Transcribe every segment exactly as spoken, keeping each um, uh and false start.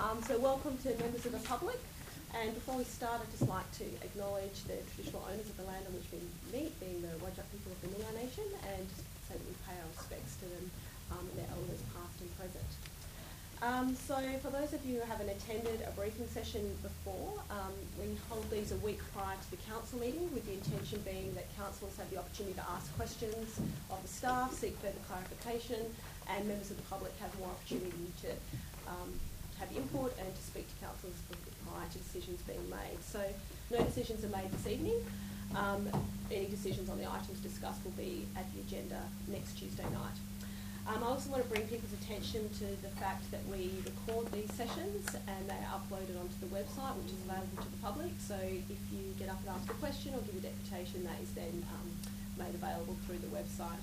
Um, so welcome to members of the public. And before we start, I'd just like to acknowledge the traditional owners of the land on which we meet, being the Whadjuk people of the Noongar Nation, and just say that we pay our respects to them um, and their elders past and present. Um, so for those of you who haven't attended a briefing session before, um, we hold these a week prior to the council meeting, with the intention being that councillors have the opportunity to ask questions of the staff, seek further clarification, and members of the public have more opportunity to um, have input and to speak to councillors prior to decisions being made. So no decisions are made this evening. Um, any decisions on the items discussed will be at the agenda next Tuesday night. Um, I also want to bring people's attention to the fact that we record these sessions and they are uploaded onto the website, which is available to the public. So if you get up and ask a question or give a deputation, that is then um, made available through the website.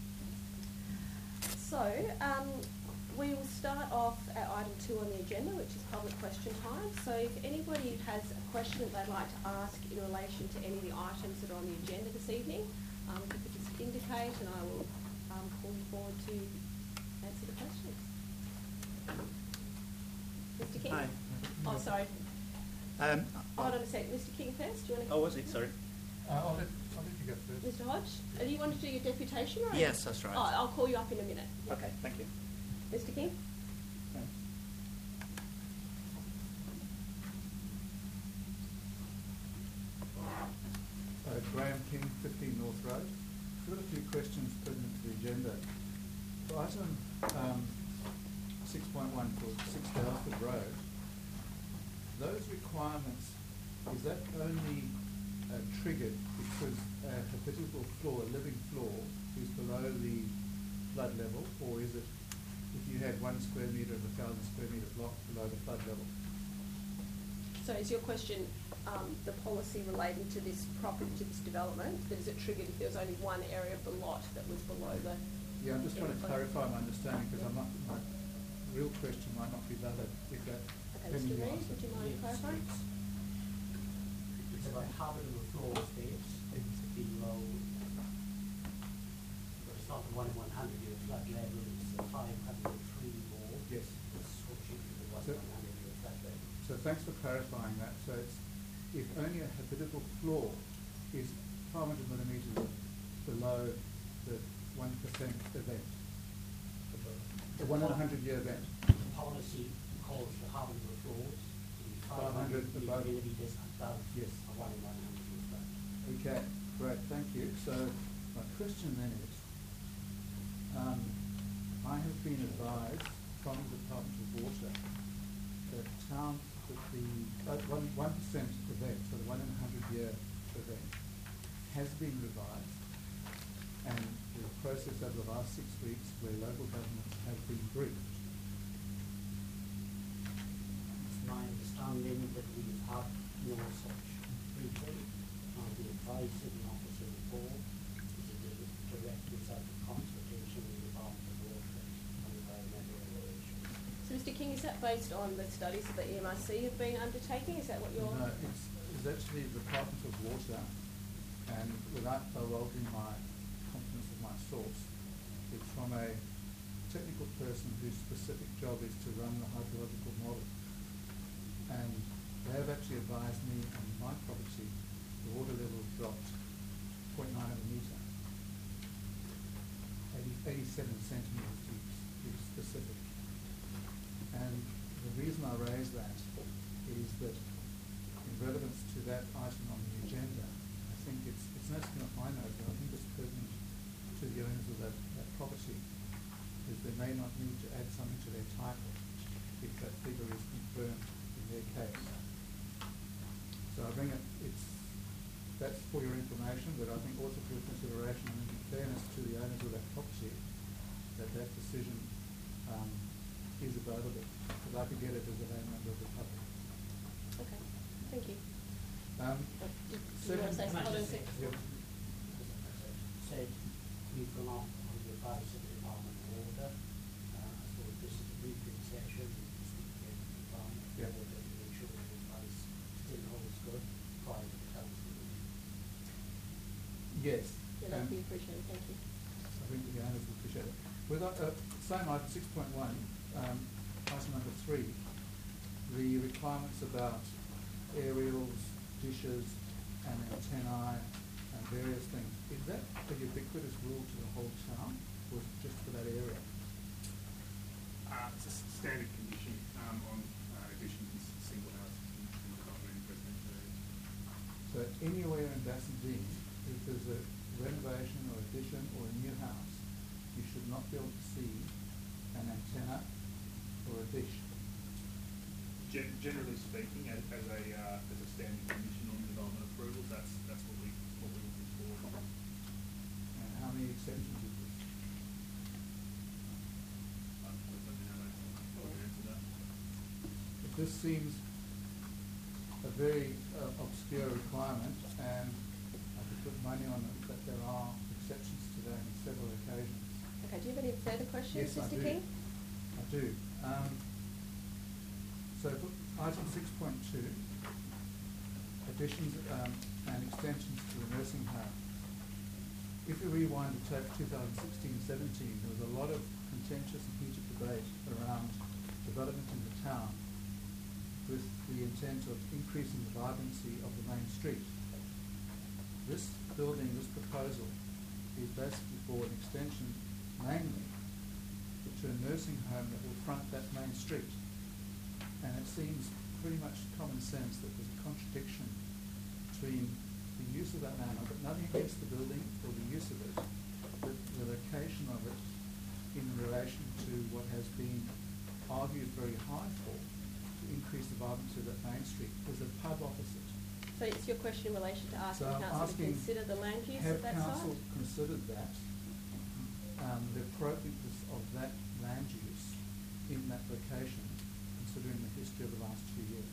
So um, we will start off at item two on the agenda, which is public question time. So if anybody has a question that they'd like to ask in relation to any of the items that are on the agenda this evening, um, if you could just indicate and I will um, call you forward to answer the question. Mister King? Hi. Oh, sorry. Um, Hold on a sec. Mister King first? Do you want to... oh, was it? Sorry. Uh, I'll, let, I'll let you go first. Mister Hodge, uh, do you want to do your deputation? Or Yes, that's right. Oh, I'll call you up in a minute. Okay, thank you. Mister King? Thanks. Uh, Graham King, fifteen North Road. I've got a few questions pertinent to the agenda. For item um, six point one for six Dalesford Road, those requirements, is that only uh, triggered because a habitable floor, a living floor, is below the flood level, or is it if you had one square metre of a thousand square metre block below the flood level? So is your question um, the policy relating to this property, to this development, that is it triggered if there was only one area of the lot that was below the... Yeah, I'm just trying to clarify my understanding because I'm not, my real question might not be valid if that... Okay, Mister Reid, would you mind clarifying? It's about habitable floor space, it's below, but it's not the one in one hundred year flood level, it's the five hundred three more. Yes. It's associated with the one So- in one hundred year flood level. So thanks for clarifying that. So it's, if only a habitable floor is five hundred millimetres below the one percent event, the one in a hundred year event. The policy calls for habitable floors to be five hundred above. millimetres above Yes. a one in one hundred year flood. Okay, great, thank you. So my question then is, um, I have been advised from the Department of Water that town, that the uh, one one percent event, so the one in a hundred year event, has been revised, and the process over the last six weeks where local governments have been briefed. It's my understanding that we've had no such briefing. Uh, the advisory officer report is a di- direct result of consultation with the Department of Water and Environmental Regulations. So Mister King, is that based on the studies that the E M R C have been undertaking? Is that what you're... No, it's, it's actually the Department of Water, and without divulging my confidence of my source, it's from a technical person whose specific job is to run the hydrological model. And they have actually advised me on my property, the water level dropped zero point nine of a metre, eighty-seven centimetres to be specific. And the reason I raise that is that in relevance to that item on the agenda, I think it's, it's no skin off my nose, but I think it's pertinent to the owners of that, that property, is they may not need to add something to their title if that figure is confirmed in their case. So I bring it, it's, that's for your information, but I think also for your consideration and in fairness to the owners of that property, that that decision um, is available, because I could get it as a land member of the public. Okay, thank you. Um, Uh, do, do you second- want to say Can I hold on a just sec? say- Yep. Said we've gone off on the advice of the Department of Water. Uh, so this is a briefing session. We speak to the Department of Yep. Water to make sure the advice still holds good prior to the council meeting. Yes. Yeah, that um, would be appreciated, thank you. I think the owners will appreciate it. With uh, uh, same item six point one, um, item number three, the requirements about aerials, dishes, and antennae, and various things, is that a ubiquitous rule to the whole town, or is it just for that area? Uh, it's a s- standard condition um, on uh, additions, single houses and, and development in residential areas. So anywhere in Bassendean, if there's a renovation or addition or a new house, you should not be able to see an antenna or a dish. Gen- generally speaking, as, as a uh, as a standard condition on development approvals, that's that's what we what we look for. And how many exceptions is this? Uh, I don't know how to answer that. But this seems a very uh, obscure requirement, and I could put money on it that there are exceptions to that on several occasions. Okay, do you have any further questions, Yes, I Mister do. King? I do. Um, so for item six point two, additions um, and extensions to the nursing home. If we rewind to tape two thousand sixteen seventeen, there was a lot of contentious and heated debate around development in the town with the intent of increasing the vibrancy of the main street. This building, this proposal, is basically for an extension mainly to a nursing home that will front that main street. And it seems pretty much common sense that there's a contradiction between the use of that land. I've got nothing against the building or the use of it, but the location of it in relation to what has been argued very hard for, to increase the vibrancy of that main street. There's a pub opposite. So it's your question in relation to asking So I'm council to asking, consider the land use have at that council site? considered that, um, the appropriateness of that land use in that location, considering the history of the last two years?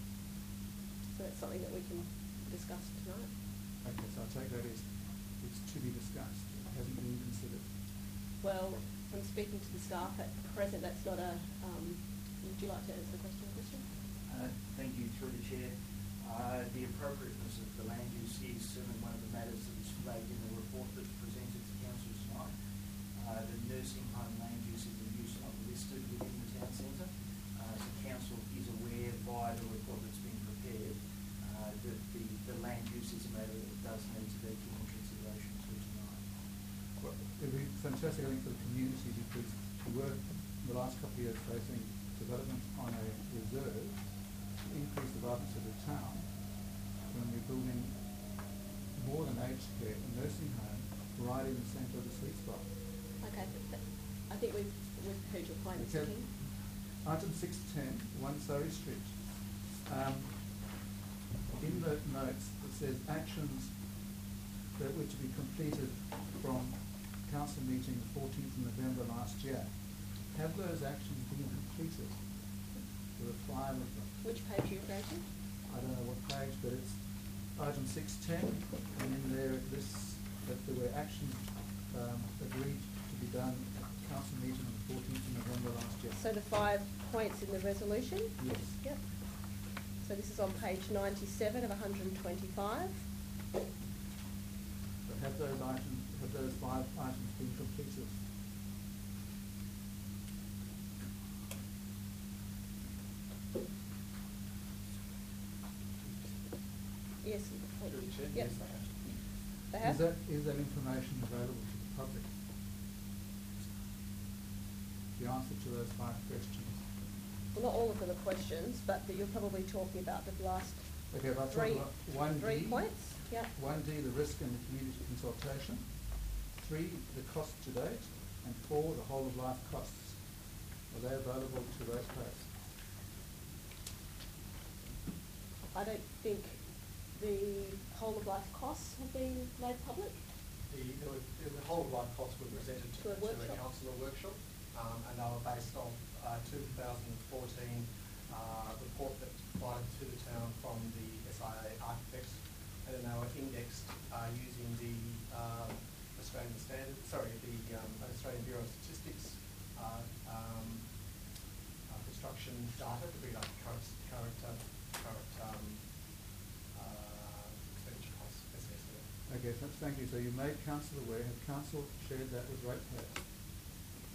So that's something that we can discuss tonight. Okay, so I take that as it's to be discussed, it hasn't been considered. Well, from speaking to the staff at present, that's not a, um, would you like to answer the question, Christian? Uh, Thank you, through the chair. Uh, The appropriateness of the land use is certainly one of the matters that is flagged in the report that's presented to council tonight. Uh, The nursing home land use is a use not listed within the town centre. Uh, So council is aware via the report that's been prepared uh, that the, the land use is a matter that does need to be given consideration to tonight. Well, it'd be fantastic, I think, for the community, because we were, in the last couple of years, facing development on a reserve to increase the vibrancy of the town when we're building more than aged care, a nursing home, right in the centre of the sweet spot. Okay, but that, I think we've, we've heard your point, Mister Okay. King. Item six ten, one Surrey Street. Um, in the notes, it says actions that were to be completed from council meeting the fourteenth of November last year. Have those actions been completed? There are five of them. Which page are you referring to? I don't know what page, but it's item six ten, and in there it lists that there were actions um, agreed to be done at the council meeting on the fourteenth of November last year. So the five points in the resolution? Yes. Yep. So this is on page ninety-seven of one hundred and twenty-five. But have those items, have those five items been completed? Yes. Through the chair, Yep. yes, they have. They have? Is that, is that information available to the public? The answer to those five questions. Well, not all of them are questions, but that you're probably talking about the last Okay, if I talk three, about one D. three points. Yeah. One D, the risk and the community consultation. Three, the cost to date. And four, the whole of life costs. Are they available to ratepayers? I don't think the whole of life costs have been made public. The, the, the whole of life costs were presented To to, a to workshop? a councillor workshop, um, and they were based on uh, two thousand fourteen uh, report that was provided to the town from the S I A architects, and then they were indexed uh, using the um, Australian Standard, sorry, the um, Australian Bureau of Statistics uh, um, uh, construction data to be like current current uh, current um, uh, expenditure costs as an estimate. Okay, so thank you. So you made council aware. Have council shared that with ratepayers?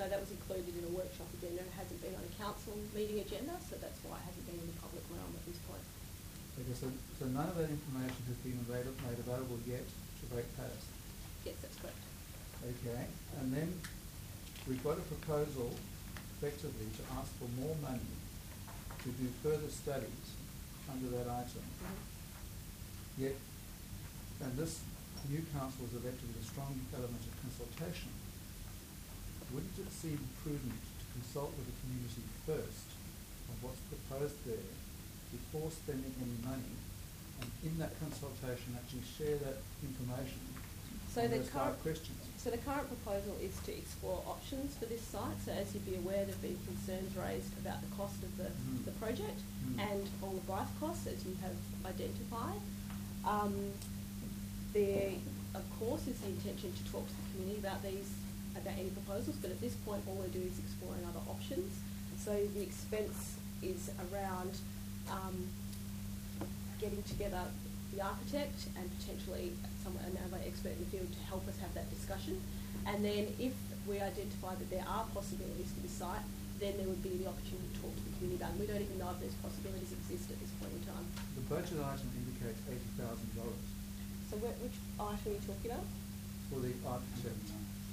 No, that was included in a workshop agenda. It hasn't been on a council meeting agenda, so that's why it hasn't been in the public realm at this point. Okay, so, so none of that information has been made, made available yet to ratepayers. Yes, that's correct. Okay, and then we've got a proposal effectively to ask for more money to do further studies under that item. Mm-hmm. Yet, and this new council was elected with a strong element of consultation. Wouldn't it seem prudent to consult with the community first on what's proposed there before spending any money, and in that consultation actually share that information So on the those current, five questions? so the current proposal is to explore options for this site. So as you'd be aware, there've been concerns raised about the cost of the, Mm. the project Mm. and all the Blythe costs, as you have identified. Um, there, of course, is the intention to talk to the community about these, about any proposals, but at this point, all we're doing is exploring other options. So the expense is around um, getting together the architect and potentially someone, another expert in the field to help us have that discussion. And then if we identify that there are possibilities for this site, then there would be the opportunity to talk to the community about it. We don't even know if those possibilities exist at this point in time. The budget item indicates eighty thousand dollars So wh- which item are you talking about? for the architect.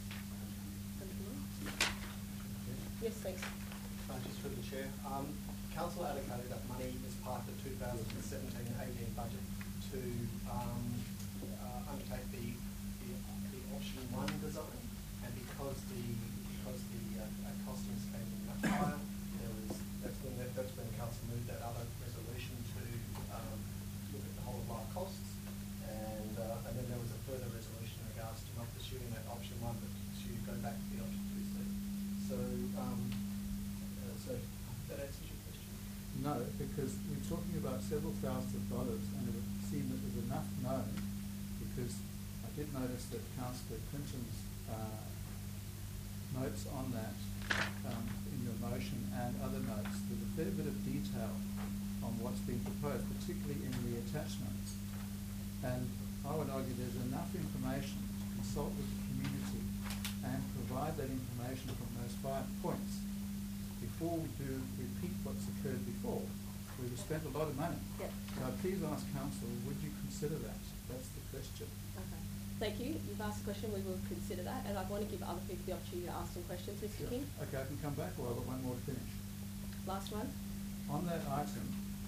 Yes, thanks. Uh, just through the chair. Um, council allocated that money as part of the two thousand seventeen eighteen budget to um, uh, undertake the, the the option one design, and because the because the uh, uh, costings came in much higher, there was that's when the, that's when council moved that other resolution to um, look at the whole of life costs, and uh, and then there was a further resolution in regards to not pursuing that option one, but to go back to the option two C. So um, uh, so that answers your question. No, because we're talking about several thousands of dollars, and it would seem that there's enough known, because I did notice that Councillor Clinton's uh, notes on that um, in your motion and other notes, there's a fair bit of detail on what's being proposed, particularly in the attachments. And I would argue there's enough information to consult with the community and provide that information from those five points before we do repeat what's occurred before. We've spent a lot of money. Yep. So please ask council, would you consider that? That's the question. Okay. Thank you. You've asked a question. We will consider that, and I want to give other people the opportunity to ask some questions. Mister Sure. King, Okay, I can come back, or I've got one more to finish. last one. On that item,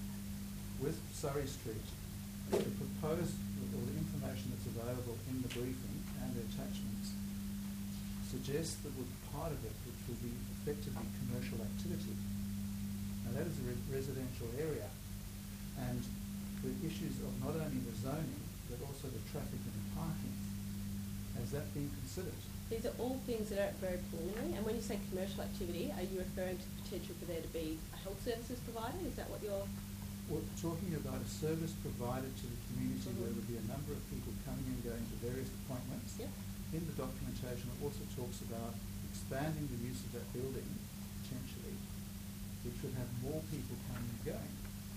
with Surrey Street, the proposed, with all the information that's available in the briefing and the attachments, suggests that with part of it, which will be effectively commercial activity. Now that is a re- residential area, and the issues of not only the zoning, but also the traffic and the parking, has that been considered? These are all things that are very preliminary, and when you say commercial activity, are you referring to the potential for there to be a health services provider? Is that what you're... We're talking about a service provided to the community Mhm. where there will be a number of people coming and going to various appointments. Yep. In the documentation, it also talks about expanding the use of that building, potentially, which would have more people coming and going.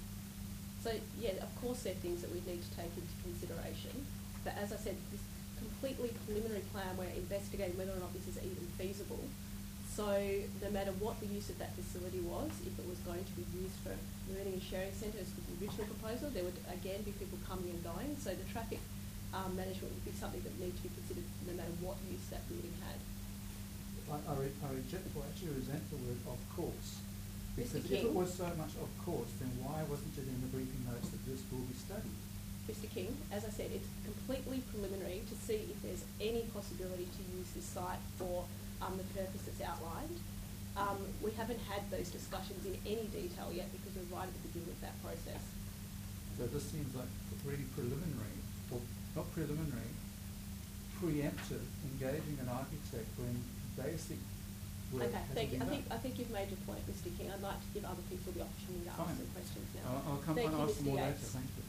So, yeah, of course there are things that we need to take into consideration, but as I said, this completely preliminary plan, we're investigating whether or not this is even feasible. So no matter what the use of that facility was, if it was going to be used for learning and sharing centres with the original proposal, there would again be people coming and going. So the traffic um, management would be something that would need to be considered no matter what use that building had. I, I, re- I reject, or actually resent the word of course. Mister Because if King? it was so much of course, then why wasn't it in the briefing notes that this will be studied? Mister King, as I said, it's completely preliminary to see if there's any possibility to use this site for um, the purpose that's outlined. Um, we haven't had those discussions in any detail yet because we're right at the beginning of that process. So this seems like really preliminary, or not preliminary, preemptive, engaging an architect when basic work Okay, hasn't thank you. been I think, done. I think you've made your point, Mister King. I'd like to give other people the opportunity to ask Fine. some questions now. I'll, I'll come Thank and you, ask some Mister more later, Yates. thank you.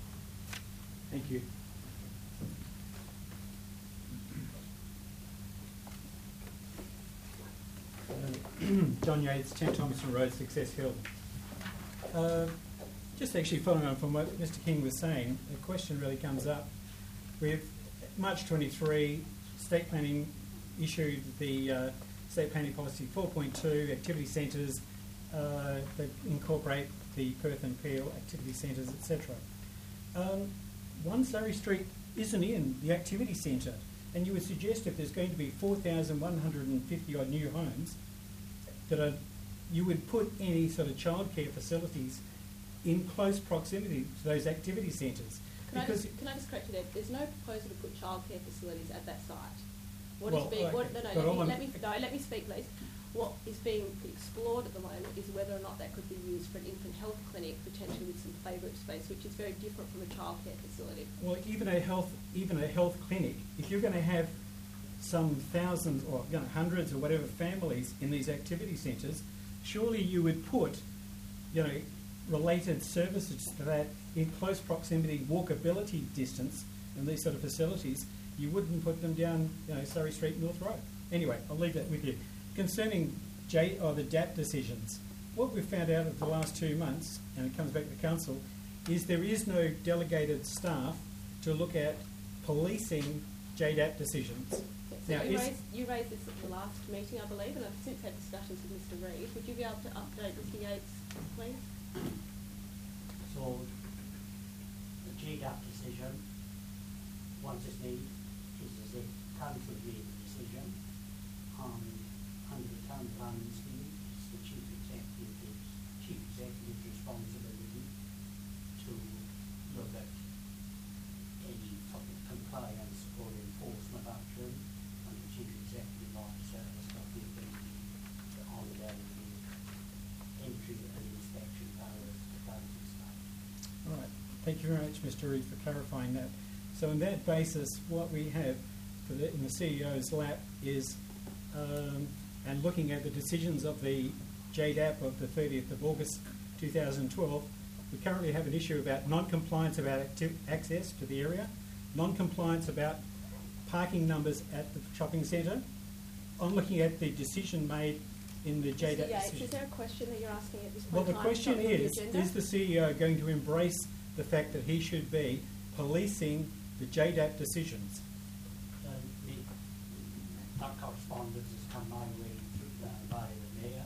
Thank you. John Yates, ten Thomason Road, Success Hill. Uh, just actually following on from what Mister King was saying, the question really comes up. With March twenty-three, state planning issued the uh, State Planning Policy four point two, activity centres, uh, that incorporate the Perth and Peel activity centres, et cetera. Um, one Surrey Street isn't in the activity centre, and you would suggest if there's going to be four thousand one hundred fifty odd new homes, that are, you would put any sort of childcare facilities in close proximity to those activity centres. Can I, Because just, can I just correct you there? There's no proposal to put childcare facilities at that site. What Well, is being, what, no, okay, no, but all let me, I'm- let me, no, let me speak, please. What is being explored at the moment is whether or not that could be used for an infant health clinic, potentially with some playgroup space, which is very different from a childcare facility. Well, even a health, even a health clinic, if you're going to have some thousands or you know, hundreds or whatever families in these activity centres, surely you would put, you know, related services to that in close proximity, walkability distance, in these sort of facilities. You wouldn't put them down, you know, Surrey Street, North Road. Anyway, I'll leave that with you. Concerning J or the D A P decisions, what we've found out of the last two months, and it comes back to council, is there is no delegated staff to look at policing J D A P decisions. So Now, you, is- raised, you raised this at the last meeting, I believe, and I've since had discussions with Mister Reid. Would you be able to update Mister Yates, please? So, the G D A P decision, once it's made, is as if council made the decision, um, under the town planning scheme, it's the chief executive's, chief executive's responsibility to look at any public compliance or enforcement action, and the chief executive officer has got the ability to honour the entry and inspection powers to council staff. All right. Thank you very much, Mister Reid, for clarifying that. So on that basis, what we have for the, in the C E O's lap is, um, and looking at the decisions of the J D A P of the thirtieth of August two thousand twelve, we currently have an issue about non-compliance about acti- access to the area, non-compliance about parking numbers at the shopping centre. I'm looking at the decision made in the J D A Mister P Yates, decision. is there a question that you're asking at this point Well, in the time? question Something on the is, agenda? is the C E O going to embrace the fact that he should be policing the J D A P decisions? Um, the, that correspondence has come my way through, uh, by the mayor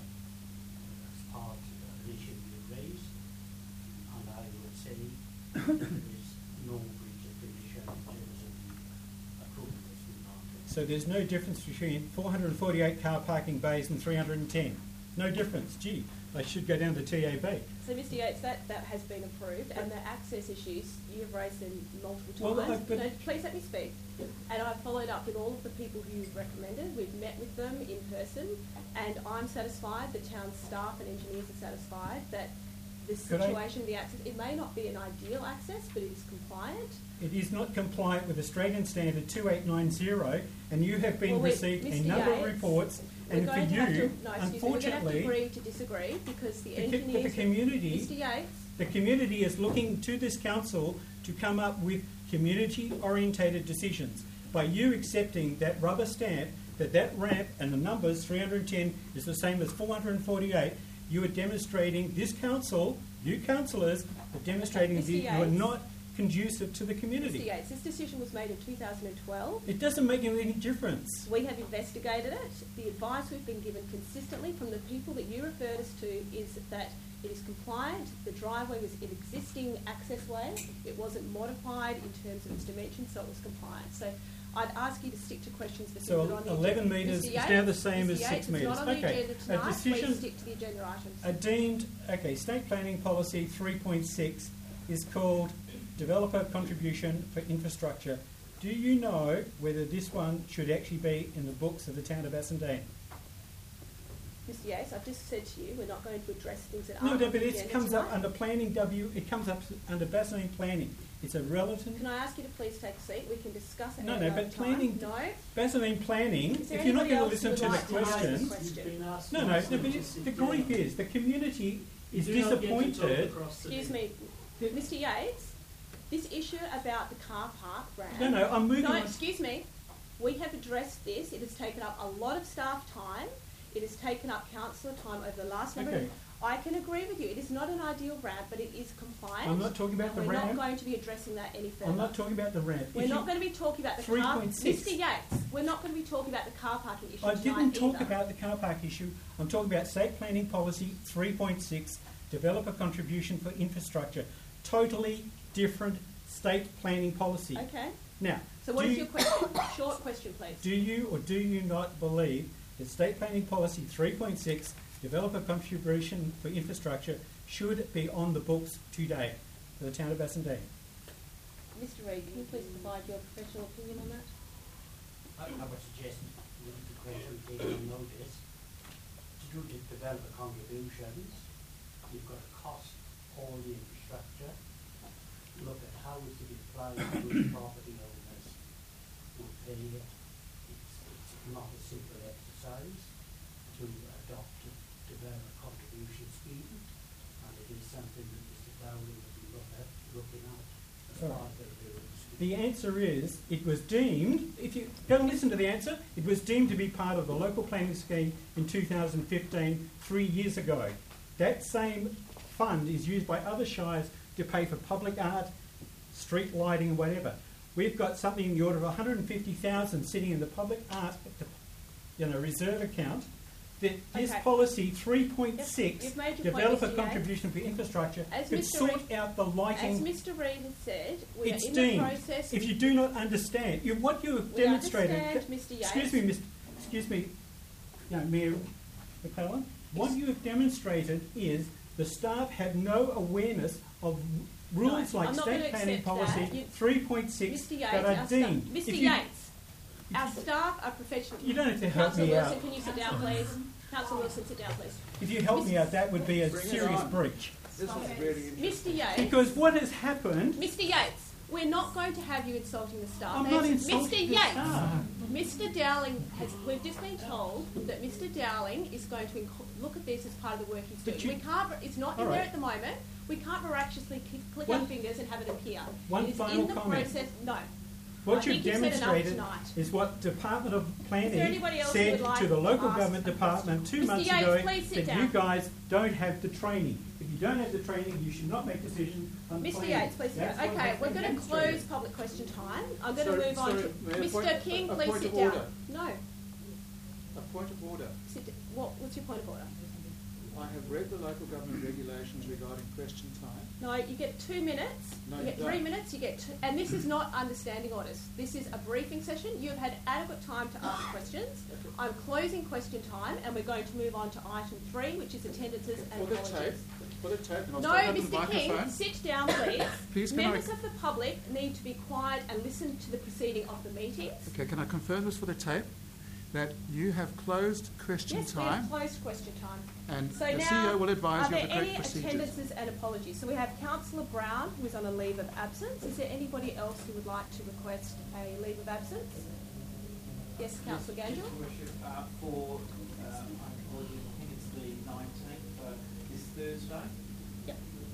as part of the issue you raised, and I would say there is no breach of condition in terms of the approval that's been granted. So there's no difference between four hundred forty-eight car parking bays and three hundred ten. No difference. Gee, I should go down to T A B. So, Mister Yates, that, that has been approved, and the access issues you've raised them multiple Well, times. I've been- No, please let me speak. And I've followed up with all of the people who you've recommended. We've met with them in person, and I'm satisfied, the town staff and engineers are satisfied that the Could I- situation, the access, it may not be an ideal access, but it is compliant. It is not compliant with Australian Standard two eight nine zero, and you have been Well, we- received a Mister number of Yates, reports, We're and for going to have you, to, no, excuse me, we're going to have to unfortunately, agree to disagree because the the co- but engineers. the community- Mister Yates, the community is looking to this council to come up with community-orientated decisions. By you accepting that rubber stamp, that that ramp and the numbers, three hundred ten, is the same as four hundred forty-eight, you are demonstrating, this council, you councillors, are demonstrating that Mister you are Yates. not conducive to the Mister community. Yates, this decision was made in two thousand twelve. It doesn't make any difference. We have investigated it. The advice we've been given consistently from the people that you referred us to is that it is compliant. The driveway was an existing access way. It wasn't modified in terms of its dimensions, so it was compliant. So I'd ask you to stick to questions for So things that are on the eleven agenda. metres Mister is now the Yates, same Mister as Yates, six metres. It's not on the Okay. agenda A tonight. decision- Please stick to the agenda items. A deemed, okay, state planning policy three point six is called developer contribution for infrastructure. Do you know whether this one should actually be in the books of the town of Bassendean? Mister Yates, I've just said to you, we're not going to address things that No, aren't no, on but the it agenda comes up tonight. under planning W, it comes up under Bassendean planning. It's a relative, Can I ask you to please take a seat? We can discuss it No, at no, another but time. planning- No. Bassendean planning, Is there if you're not anybody going to else listen who to would the like to ask a question, question? no, no, no, but it, the point is, the community is disappointed. Excuse me, The- Mister Yates, this issue about the car park ramp. No, no, I'm moving No, on. excuse me. We have addressed this. It has taken up a lot of staff time. It has taken up councillor time over the last number. Okay. I can agree with you. It is not an ideal ramp, but it is compliant. I'm not talking about and the we're ramp. not going to be addressing that any further. I'm not talking about the ramp. We're If not you- going to be talking about the three car. point six. Mister Yates, we're not going to be talking about the car parking issue I tonight didn't talk either. about the car park issue. I'm talking about state planning policy three point six, developer contribution for infrastructure. Totally different state planning policy. Okay. Now, So what do is you- your question? Short question, please. Do you or do you not believe that state planning policy three point six, developer contribution for infrastructure, should be on the books today for the town of Bassendean? Mister Reid, can you please provide your professional opinion on that? I, I would suggest with the question being on notice, to do the developer contributions, you've got to cost all the infrastructure, look at how it's to be applied to which property owners will pay it. It's, it's not a simple exercise to adopt a developer contribution scheme, and it is something that Mister Dowling will be look at, looking at as All part right. of the rules. The answer is, it was deemed, if you go and listen to the answer, it was deemed to be part of the local planning scheme in two thousand fifteen, three years ago. That same fund is used by other shires to pay for public art, street lighting, whatever. We've got something in the order of one hundred fifty thousand sitting in the public art, you know, reserve account. That this Okay. policy three point six, You've made your point, developer Mister Yates. contribution for infrastructure, As could Mister sort Reid- out the lighting. As Mister Reid has said, we It's are in deemed. the process. If you do not understand, you, what you have We demonstrated. understand, Mister Yates. Excuse me, Mister Excuse me, you know, Mayor McClellan. What you have demonstrated is the staff have no awareness of rules No, like I'm not state gonna planning accept that. policy You- three point six Mister Yates, that our are staff, deemed. Mister If you- Yates, our staff are professional. You don't have to help Councillor me Wilson, out. can you sit down, please? Councillor Wilson, sit down, please. If you help me out, that would be a Bring it serious on. breach. This is really interesting. Mister Yates, Because what has happened, Mister Yates, we're not going to have you insulting the staff. I'm They not have- insulting Mister the Yates, staff. Mister Dowling has, we've just been told that Mister Dowling is going to inc- look at this as part of the work he's But doing. you- We can't, it's not in All there right. at the moment. We can't miraculously click, click One- our fingers and have it appear. one It is final in the comment. process, no. what I you've think you've said enough demonstrated tonight. is what Department of Planning anybody else who said would like to the to local ask government a department two question? months Mister Yates, ago please sit that down. you guys don't have the training. If you don't have the training, you should not make decisions on Mister planning. Yates, please sit That's down. what Okay, has we're been going to demonstrated. close public question time. I'm going Sorry- to move on sorry, to may I Mister point- King. a Please point sit of down. order? No, A point of order. sit. d- What? What's your point of order? I have read the local government regulations regarding question time. No, you get two minutes. No, you you get three don't. minutes. You get, two, and this is not understanding orders. This is a briefing session. You have had adequate time to ask questions. I'm closing question time, and we're going to move on to item three, which is attendances and For the tape, apologies. for the tape, and I'll No, stand up Mister the King, microphone. sit down, please. Please, can I- Members of the public need to be quiet and listen to the proceeding of the meetings. Okay, can I confirm this for the tape? That you have closed question Yes, we time, have closed question time. and So the now, C E O will advise are you of there the any correct procedures. attendances and apologies? So we have Councillor Brown, who is on a leave of absence. Is there anybody else who would like to request a leave of absence? Yes, Councillor Gangel? Your Worship, uh, for, uh, I believe, I think it's the nineteenth, uh, this Thursday. Yep.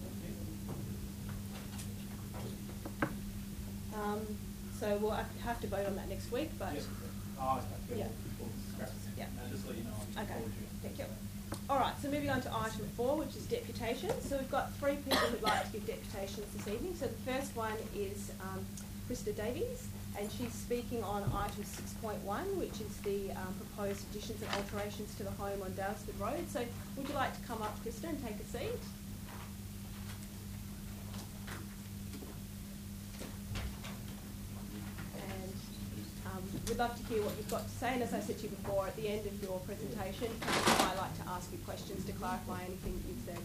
Um, so we'll have have to vote on that next week, but, Yep. Oh, okay. Yeah. Well, scratch it. Yeah. Uh, just let you know. I'm okay, forward to you. thank you. All right, so moving on to item four, which is deputation. So we've got three people who'd like to give deputations this evening. So the first one is um, Krista Davies, and she's speaking on item six point one, which is the um, proposed additions and alterations to the home on Dalesford Road. So would you like to come up, Krista, and take a seat? And um, we'd love to hear what you've got to say. And as I said to you before, at the end of your presentation, Councillor, I'd like to ask you questions to clarify anything that you've said.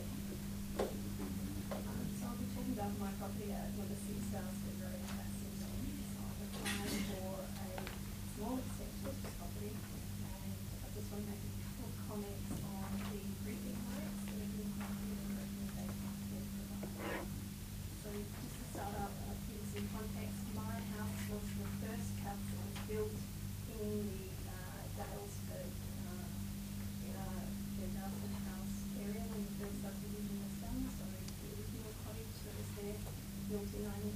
Um, so I'll be talking about my property at number six Dalesford Road, that's in Melbourne. So I've applied for a small extension to the property, and I just want to make a couple of comments on the briefing notes that have been provided and the recommendations that have been provided. So just to start up, uh, give some context, my house was the first house that was built in the uh, Dalesford, uh, uh, the Dalesford House area when the first subdivision was done. So the original cottage that was there, built in nineteen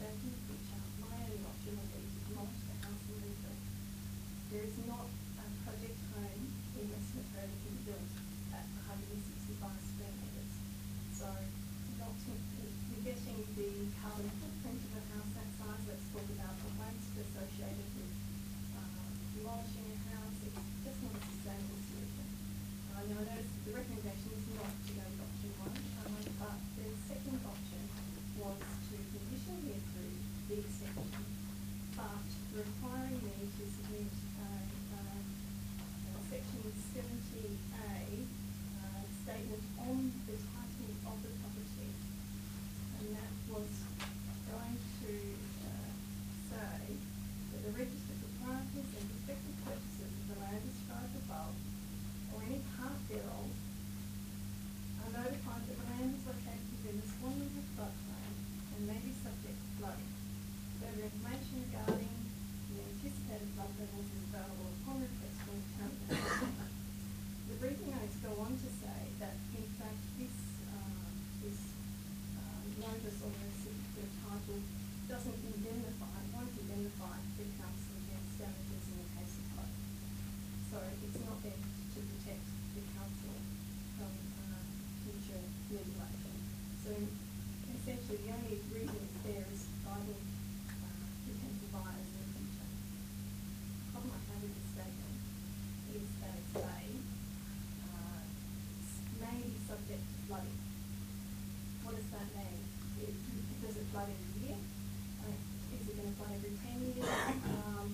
in the future, my only option would be to demolish the house and rebuild. There is not a project home in West Metro that can be built at one hundred sixty-five square metres. So, not to, you're getting the carbon footprint of a house that size. Let's talk about the waste associated with uh, demolishing a house. It's just not a sustainable solution. Uh, now, I notice the recommendation is not to go with option one, um, but the second option was to conditionally approve the extension, but requiring me to submit a, uh, a section seventy A uh, statement on the title of the property, and that was going to uh, say that the registered proprietors and prospective purchasers of the land described above, or any part thereof, are notified that the land is located within the Swan River floodplain and may be subject to flooding. Further information regarding the anticipated flood levels is available upon request from the county council. The briefing notes go on to say that in fact this uh, this um, notice on the certificate of title doesn't indemnify, won't indemnify the council against damages in the case of flood. So it's not there to protect the council from uh, future litigation. So essentially the only reason it's there is guiding uh, potential buyers in the future. The problem I have with this statement is that it's vague, uh, may be subject to flooding. What does that mean? It, does it flood every year? Uh, is it going to flood every ten years? Um,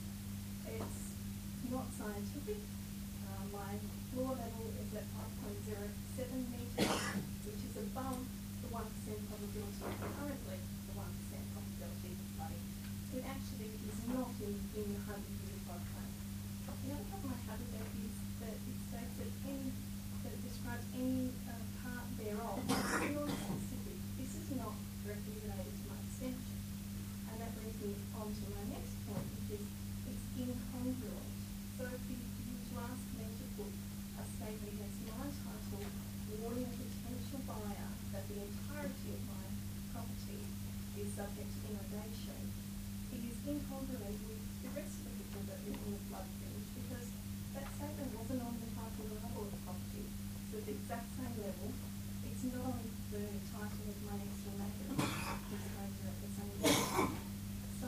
it's not scientific. Uh, my floor level is at five point zero seven metres, which is above the one percent probability, currently the one percent probability of flooding. It actually is not in, in the one hundred year floodplain. The other problem I have with that is that it states that any, that it describes any uh, part thereof. It's not specific. This is not directly related to my extension. And that brings me on to my next point, which is it's incongruent. So if you, if you were to ask me to put a statement against my title warning a potential buyer that the entirety of my property is subject to inundation, it is incongruent with the rest of the people that live on the flood fringe, because that statement wasn't on the title level of the property. So at the exact same level, it's not on the title of my next door neighbour who's going to at the same level. So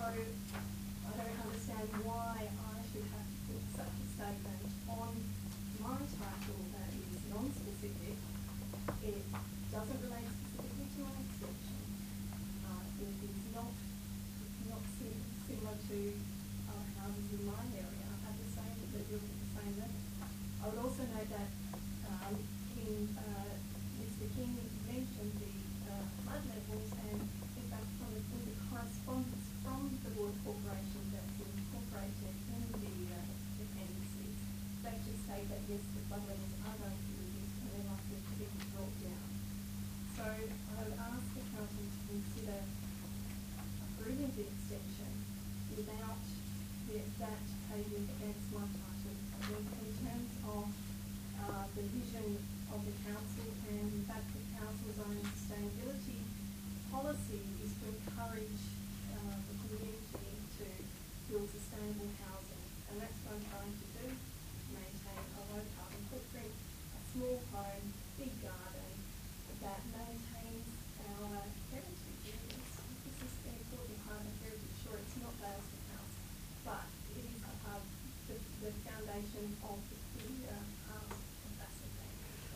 I don't understand why I should have to put such a statement on my title that is non-specific. It doesn't relate specifically to my extension. Uh, it is not, not sim- similar to uh, houses in my area at the same, that built at the same level. I would also note that um, in uh, Mister King mentioned the uh, flood levels, and in fact from the, in the correspondence from the Water Corporation that's incorporated in the uh, appendices, they just say that yes, the flood levels are going to be reduced and they're likely to be brought down. So I would ask the council to consider approving the extension without the, that paving against my title. I think in terms of uh, the vision of the council, and in fact the council's own sustainability policy is to encourage uh, the community to build sustainable housing, and that's what I'm trying to do, maintain a low carbon footprint, a small home, big garden that maintains our heritage areas. This is an important part of heritage. Sure, it's not Dalesford House, but it is a part, the, the foundation of the, the uh, past of Bassett Bank.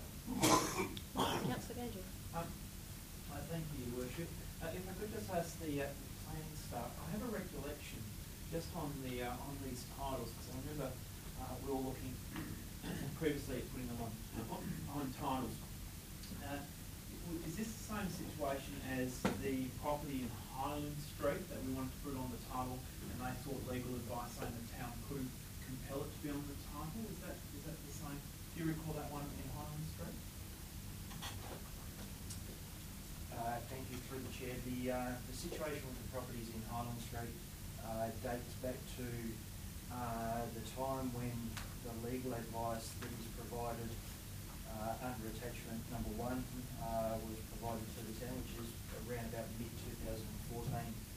Councillor Ganji. Um, I thank you, Your Worship. Uh, if I could just ask the uh, planning staff, I have a recollection just on the uh, on these titles, because I remember uh, we were looking previously at putting them on on, on titles. Uh, is this the same situation as the property in Highland Street that we wanted to put on the title, and they sought legal advice saying the town could compel it to be on the title? Is that is that the same? Do you recall that one in Highland Street? Uh, thank you, through the chair. The uh, the situation with the properties in Highland Street uh, dates back to uh, the time when the legal advice that is provided uh, under attachment number one uh, was provided to the town, which is around about mid two thousand fourteen.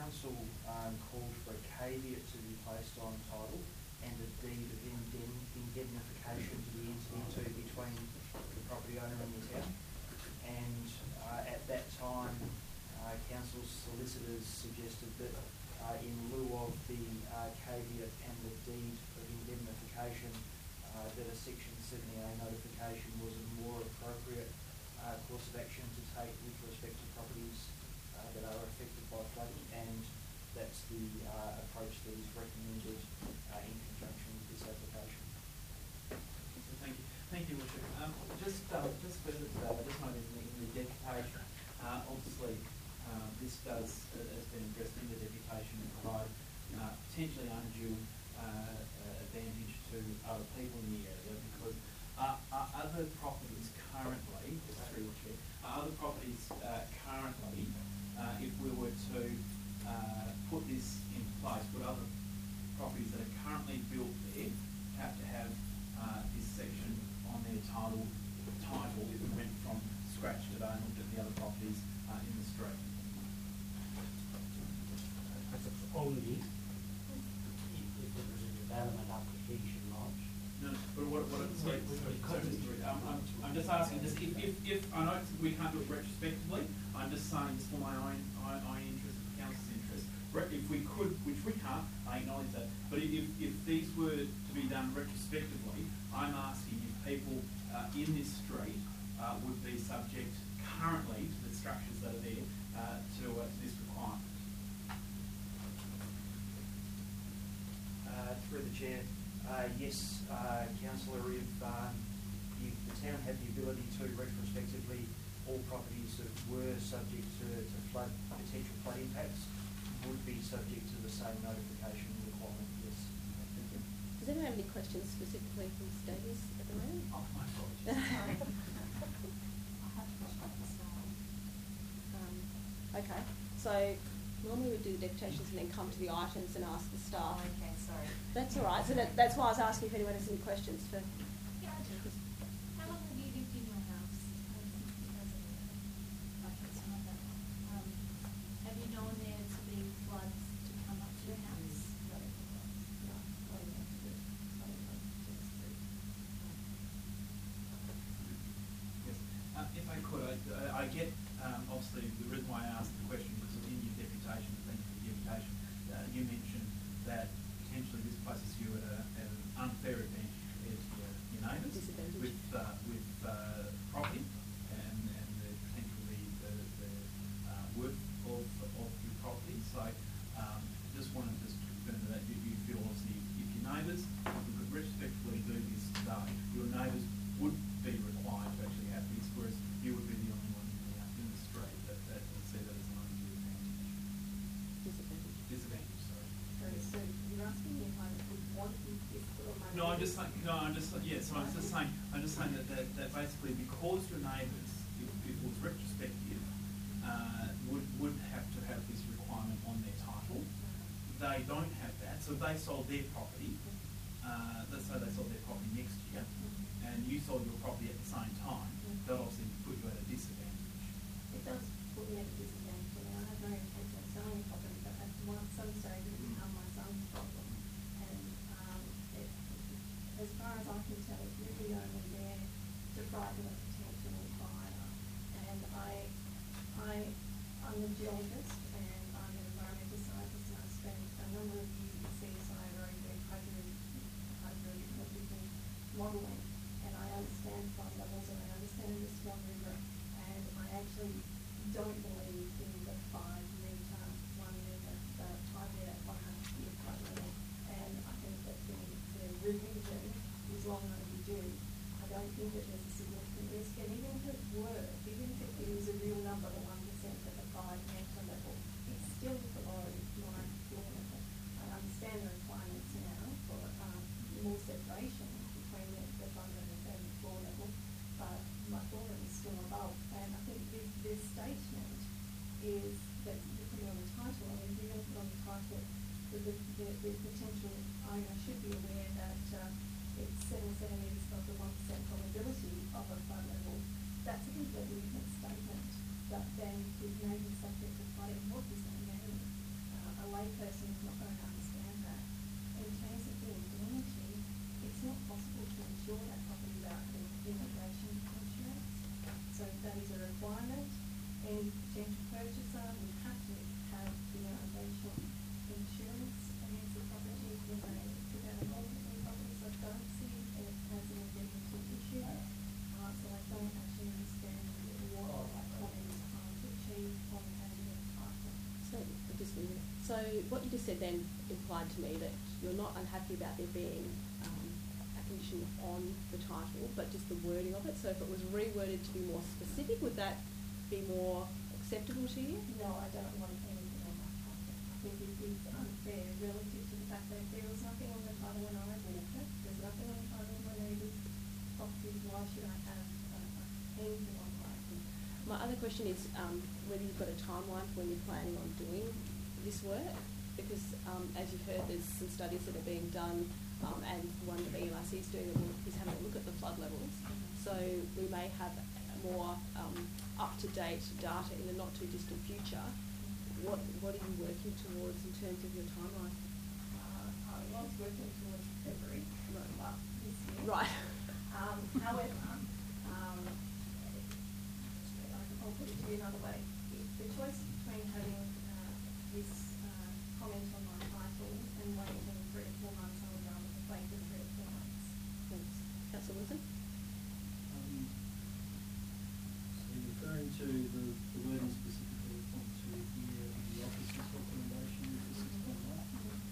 council um, called for a caveat to be placed on title and a deed of indemn- indemnification to be entered into between the property owner and the town. And uh, at that time, uh, council solicitors suggested that uh, in lieu of the uh, caveat and the deed of indemnification, uh, that a section seventy A notification was a more appropriate uh, course of action to take with respect to properties uh, that are affected by flooding, and that's the uh, approach that is recommended uh, in conjunction with this application. So thank you, thank you, Richard. Um, just, uh, just further to that, I just wanted in the, in the deputation, uh, obviously, um, this does, uh, has been addressed in the deputation and provide uh, potentially undue uh, uh, advantage to other people in the area, because uh, are other properties currently, just through the chair, are other properties uh, currently, uh, if we were to uh, put this in place, would other properties that are currently built there have to have uh, this section on their title, title if we went from scratch today and looked at the other properties uh, in the street? Only if, if there was a development application lodged. No, but what, what, We- sorry, we- sorry, we sorry, couldn't. Mister Reid, I'm, I'm, I'm just asking, just if, if, if, I know it's- we can't do it retrospectively, I'm just saying, just for my own, own, own interest, and for council's interest, re- if we could, which we can't, I acknowledge that, but if, if these were to be done retrospectively, I'm asking if people uh, in this street uh, would be subject currently to the structures that are there uh, to, uh, to this requirement. Uh, through the chair, uh, yes, uh, councillor, if, um, if the town had the ability to retrospectively, all properties that were subject to, to flood, potential flood impacts would be subject to the same notification requirement, yes. Does anyone have any questions specifically from Miz Davies at the moment? Oh, my apologies. Sorry. I have to push back the slide. Um, okay, so normally we do the deputations and then come to the items and ask the staff. Oh, okay, sorry. That's all right. So that, that's why I was asking if anyone has any questions for. Yeah, I do. How long have you lived in your house? Um, since two thousand eleven. Okay, it's not that long. Um, have you known there to be floods to come up to your house? No, no, not even to the, not even to the street. Yes. Uh, if I could, I, I get, um, obviously, the reason why I asked the question, because in your deputation, thank you for the deputation, uh, you mentioned that potentially this places you at, a, at an unfair advantage compared to your, your neighbours Disadvantage. with, uh, with uh, property and, and the potentially the, the uh, worth of, of your property. So um, just wanted to just confirm that you, you feel obviously if your neighbours, if we could retrospectively do this today, your neighbours would be required to actually have this, whereas you would be the only one in the, uh, in the street that, that would see that as an undue advantage. Disadvantage. Disadvantage, sorry. Sorry, so you're asking me if I would want if, if or my No, I'm neighbours- just saying, no, I'm just, yeah, so I'm just saying, I'm just saying that, that, that basically because your neighbours, if, if it was retrospective, uh, would, would have to have this requirement on their title. They don't have that, so if they sold their property, uh, let's say they sold their property next year, and you sold your property at the same time, that obviously put you at a disadvantage. It does put me at a disadvantage. I mean, I have no intention of selling property, but at one, some stage it will become my son's problem. And um, it, as far as I can tell, it's really only there to frighten a potential buyer. And I, I, I'm a geologist and I'm an environmental scientist, and I've spent a number of years at C S I R O doing hydro, hydrological modelling. And I understand flood levels and I understand the Swan River, and I actually don't believe in the five metre, one metre, the five metre, one hundred year flood level. And I think that the, the revision is long overdue. I don't think that there's a significant risk, and even if it were, even if it is a real number, the one percent at the five metre level, it's still below my floor level. I understand the requirements now for um, more separation between the, the fund and the, and the floor level, but my floor level is still above. And I think this, this statement is that you put it on the title, I mean, if you're going to put on the title, the, the, the, the potential owner should be aware that uh, it's seven centimetres above the one percent probability of a flood level. That's a completely different statement, but then it may be subject to flooding. What does that mean? Um, So what you just said then implied to me that you're not unhappy about there being um, a condition on the title, but just the wording of it. So if it was reworded to be more specific, would that be more acceptable to you? No, I don't want anything on my title. I think it is unfair relative to the fact that there was nothing on the title when I bought it. There's nothing on the title of my neighbour's property. Why should I have uh, anything on mine? My other question is um, whether you've got a timeline for when you're planning on doing this work, because um, as you've heard, there's some studies that are being done, um, and the one that the E L R C is doing is having a look at the flood levels. So we may have more um, up-to-date data in the not-too-distant future. What What are you working towards in terms of your timeline? Uh, I was working towards February, Right. but this year. Right. Um, however, um, I'll put it to you another way. If the choice between having uh, this uh, comment on my title and waiting three or four months, I would rather wait for three or four months. Thanks. Councillor Wilson? Um, so you're referring to the, the wording specifically to here, the officer's recommendation for six point one.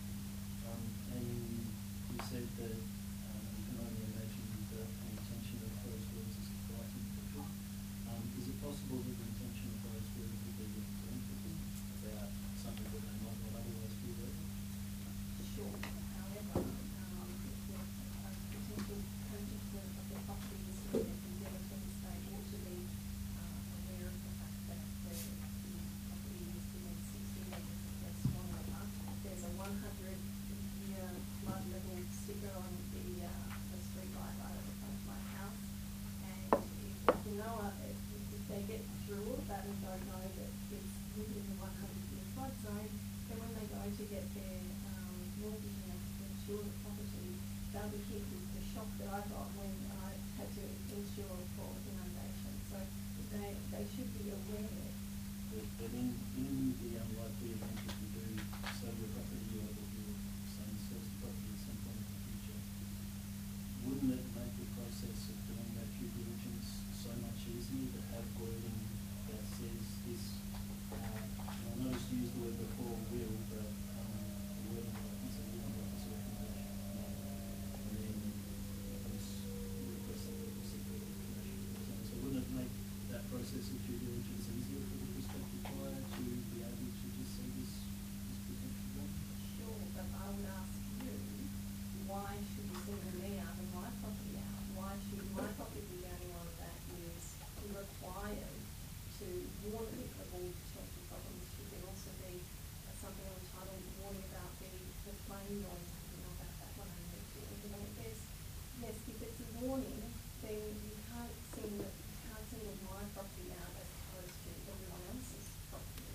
Um, and you said that um, you can only imagine the, the intention of those words is to frighten people. Um, is it possible that the intention of those words would be to inform people about something that they might not otherwise be aware of? Sure. However, um, if the uh, potential purchaser of the property is in the Milton estate ought to be uh, aware of the fact that the, the property is within sixty metres of their stormwater. There's a one hundred year flood level sticker on the, uh, the street light right at the front of my house. And if you know, uh, if, if they get through all of that and don't know that it's within the one hundred year flood zone, then when they go to get their um, mortgage and they have to insure the property, they'll be hit with the shock that I got when I had to insure for inundation. So they, they should be aware. But, but in, in the unlikely event that you do sell your property or that your son sells the property at some point in the future, wouldn't it make the process of doing that due diligence so much easier to have wording that says this, uh, I noticed you used the word before will, but um, the wording I think is a will and officer recommendation. And then this request that we seek for information. So wouldn't it make that process of due diligence easier for the prospective buyer to be able to just see this, this potential one? Sure, but I would ask you, why should you single me out and my property out? Why should my property be the only one that is required to warn people of all potential problems? Should there also be uh, something on the title warning about the, the flame noise? I don't know about that one, I need to. You know, there's, yes, if it's a warning, then you can't single, you can't single my property out as opposed to everyone else's property.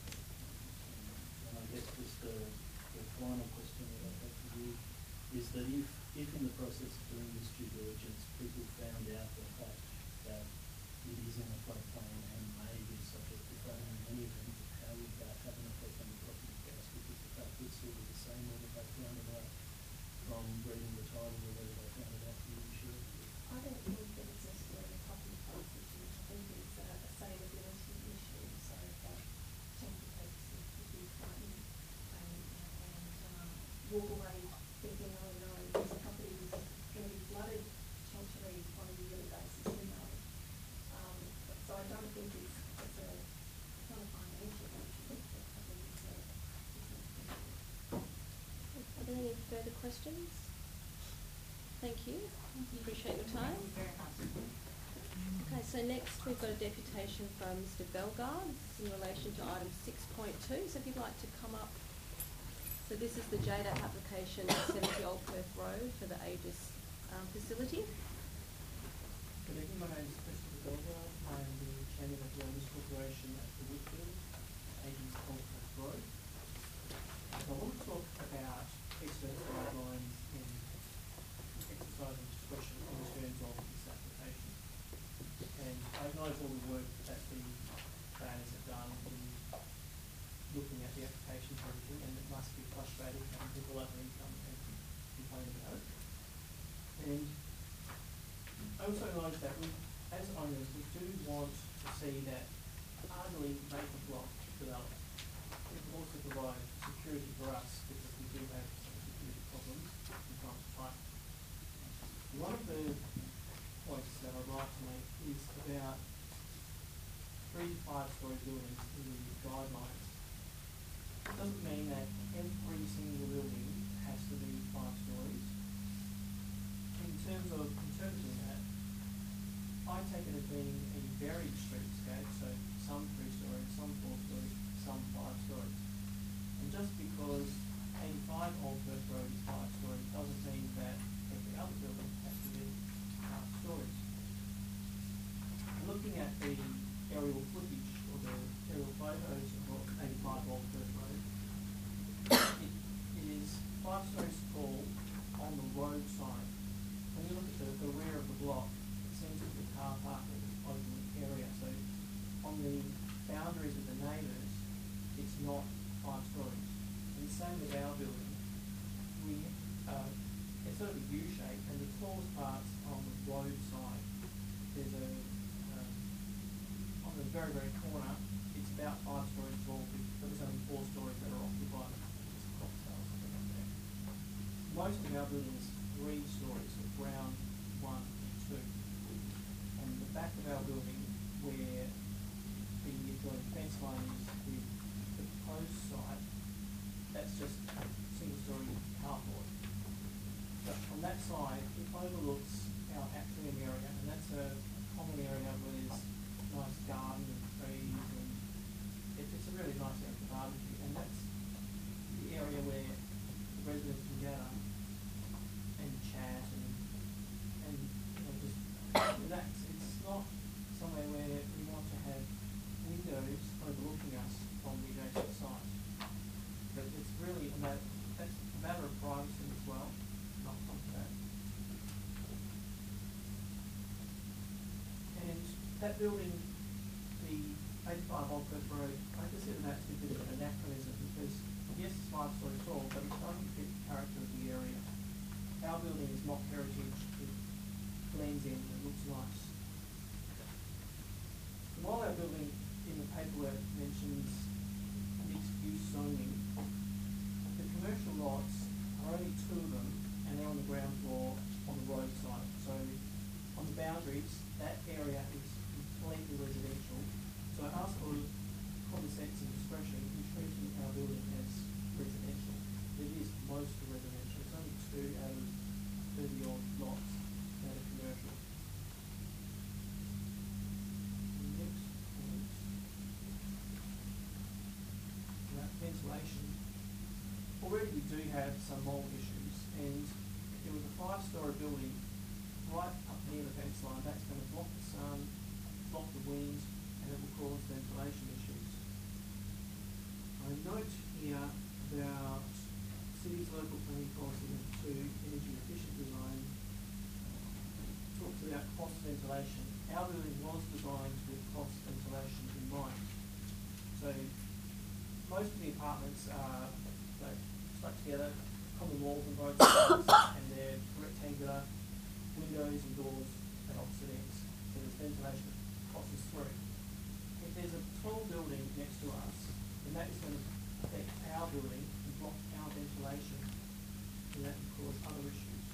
And I guess just the, the final question that I have for you is that if, if in the process of doing this due diligence, people found out the fact that it is in a floodplain and may be subject to flooding in any event, how would that have an effect on the property price? Because the fact would still be the same whether they found it out from reading the title or whether they found it out from the insurance. I don't think that it's necessarily a property price issue. I think it's a, a saleability issue. So that temporary purchases could be frightened and, and um, walk away thinking, oh no, this property is going to be flooded potentially on a yearly basis, who knows. Um, so I don't think it's, it's a, it's not a financial issue. I think it's a, it's a Are there any further questions? Thank you. Appreciate your time. Okay, so next we've got a deputation from Mister Bellegarde. This is in relation to item six point two. So if you'd like to come up. So this is the J D A P application at seventy Old Perth Road for the Aegis um, facility. Good evening, my name is Christopher Bellegarde. I am the chairman of the Owners Corporation at the Woodfield, Aegis Old Perth Road. I want to talk about expert guidelines in exercising discretion in terms of this application. And I acknowledge all the work that the planners have done in looking at the application for everything, and it must be frustrating having people over income and complain about it. And I also acknowledge that we, as owners, we do want to see that hardly vacant lot developed. it will also provide security for us because we do have some security problems from time to time. One of the points that I'd like to make is about three to five story buildings in the guidelines. It doesn't mean that every single building has to be five stories. In terms of interpreting that, I take it as being a varied streetscape, so some three stories, some four stories, some five stories. And just because eighty-five Old Perth Road is five stories doesn't mean that every other building has to be five stories. Looking at the aerial footage or the aerial photos of eighty-five Old Perth Road, it, it is five stories tall on the road side. When you look at the, the rear of the block, it seems to be a car park open area. So on the boundaries of the neighbours, it's not five stories. And the same with our building. We uh, it's sort of a U shape, and the tallest part's on the road side. There's a um, on the very very corner. It's about five stories tall, but there's only four stories that are occupied. It's cocktails, something like that. Most of our buildings three stories, so ground one and two. And the back of our building, where the joint fence line is with the proposed site, that's just a single story carport. But on that side, it overlooks our atrium area, and that's a common area where there's nice garden and trees, and it, it's a really nice area for barbecue, and that's the area where the residents can gather and chat and, and you know, just relax. It's not somewhere where we want to have windows overlooking us from the adjacent site. But it's really a matter, that's a matter of privacy as well, not something that. And that building, the eighty-five Old Perth Road, I consider that to be a bit of an anachronism because yes, it's five stories tall, but it doesn't fit the character of the area. Our building is mock heritage, it blends in, it looks nice. And while our building in the paperwork mentions mixed use zoning, the commercial lots are only two of them, and they're on the ground floor on the road side. So on the boundaries, that area is completely residential. So I ask for common sense and discretion in treating our building as residential. It is mostly residential. It's only two out of thirty odd lots that are commercial. Next point. About ventilation. Already we do have some mold issues, and if there was a five-story building right up near the fence line, that's going to block the sun, block the wind, and it will cause ventilation issues. I note here about city's local planning policy to energy efficient design uh, talks about cross ventilation. Our building was designed with cross ventilation in mind. So most of the apartments are like, stuck together, common walls on both sides, and they're rectangular, windows and doors at opposite ends. So there's ventilation that crosses through. If there's a tall building next to us, then that is going to affect our building and block our ventilation, and that can cause other issues.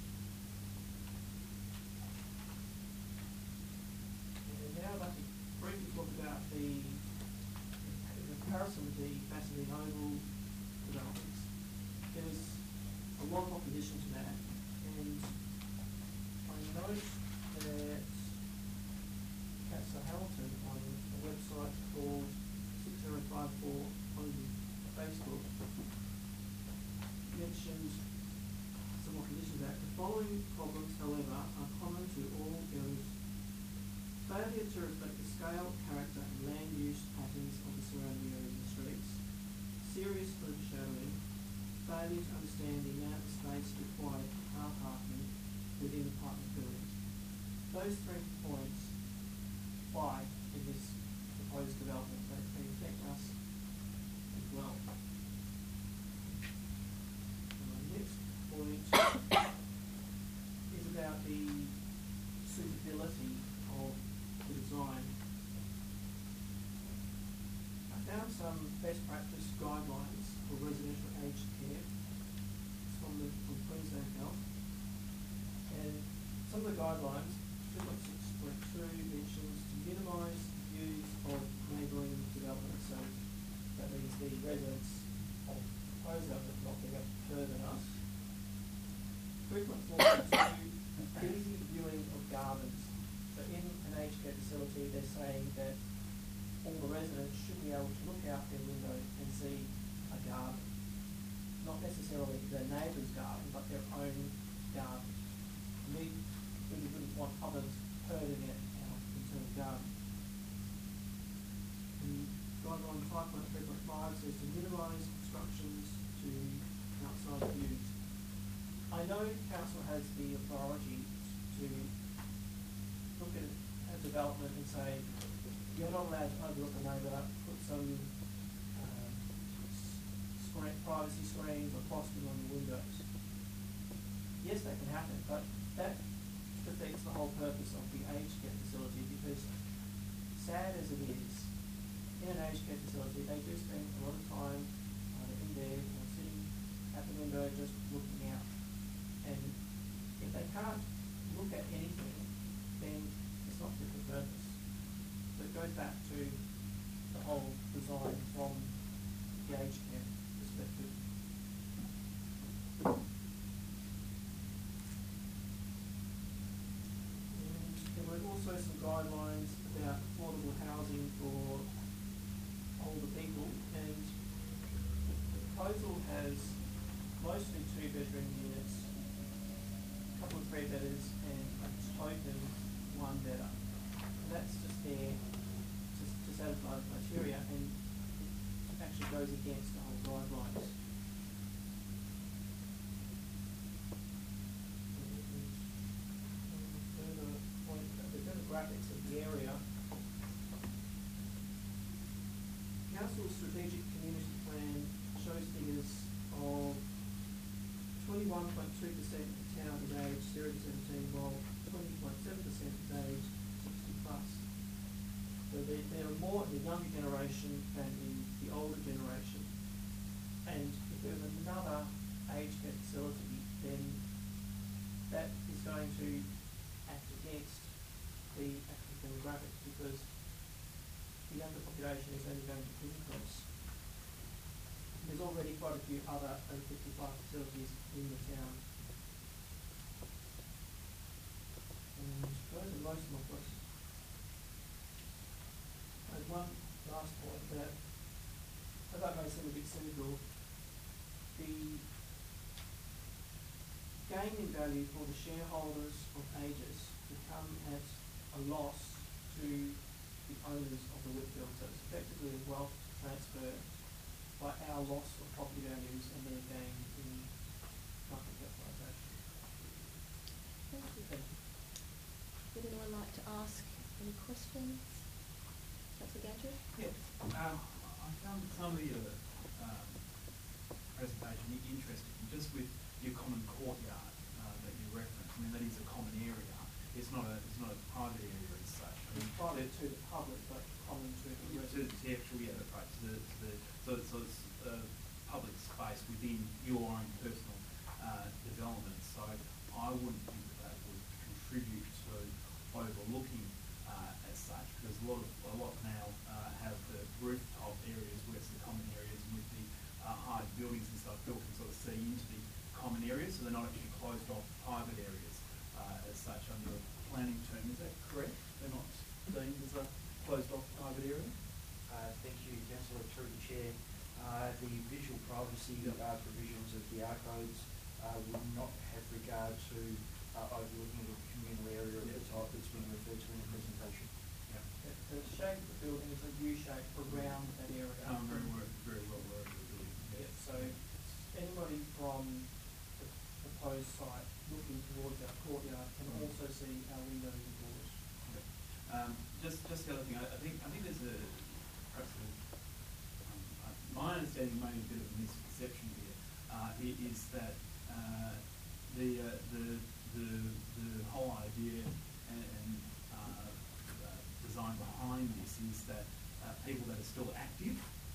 And now I'd like to briefly talk about the, the comparison with the Basildine Oval developments. There was a lot of opposition to that, and I note that Councillor Hamilton on a website called six zero five four on Facebook mentioned some opposition to that. The following problems, however, are common to all areas. Failure to reflect the scale, character and land use patterns of the surrounding areas and streets, serious overshadowing, failure to understand the amount of space required for car parking within apartment buildings. Those three points apply in this proposed development. They, they affect us as well. And my next point is about the suitability of the design. I found some best practice guidelines for residential aged care. It's from the from Queensland Health. And some of the guidelines, two point six point two mentions to minimise the use of neighbouring developments. So that means the residents of the proposed development not being able to further than us. three point four point two, easy viewing of gardens. So in an aged care facility, they're saying that all the residents should be able to look out their window and see a garden. Not necessarily their neighbour's garden, but their own garden. We really wouldn't want others herding it out into the garden. And guideline five point three point five says to minimise obstructions to outside views. I know council has the authority to look at a development and say, you're not allowed to overlook a neighbour, put some um, screen, privacy screens or frosting on your windows. Yes, that can happen, but that defeats the whole purpose of the aged care facility, because sad as it is, in an aged care facility, they do spend a lot of time either in there or sitting at the window just looking out. And if they can't look at anything, then it's not fit for purpose. So it goes back to the whole design from the aged care perspective. And there were also some guidelines about affordable housing for older people, and the proposal has mostly two bedroom units, a couple of three bedders, and a token one bedder. And that's just there to, to satisfy the criteria, and it actually goes against the whole guidelines. Further point, the demographics of the area. Council's strategic community plan shows figures of twenty-one point two percent of the town is aged zero to seventeen, while twenty point seven percent is aged sixty plus. So there, there are more in the younger generation than in the older generation. And if there's another aged care facility, then that is going to act against the actual demographics, because the younger population is only going to increase. There's already quite a few other over fifty-five facilities in the town. And those are most of my points. And one last point that, although that may seem a bit cynical, the gain in value for the shareholders of Aegis will come at a loss to the owners of the Whitfield. So it's effectively a wealth transfer by our loss of property values and their gain in market capitalisation. Thank you. Thank you. Would anyone like to ask any questions? Councillor Gadget? Yeah, um, I found some of your um, presentation interesting, just with your common courtyard uh, that you referenced. I mean, that is a common area. It's not a it's not a private area as such. I mean, It's private to the public, but common to the to, to residents. the actual, yeah, that's right. To the, to the, so, so it's uh, public space within your own personal uh, development. So I wouldn't think that that would contribute to overlooking uh, as such, because a lot of a lot now uh, have the rooftop areas where it's the common areas, and with the uh, high buildings and stuff, people can sort of see into the common areas, so they're not actually closed off private areas uh, as such under a planning term. Is that correct? They're not deemed as a closed off private area? Uh, thank you, Councillor, through the chair. Uh, the visual privacy uh, provisions of the R codes uh, would not have regard to uh, overlooking a communal area of the type that's been referred to in the presentation. Yeah. The, the shape of the building is a U shape around that area. Um, very, well- very well worded, really. Yeah, so anybody from the proposed site looking towards our courtyard can Mm. also see our windows and doors. Okay. Um, just, just the other thing, I, I think, I think there's a, perhaps a, um, uh, my understanding may be a bit of a misconception here, uh, i- is that, uh, the, uh, the, the, the whole idea and, and uh, uh, design behind this is that, uh, people that are still active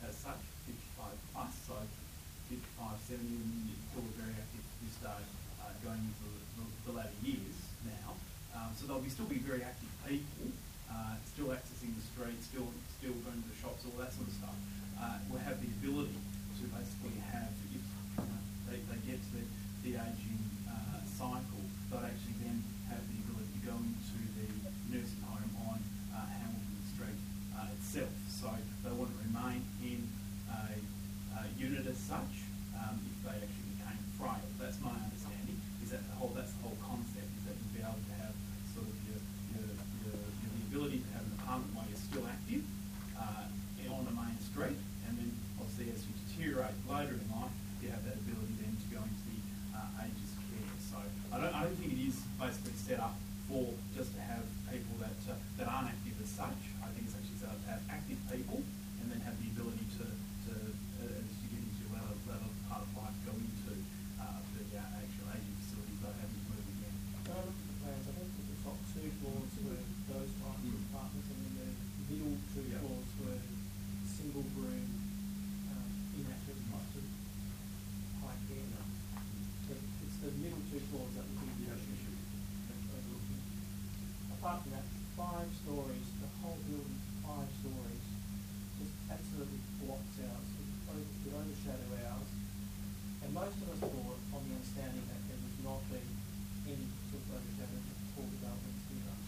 as such, fifty-five plus, so fifty-five, seventy, and until we're very active at this stage, uh, going into the, the latter years now. Um, so they'll be still be very active people, uh, still accessing the street, still still going to the shops, all that sort of stuff. Uh, will have the ability to basically have, if you know, they, they get to the, the ageing uh, cycle, they'll actually then have the ability to go into the nursing home on uh, Hamilton Street uh, itself. So they wouldn't remain in a, a unit as such um, if they actually became frail. That's my understanding. Is that the whole? That's the whole concept. Is that you'll be able to have sort of your your, your, your the ability to have an apartment while you're still active uh, on the main street, and then obviously as you deteriorate later in life, you have that ability then to go into the uh, ages care. So I don't, I don't think it is basically set up for just to have people that uh, that aren't active as such. I think it's actually set up to have active people, and then have the ability to, to uh, as you get into your latter, latter part of life, go into uh, the uh, actual aging facilities that have to move again. Um, plans, I think the top two floors were those types of apartments, and then the middle two Yeah. floors were single room, um, inactive types of high care. So it's the middle two floors that would be the Yeah, issue. sure. That's overlooking. Apart from that, five stories, the whole building, five stories, just absolutely blocks ours. It over- it would overshadow ours. And most of us bought on the understanding that there would not be any sort of overshadowing of tall developments near us.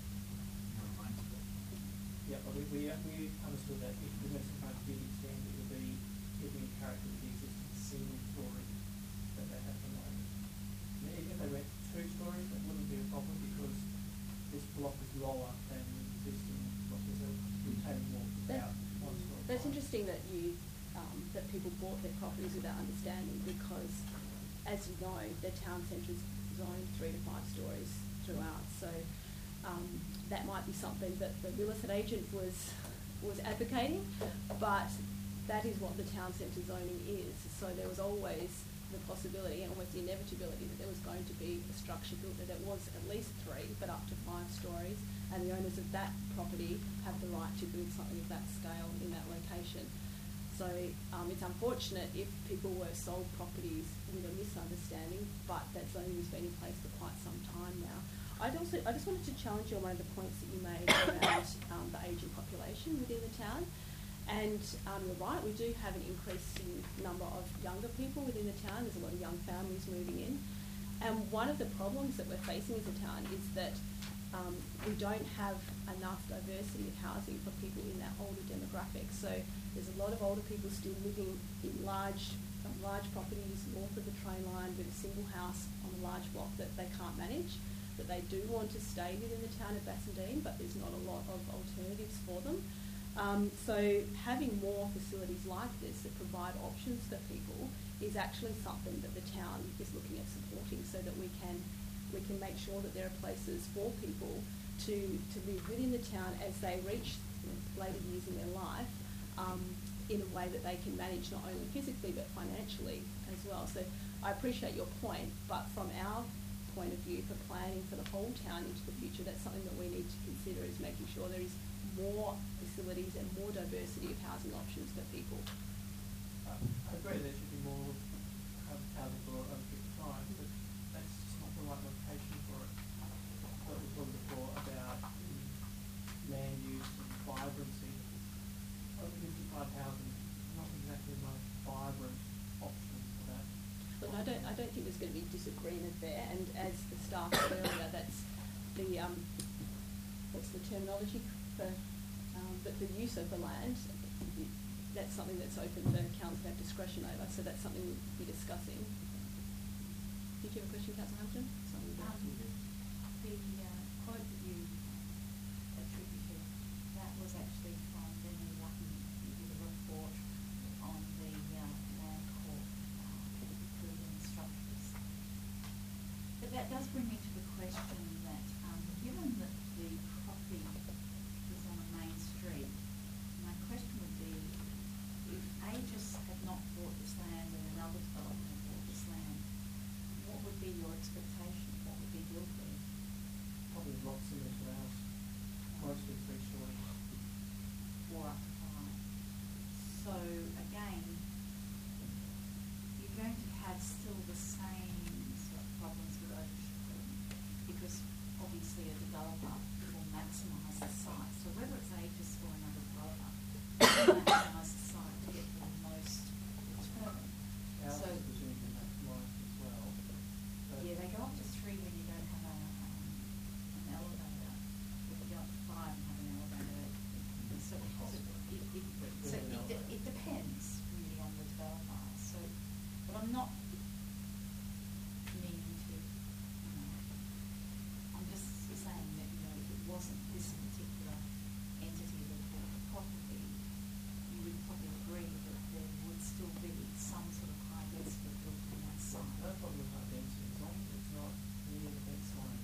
Yeah, but we, we, uh, we understood that if the nursing home did extend, it would be, it would be in character with the existing single story that they have at the moment. And even if they went two stories, that wouldn't be a problem because this block is lower than the existing block. There's a retaining wall That- about one story. That's high. interesting that you, um, that people bought their properties without understanding, because as you know, the town centre is zoned three to five stories throughout, so um, that might be something that the real estate agent was, was advocating, but that is what the town centre zoning is, so there was always the possibility and almost the inevitability that there was going to be a structure built there that was at least three, but up to five stories, and the owners of that property have the right to build something of that scale in that location. So um, it's unfortunate if people were sold properties with a misunderstanding, but that zoning has been in place for quite some time now. I'd also, I just wanted to challenge you on one of the points that you made around um, the ageing population within the town. And um, you're right, we do have an increasing number of younger people within the town. There's a lot of young families moving in. And one of the problems that we're facing as a town is that um, we don't have enough diversity of housing for people in that older demographic. So there's a lot of older people still living in large, um, large properties north of the train line with a single house on a large block that they can't manage, that they do want to stay within the town of Bassendean, but there's not a lot of alternatives for them. Um, so having more facilities like this that provide options for people is actually something that the town is looking at supporting, so that we can we can make sure that there are places for people to, to live within the town as they reach, you know, later years in their life, um, in a way that they can manage not only physically but financially as well. So I appreciate your point, but from our point of view for planning for the whole town into the future, that's something that we need to consider, is making sure there is more facilities and more diversity of housing options for people. Uh, I agree there should be more um, housing for over fifty-five, but that's just not the right location for it. What we talked before about um, land use and vibrancy. Over fifty-five housing is not exactly the most vibrant option for that. Look, I don't, I don't think there's going to be disagreement there, and as the staff said earlier, that's the, um, what's the terminology for, um, but the use of the land, that's something that's open for council to have discretion over, so that's something we'll be discussing. Did you have a question, Councillor Hampton? Sorry, Um, the uh, quote that you attributed, that was actually from Lenny Lucky, who did a report on the uh, land court uh, building structures. But that does bring me to the question that, um, given that the property is on a main street, my question would be, if Aegis had not bought this land and another developer had bought this land, what would be your expectation? What would be built there? Probably a lot similar to ours, mostly three stories. Four up to five. So are still the same sort of problems with ownership, because obviously a developer will maximise the site. So whether it's Aegis or another developer, will maximise the site to get the most return. Ours So is presumed in that light as well. But yeah, they go up to three when you don't have a, um, an elevator. If you go up to five and have an elevator, so, so it, it, so it, de- it depends really on the developer. So, but I'm not meaning to, you know, I'm just saying that, you know, if it wasn't this particular entity that bought the property, you would probably agree that there would still be some sort of high density built on that site. no problem with high density, as long as it's not near the fence line.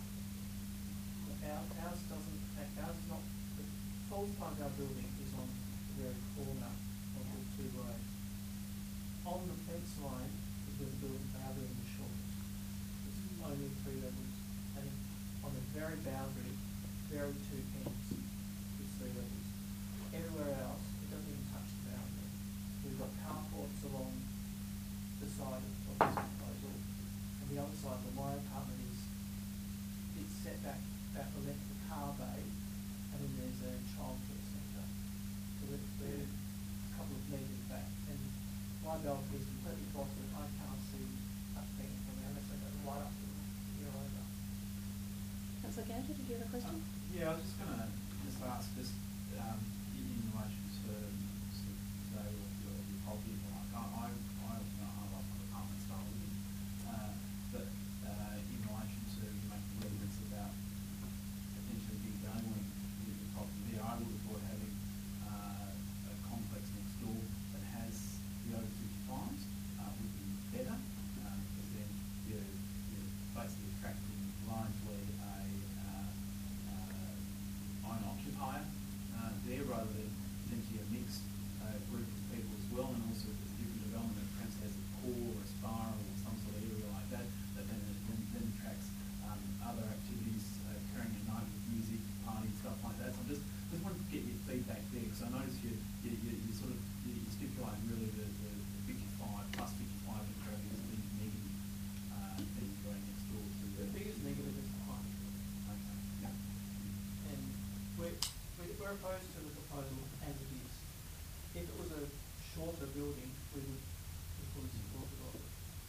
Our, ours doesn't, ours is not, the Falls part of our building is on the very corner of the two roads. On the fence line is where the building, our building is shortest. It's only three levels, and on the very boundary, very two ends, is three levels. Everywhere else, it doesn't even touch the boundary. We've got carports along the side of, of this proposal, and the other side, the my apartment is, it's set back, back the length of the car bay, and then there's a childcare centre. So we're, we're a couple of metres back, and my balcony is completely frosted. I can't see a thing from there unless I go right up to the year over. Councillor Ganter, did you have a question? Yeah, I was just going to just ask, just um, in, in relation to sort of say your, your, your property, like I, I, I, you know, I love my apartment style living, uh, but uh, in relation to you making reference about potentially being going with your property there, I would have thought having uh, a complex next door that has the over fifty-fives uh, would be better, uh, because then you're, you're basically attracting largely a uh, uh, owner occupier uh, there, rather than potentially a mixed uh, group of people as well, and also if there's different development, perhaps has a core or a spa or some sort of area like that, that then, then, then attracts um, other activities uh, occurring at night with music, parties, stuff like that. So I just just wanted to get your feedback there, because I noticed you you, you, you sort of you, you stipulate really the, the, the fifty-five plus fifty-five in as being negative uh, things going next door to The biggest negative is the height. Okay. Yeah. And we're, we- we're opposed to the proposal as it is. If it was a shorter building, we would, we would support it all.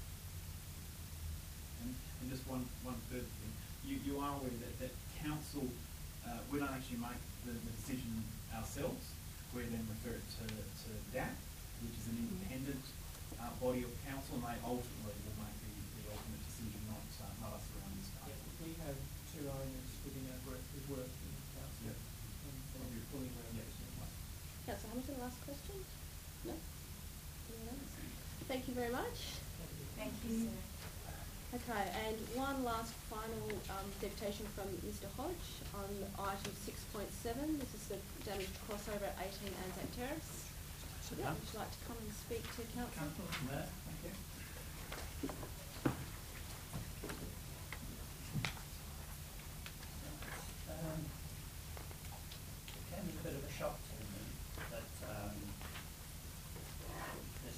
And, and just one, one further thing, you, you are aware that, that council, uh, we don't actually make the, the decision ourselves, we then refer it to, to D A P, which is an independent uh, body of council, and they ultimately will make the, the ultimate decision, not, uh, not us around this Yeah, table. we have two owners within our group who work in the council. Yep. And they're fully aware of Yes. this. Councillor Hamilton, last question? No? Anyone else? Thank you very much. Thank you, sir. Okay, and one last final um, deputation from Mister Hodge on item six point seven. This is the damaged crossover at eighteen Anzac Terrace. Yeah, would you like to come and speak to council? Councillor, thank you. Um, it came as a bit of a shock to me that um, this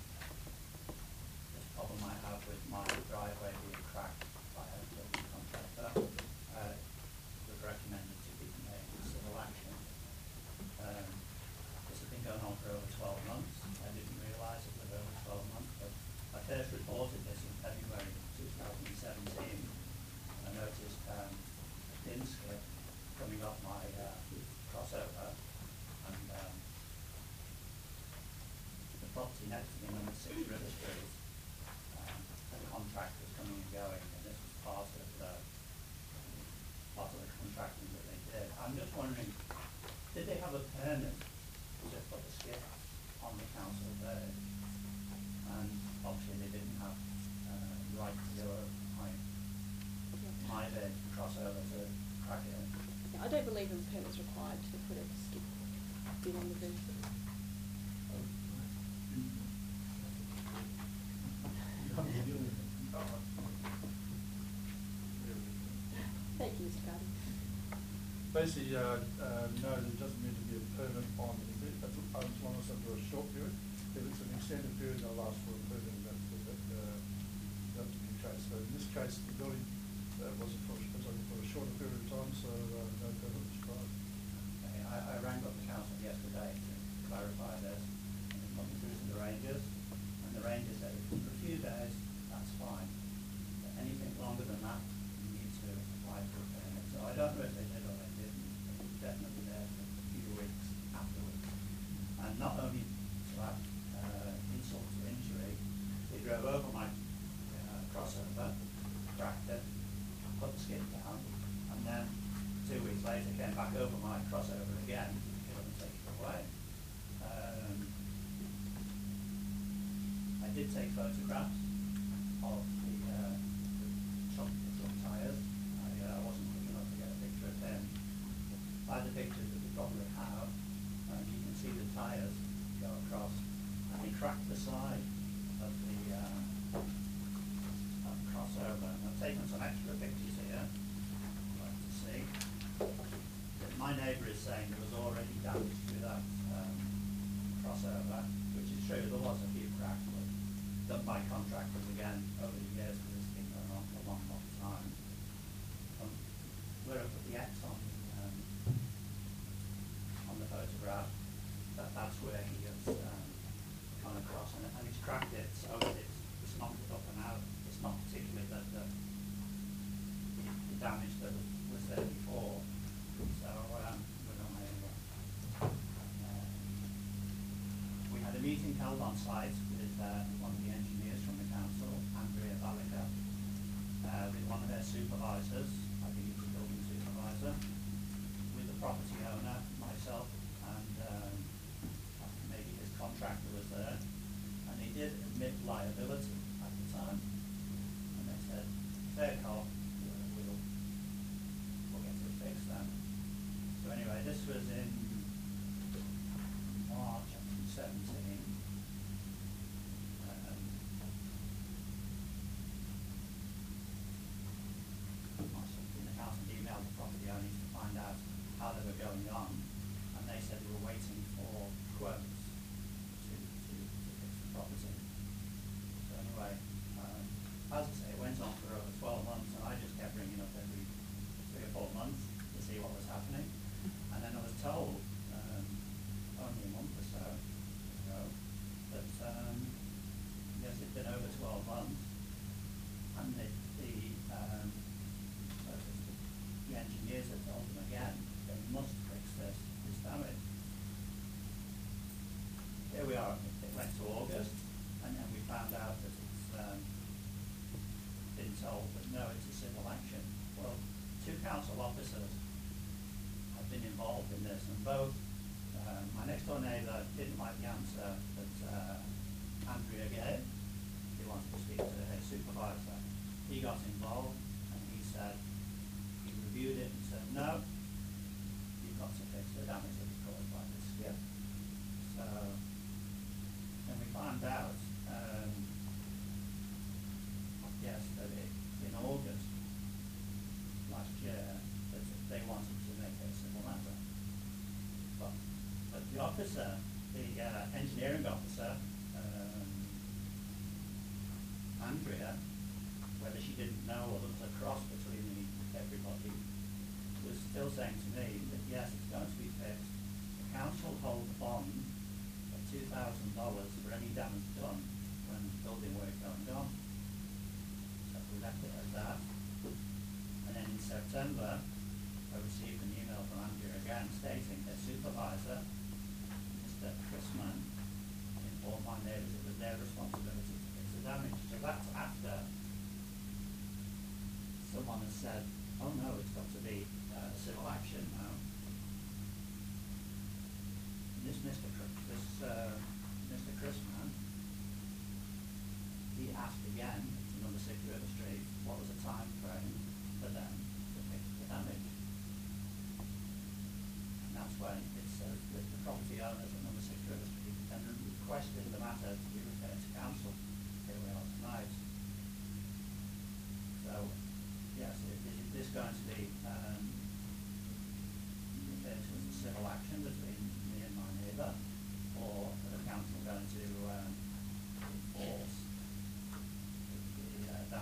this problem I have with my driveway being cracked by a building contractor uh, was recommended to be made civil action. Um, this has been going on for over twelve months. I didn't realise it was over twelve months, but I first reported this in February two thousand seventeen. I noticed um, a pin skip coming off my uh, crossover, and um, the property next to me, number six River Street, um, the contract was coming and going, and this was part of the part of the contracting that they did. I'm just wondering, did they have a permit to put the skip on the council there? And obviously they didn't have uh, right to do a high, high bed crossover to crack it in. Yeah, I don't believe a permit is required to put a skip bin on the roof. Thank you, Mister Garden. Basically, uh, uh, no, there doesn't need to be a permit on it, as long as it's over a short period. If it's an extended period, they'll ask for a permit, that, that, uh, got to be traced. So in this case, the building uh, was for, was only for a shorter period of time, so uh, no permit was required. Okay, I, I rang up the council yesterday to clarify this, and it put me through to the Rangers, and the Rangers said if it's for a few days, that's fine. But anything longer than that, you need to apply for a permit. So I don't know if they did or they didn't, but it was definitely there for a few weeks afterwards. And not only to add uh, insult to injury, they drove over my uh, crossover, cracked it, put the skid down, and then two weeks later came back over my crossover again to kill it and take it away. Um, I did take photographs of the, uh, the truck, the truck tyres. I uh, wasn't quick enough to get a picture of them. By the pictures that we probably have, um, you can see the tyres go across, and they cracked the side of the uh, of the crossover. And I've taken some extra pictures here. I'd like to see. My neighbour is saying there was already damage to that um, crossover, which is true. There was a few cracks, but done by contractors again over the years, because it's been going on for a long, long time. Um, where I put the X on um, on the photograph, that that's where he has um, gone across, and, and he's cracked it, so it's, it's knocked it up and out. It's not particularly the, the, the damage that was, was there before. So um, we're on a, uh, we had a meeting held on site with uh, one of the engineers from the council, Andrea Balica, uh, with one of their supervisors, I think he was a building supervisor, with the property owner, myself, and um, maybe his contractor was there, and they did admit liability at the time, and they said, fair call, we'll, we'll, we'll get it fixed then. So anyway, this was in March of seventeen. Um, March seventeen, the council emailed the property owners to find out how they were going on, and they said they were waiting for quotes to, to, to fix the property. So anyway, um, as I say, it went on for over twelve months, and I just kept ringing up every three or four months to see what was happening. And then I was told, um, only a month or so ago, that um, yes, it'd been over twelve months, and the, the, um, so the, the engineers had told them again, they must fix this, this damage. Here we are, it went to August, and then we found out that it's um, been told that no, it's a civil action. Well, two council officers have been involved in this, and both, uh, my next door neighbour didn't like the answer that uh, Andrea gave. He wanted to speak to her supervisor. He got involved, and he said, he reviewed it and said, no, you've got to fix the damage that was caused by this skip. So, then we found out, um, yes, that it, in August last year, that they wanted to make it a civil matter. But, but the officer, the uh, engineering officer, um, Andrea, whether she didn't know or there was a cross between the, everybody, was still saying to me that yes, it's going to be fixed. The council hold a bond of two thousand dollars for any damage done when building work going on. So we left it as that. And then in September, I received an email from Andrea again stating their supervisor, Mister Chrisman, informed my neighbours it was their responsibility to fix the damage. So that's after someone has said, oh no, it's got to be uh, civil action now. And this Mister Cr- this uh, Mister Chrisman, he asked again, it's number six River Street, what was the time frame for them to fix the damage. And that's when it says that the property owners at number six River Street then requested the matter to be referred to council. Here we are tonight. So, yes, is, is this going to be um, referred to as a civil action between me and my neighbour, or are the council going to um, enforce the, uh,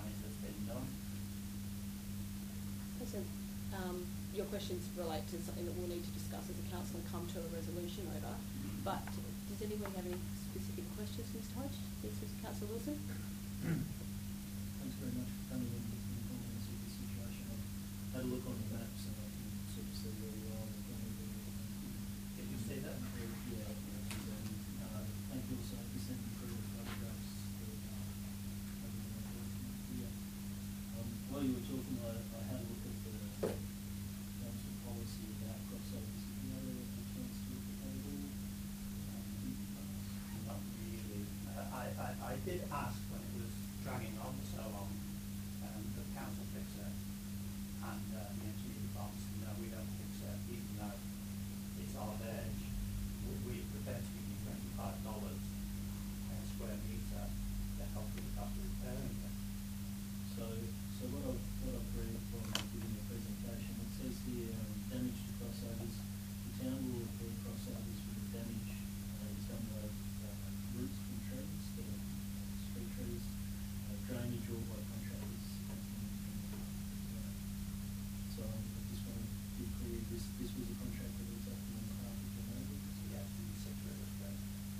questions relate to something that we'll need to discuss as a council and come to a resolution over. But does anybody have any specific questions, Mister Hodge? Yes, Mister Councillor Wilson? Thanks very much for coming in and informing us of the situation. I've had a look on the maps and I can sort of see where you are and kind of where you're Did you see that? Yeah, and uh, thank you also for sending through the photographs. That, uh, yeah. Um, while you were talking, I, I had a look at the council policy about crossovers. Have you had a chance to look at that at all? Um, Not really. Uh, I, I, I did ask when it was dragging on for so long, um, the council fixer and uh, the engineer department said, no, we don't fix it, even though it's our veg. We, we're prepared to give you twenty-five dollars a square metre to help with the cost of repairing it. So, so what I've, what I've read from giving the presentation, it says here, um, damage to crossovers. The town will repair crossovers with the damage uh, is done by uh, roots from trees, that are uh, street trees, uh, drainage or by contractors. Uh, so I just want to be clear, this, this was a contractor that was acting on behalf of the neighbours. Yeah, the six rivers spread.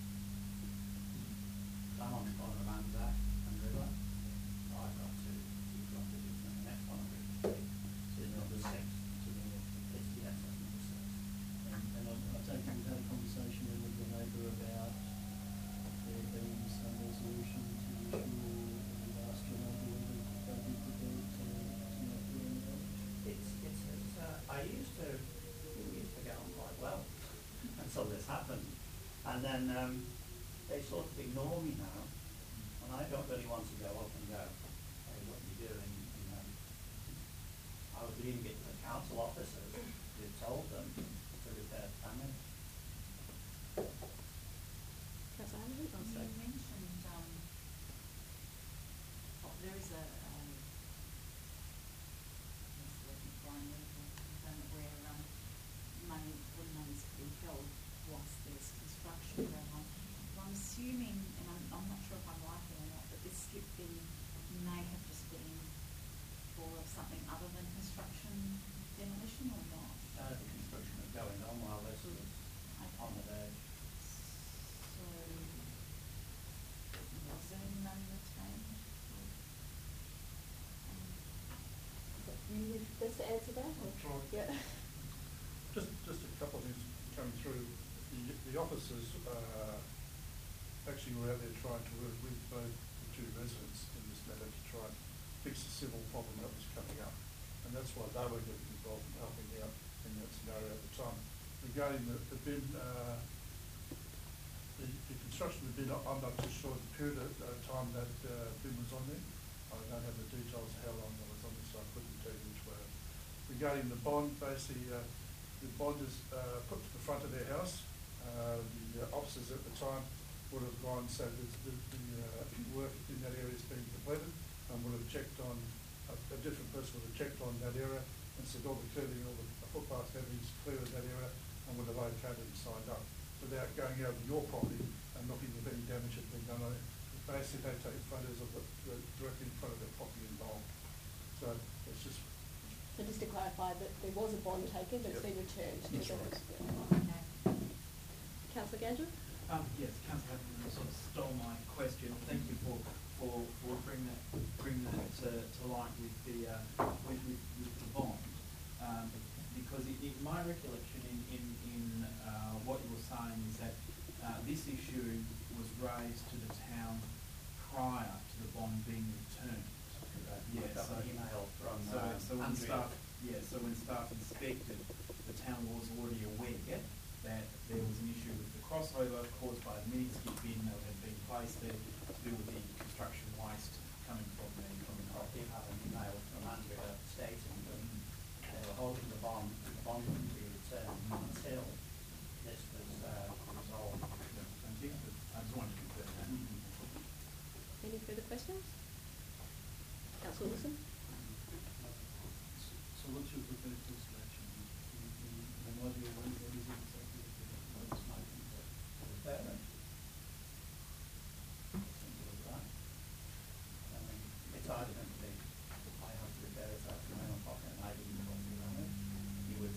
I'm on the corner of Anzac and River. So I've got two, two properties, and the next one on River Street is number six. To the north. It's, yes, that's number six. And, and I, I take it we've had a conversation then with the neighbour about there being some resolution to the issue, or we've asked your neighbour whether they'd be prepared to, to not do any damage. It's, it's, it's, uh, I used to, we used to get on quite well until this happened. And then, um, they sort of ignore me now, and I don't really want to go up and go, hey, what are you doing, you know? I was leaving it to the council officers who told them to repair the damage. Councillor Hamilton? Oh, sorry. You mentioned, um, oh, there is a, um, yes, let me find it, um, where, um, money, when money's to be held whilst there's construction going on. I'm assuming, and I'm, I'm not sure if I'm right or not, that this skip bin may have just been for something other than construction demolition or not? Uh, the construction was going on while this was on the verge. So, was there any money retained? Um, You would best to answer that? or- I'll try. Yeah. Just, just a couple of things coming through. The, the officers, uh, actually were out there trying to work with both the two residents in this matter to try and fix the civil problem that was coming up. And that's why they were getting involved in helping out in that scenario at the time. Regarding the, the bin, uh, the, the construction of the bin, I'm not too sure the period of uh, time that uh, bin was on there. I don't have the details of how long it was on there, so I couldn't tell you which way. Regarding the bond, basically, uh, the bond is uh, put to the front of their house. Uh, the uh, officers at the time would have gone, so the, the, the uh, work in that area is being completed, and would have checked on, a, a different person would have checked on that area and said all the curving, all the footpath everything's clear in that area, and would have okayed it and signed up without going over your property and looking if any damage had been done on it. Basically, they take photos of the, the directly in front of their property involved. So it's just. So just to clarify that there was a bond taken, but it's Yep. been returned to That's the. right. Okay. Councillor Gandra? Um, yes, Councillor Hamilton sort of stole my question. Thank you for, for, for bringing that, bringing that to, to light with the, uh, with, with, with the bond. Um, because it, it, my recollection in, in, in uh, what you were saying is that uh, this issue was raised to the town prior to the bond being returned. Uh, yeah, I got so, an email from so, uh, so when Andrea. staff, yeah, so when staff inspected, the town was already aware that there was an issue with the crossover caused by the mini skip bin that had been placed there to do with the construction waste coming from the, from the I property. did have an email from Andrea stating that they were holding the bond, the bond wouldn't be returned until this was uh, resolved. Thank you. I just wanted to confirm that. Any further questions? Councillor Wilson? So what's your preferred course of action? In, in, in my view, what is what is it exactly that the notice making? Repair it. Simple as that. I mean, it's either going to be, I have to repair it out of my own pocket and I didn't put it on it. You would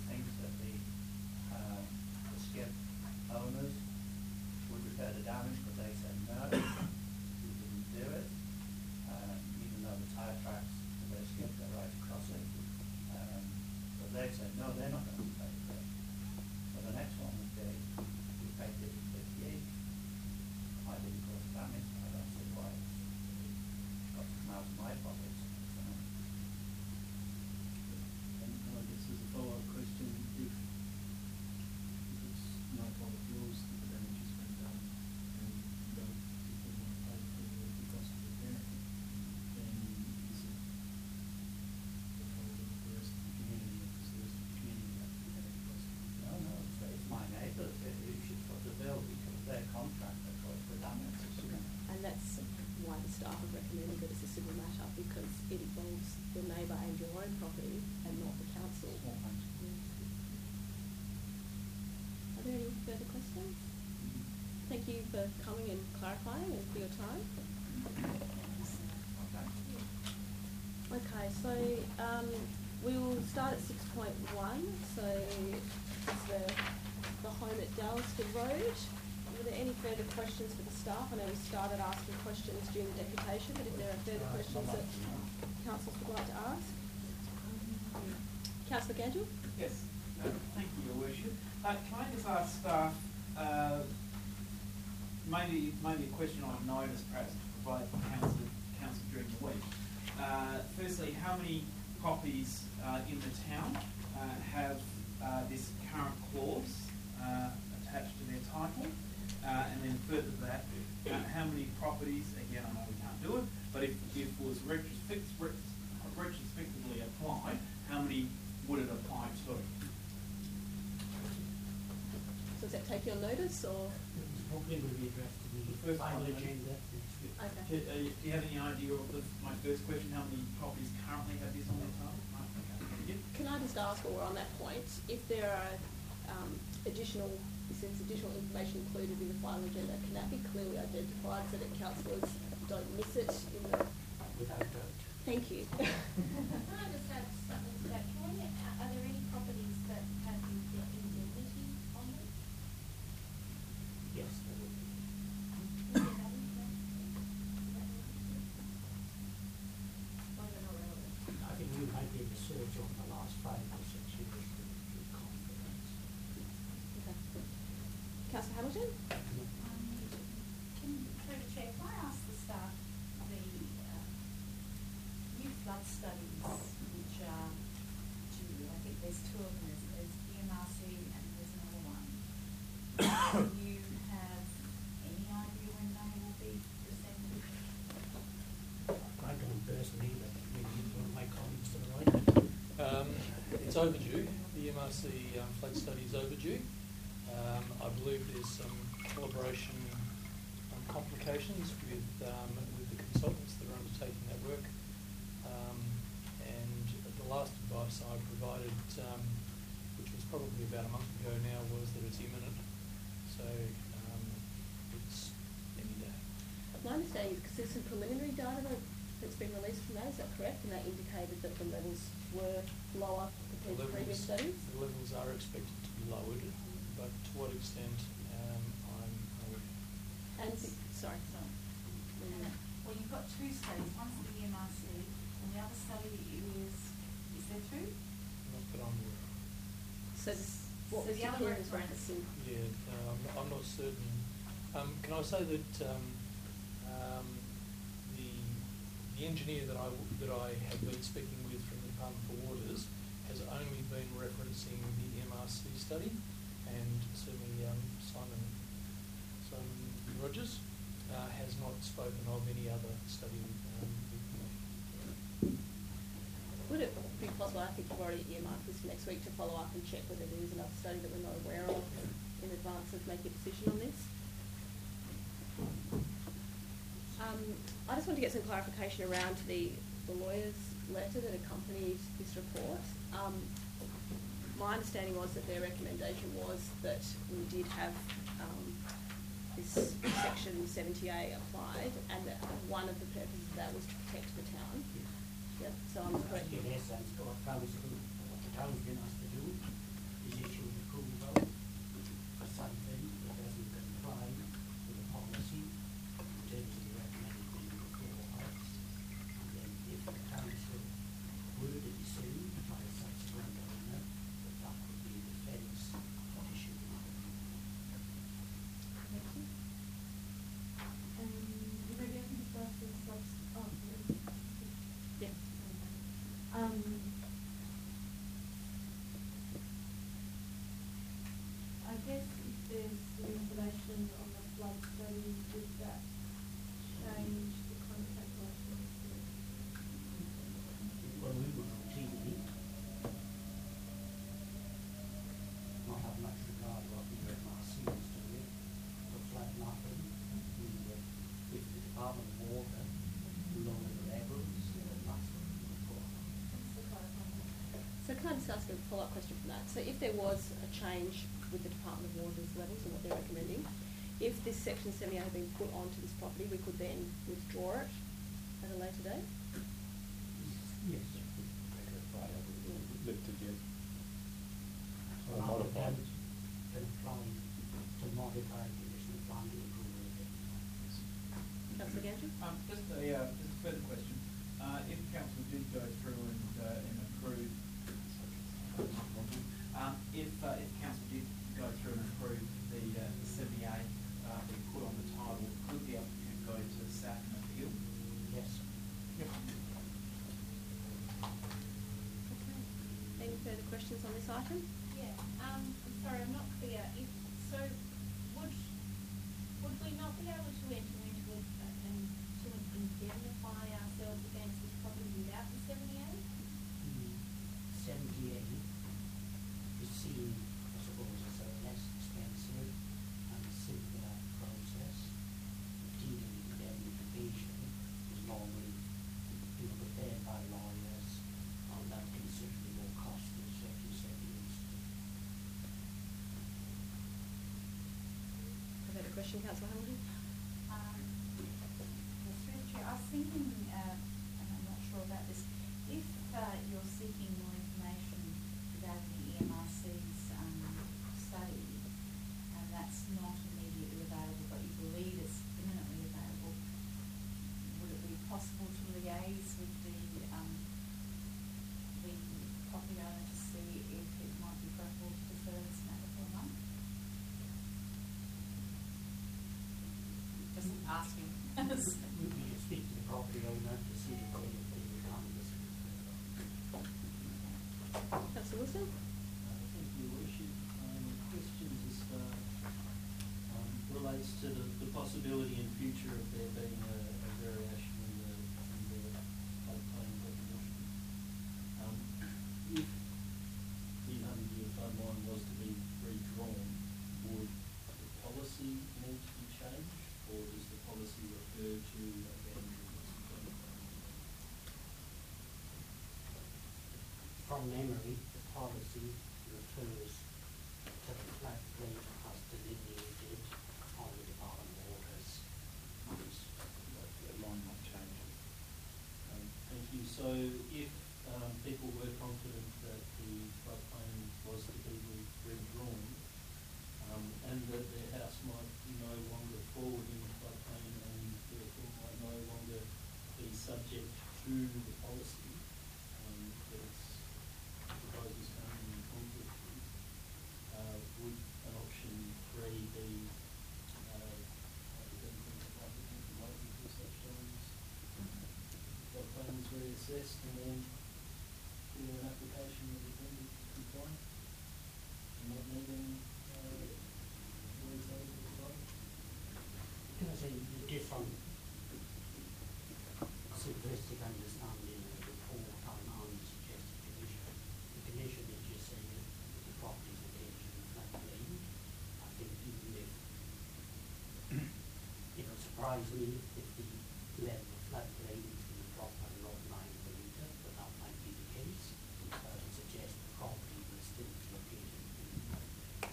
it involves the neighbour and your own property and not the council. Small things. Are there any further questions? Thank you for coming and clarifying and for your time. Okay, so um, we will start at six point one. So it's the, the home at Dalesford Road. Were there any further questions for the staff? I know we started asking questions during the deputation, but if there are further questions that councillors would like to ask. Councillor Ganjel? Yes, uh, thank you, Your Worship. Uh, can I just ask staff, uh, maybe, maybe a question on notice perhaps to provide the council, council during the week. Uh, firstly, how many properties uh, in the town uh, have uh, this current clause uh, attached to their title? Uh, and then further to that, uh, how many properties, again I know we can't do it, but if, if it was retrospect, retrospectively applied, how many would it apply to? So does that take your notice or? Probably will be addressed in The the first final one, agenda. Okay. Do, uh, do you have any idea of the, my first question, how many properties currently have this on their title? Right, okay. Yep. Can I just ask, while we're on that point, if there are um, additional, if there's additional information included in the final agenda, can that be clearly identified so that councillors don't miss it in the... Without doubt. Thank you. Can I just add something to that? Can we, are there any properties that have indemnity on them? Yes, there will be. Is there that in there? Is that in there? Or they're not relevant? I think we might be research on the last five or six years with confidence. Okay. Councillor Hamilton? Um, can, through the chair, can I ask the staff the uh, new flood studies, which are due, I think there's two of them, there's, there's E M R C and there's another one. Do you have any idea when they will be presented? I don't personally, but maybe one of my colleagues to the right. Um, it's overdue. The M R C um, flood study is overdue. Um, I believe there's some collaboration um, complications with um, with the consultants that are undertaking that work. Um, and the last advice I provided, um, which was probably about a month ago now, was that it's imminent. So um, it's any day. My understanding is because there's some preliminary data that, that's been released from that, is that correct? And that indicated that the levels were lower compared to previous studies? The levels are expected to be lowered, but to what extent, um, I'm aware. And, sorry. So, uh, well, you've got two studies, one's the E M R C and the other study is, is there two? Not that I'm aware of. So this, what So was the the other King was reference- referencing? Yeah, no, I'm, not, I'm not certain. Um, can I say that um, um, the the engineer that I w- that I have been speaking with from the Department for Waters has only been referencing the M R C study, and certainly um, Simon Simon Rogers uh, has not spoken of any other study um, with me. Would it be possible, I think you've already earmarked this for next week, to follow up and check whether there is another study that we're not aware of in advance of making a decision on this? Um, I just want to get some clarification around the, the lawyer's letter that accompanied this report. Um, my understanding was that their recommendation was that we did have um, this section seventy A applied, and that one of the purposes of that was to protect the town. Yep, so I'm correct. In essence, what council, what the town's been asked to do is issue an approval for something that doesn't comply with the policy in terms of the recommended being before us. And then if the council were to be sued by a subsequent owner, that that would be a defence of issuing an approval. Thank you. Um, maybe I can just ask this last, oh, Yeah. Um, I guess if there's some information on the flood study, would that change the contact license? Well, we were routinely not have much regard what the M R C was doing, the flood mapping. We were, if the Department of Water lowered the levels, then that's what just ask a follow-up question from that? So if there was a change with the Department of Waters levels and what they're recommending, if this section seventy-eight had been put onto this property, we could then withdraw it at a later date? Yes. Lifted yet? So I would then apply to modify conditional plan to approve it. Councillor Gandry? Um, just a, uh, just a further question. Uh, if council did go through and, uh, and approve, um, if, uh, if council did go through and approve the, uh, the seventy-eight, uh, being put on the title, could the applicant go to SAC and appeal? Yes. Yep. Okay. Any further questions on this item? Yeah, um, I'm sorry, I'm not clear. If, so, would, would we not be able to enter into it uh, and to indemnify ourselves against this property without the seventy-eight? seventy-eight is seen, I suppose, as a less expensive and simpler process. Dealing with indemnification is normally, you know, prepared by lawyers, and that considerably more costly, so if you said it is. I've had a question, Councillor Hamilton. Um, yes, through the chair, I was thinking, uh, and I'm not sure about this, if uh, you're seeking more information regarding the E M R C's um, study, and that's not immediately available, but you believe it's imminently available, would it be possible to liaise with the um, the property owner to see if it might be preferable to defer this matter for a month? Just asking. We can speak to the property owner to see if they, if they would come this. Councillor Wilson? Uh, thank you, Worship. Um, question just uh, um, relates to the, the possibility in future of there being a, a variation in the, in the floodplain definition. Um, if the hundred-year flood line was to be redrawn, would the policy need to be changed, or does the policy refer to abandoning this floodplain? From memory, the policy refers to the floodplain as delineated on the Department of Waters. The line might change. Um, thank you. So if um, people were confident that the floodplain was to be re- redrawn, um, and that their house might no longer fall within the floodplain and therefore might no longer be subject to the policy um, that its proposers currently in conflict with, uh, would an option three be uh, then think that the applicant might wait until such time as the floodplain is reassessed and then do an application that is then compliant and not needing uh, words over the road? Can I say the different simplistic understanding of the report on, on the suggested condition? The condition is just saying that the property is located in the floodplain. I think even if it would surprise me if the level of floodplain is going to drop by not nine per litre, but that might be the case. I would suggest the property will still be located in the floodplain.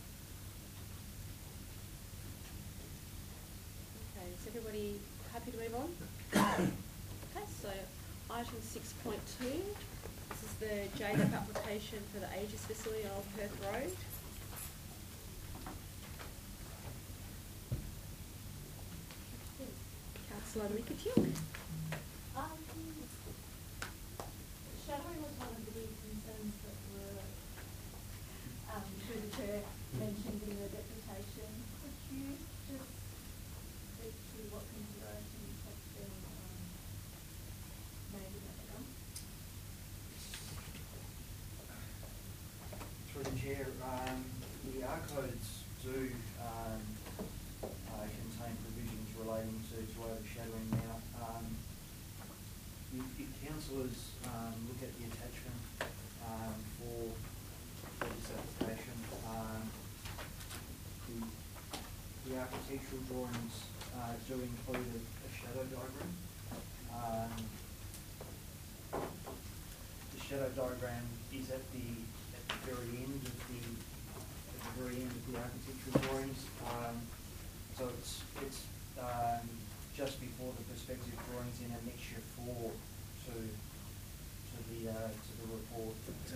Okay, is everybody happy to move on? Okay, so item six point two, this is the J D A P application for the Aegis facility on Old Perth Road. Councillor Mikatil. Um, shadowing was one of the big concerns that were, um, through the chair, mentioned in the deputation. Could you just speak to what considerations have been, um, made in that regard? Through the chair, um, the R codes do um, uh, contain provisions relating to, to overshadowing now. Um, if, if councillors um, look at the attachment um, for, for this application, um, the, the architectural drawings uh, do include a, a shadow diagram. Um, the shadow diagram is at the very end of the, at the very end of the architectural drawings. Um, so it's, it's um, just before the perspective drawings in Annexure four to, to the, uh, to the report.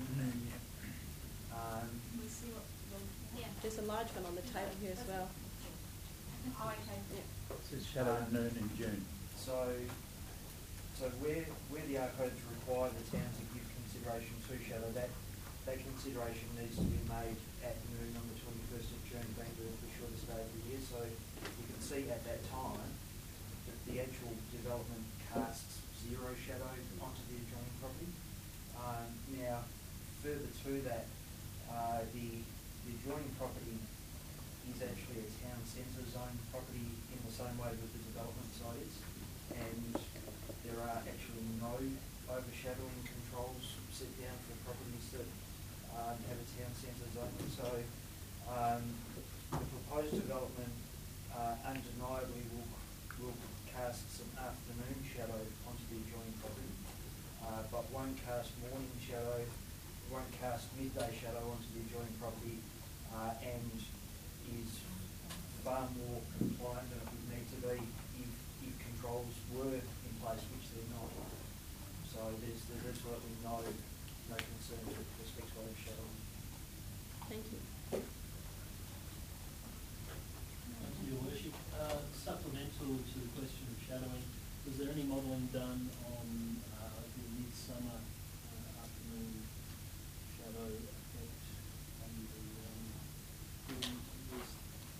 Um, We see what, yeah. There's a large one on the table here as well. Oh, okay. Yeah. It says shadow at noon in June. So, so where, where the R codes require the town to give consideration to shadow, that, that consideration needs to be made at noon on the twenty-first of June, being the, the shortest day of the year. So you can see at that time that the actual development casts zero shadow onto the adjoining property. Um, now, further to that, uh, the, the adjoining property is actually a town centre zone property in the same way that the development site is, and there are actually no overshadowing controls set down for properties that um, have a town centre zone. So um, the proposed development uh, undeniably will, will cast some afternoon shadow onto the adjoining property, uh, but won't cast morning shadow, won't cast midday shadow onto the adjoining property, uh, and is far more compliant than it would need to be if, if controls were in place, which they're not. So there's, there's absolutely no, no concern with respect to overshadowing. Thank you. Thank you, Your Worship. Uh, supplemental to the question of shadowing, was there any modelling done on uh, the midsummer uh, afternoon shadow effect on the um, building to the east?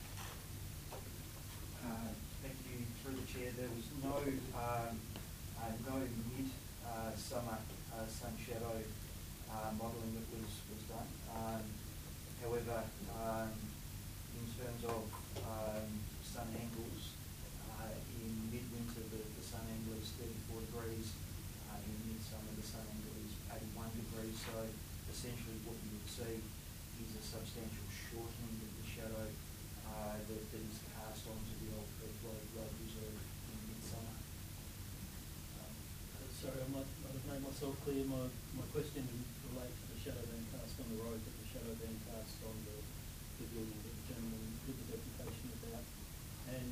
Uh, thank you, through the chair. There was no um, uh, no mid uh, summer uh, sun shadow uh, modelling that was was done. Um, however, um, in terms of um, sun angles, uh, in midwinter the, the sun angle is thirty-four degrees. Uh, in midsummer the sun angle is eighty-one degrees. So essentially, what you would see is a substantial shortening of the shadow uh, that, that is cast onto the old Perth Road Road Reserve in midsummer. Um, Uh, sorry, I might not have made myself clear. My, my question didn't relate to the shadow being cast on the road, but the shadow being cast on the, the building that the gentleman did the deputation about. And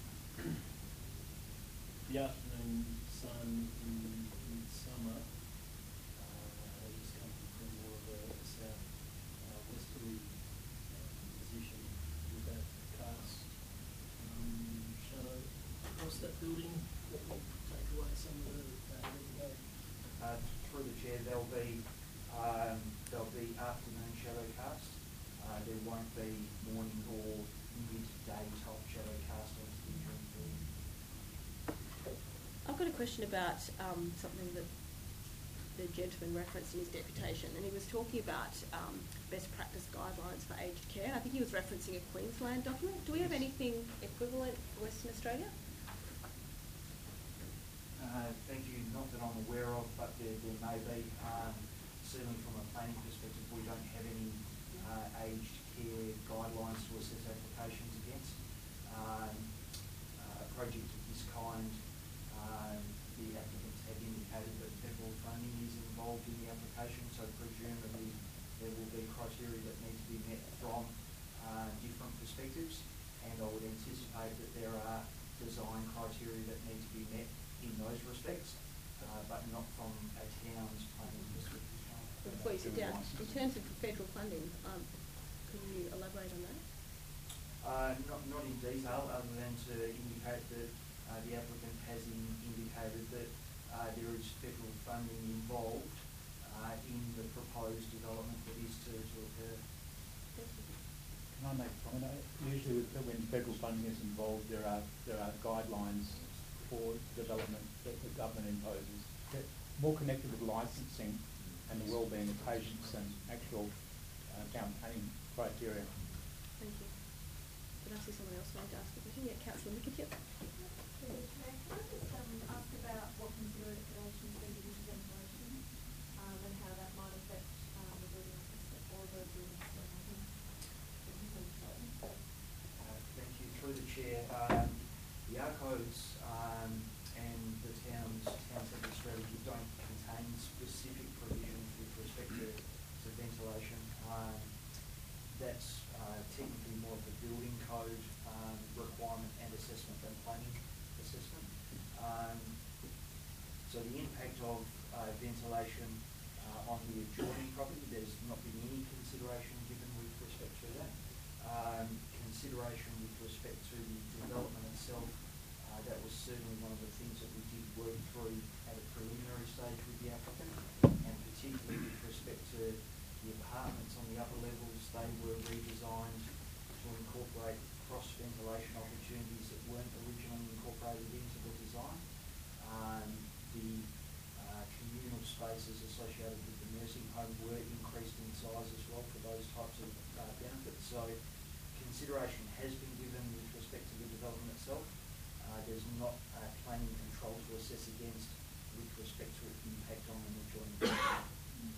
the afternoon sun in midsummer uh, has just come from more of a south uh, westerly uh, position. Would that cast um, shadow across that building that will take away some of the that everyday? Uh, through the chair, there'll be um, there'll be afternoon shadow cast. Uh, there won't be morning or midday type shadow cast onto the adjoining building. I've got a question about um, something that the gentleman referenced in his deputation, and he was talking about um, best practice guidelines for aged care. I think he was referencing a Queensland document. Do we have anything equivalent for Western Australia? Uh, thank you. Not that I'm aware of, but there, there may be. Um, certainly from a planning perspective, we don't have any uh, aged care guidelines to assess applications against. Um, uh, a project of this kind, um, the applicants have indicated that federal funding is involved in the application, so presumably there will be criteria that need to be met from uh, different perspectives, and I would anticipate that there are design criteria that need to be met in those respects, uh, but not from a town's planning perspective. Before you sit down, in terms of federal funding, um, can you elaborate on that? Uh, not, not in detail, other than to indicate that uh, the applicant has in, indicated that uh, there is federal funding involved uh, in the proposed development that is to, to occur. Thank you. Can I make a comment? I- Usually with, when federal funding is involved, there are, there are guidelines for development that the government imposes. They're more connected with licensing and the wellbeing of patients and actual uh, campaign criteria. Thank you. Did I see someone else wanted to ask a question? Yeah, Councillor Mickett. Can I just um, ask about what considerations go into ventilation um, and how that might affect um, the building system or the building system? Uh, thank you. Through the chair, um, the R codes um, and the town's town centre strategy don't contain specific provisions with respect to, to ventilation. Um, that's uh, technically more of a building code um, requirement and assessment than planning assessment. Um, so the impact of uh, ventilation uh, on the adjoining property, there's not been any consideration given with respect to that. Um, consideration with respect to the development itself, uh, that was certainly one of the things that we did work through at a preliminary stage with the applicant, and particularly with respect to the apartments on the upper levels, they were redesigned to incorporate cross ventilation opportunities that weren't originally incorporated into the design. Um, the uh, communal spaces associated with the nursing home were increased in size as well for those types of uh, benefits. So consideration has been given with respect to the development itself. Uh, there's not uh, planning control to assess against with respect to its impact on an adjoining property.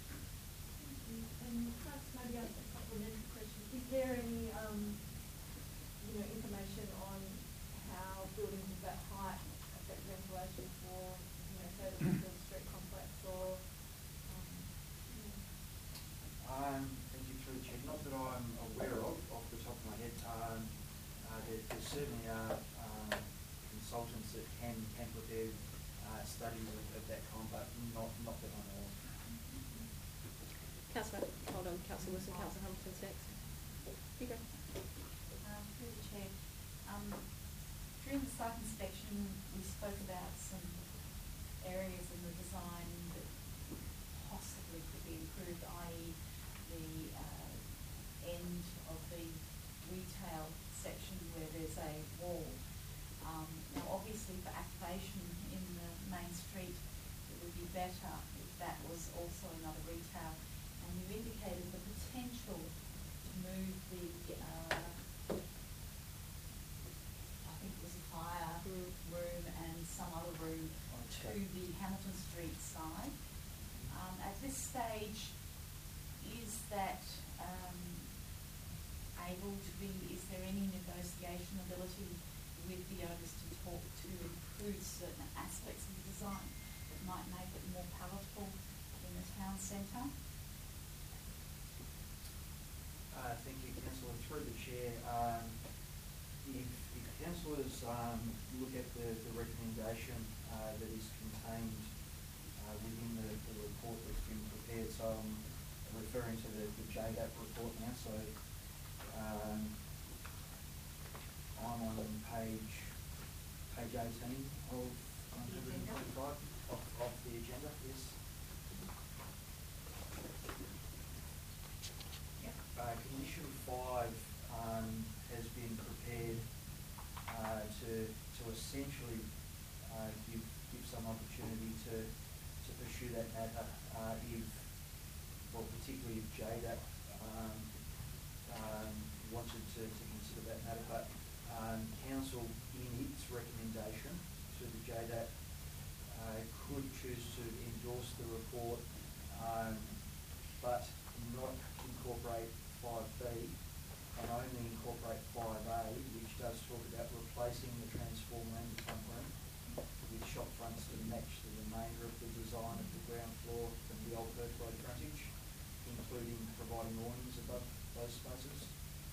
And perhaps maybe ask a supplementary question. Is there any, um, you know, information on how buildings of that height affect ventilation for, you know, say the Whitfield Street complex or, um, you know? Um, thank you through the chair. Not that I'm aware of off the top of my head. Um, uh, there, there certainly are um, consultants that can can prepare uh, studies of, of that kind, but not not that I know of. Councillor, hold on, Councillor Wilson, Councillor Hamilton's next. You go. Um, through the chair, um, during the site inspection, we spoke about some areas in the design that possibly could be improved, that is the uh, end of the retail section where there's a wall. Um, now obviously for activation in the main street, it would be better if that was also another retail. And you indicated the potential to move the, uh, I think it was a fire Mm. room and some other room to the Hamilton Street side. Um, at this stage, is that um, able to be, is there any negotiation ability with the owners to talk to improve certain aspects of the design that might make it more palatable in the town centre? Uh, thank you, Councillor. Through the chair, um, if, if councillors um, look at the, the recommendation uh, that is contained uh, within the, the report that's been prepared, so I'm referring to the, the J D A P report now, so um, I'm on page page eighteen of one twenty-five of, of the agenda, yes. Uh, condition five um, has been prepared uh, to to essentially uh, give give some opportunity to to pursue that matter uh, if, well, particularly if J D A P um, um, wanted to, to consider that matter, but um, council in its recommendation to the J D A P uh, could choose to endorse the report, um, but not incorporate five B and only incorporate five A, which does talk about replacing the transformer and the front room with shop fronts to match the remainder of the design of the ground floor from the old Perth Road frontage, including providing awnings above those spaces.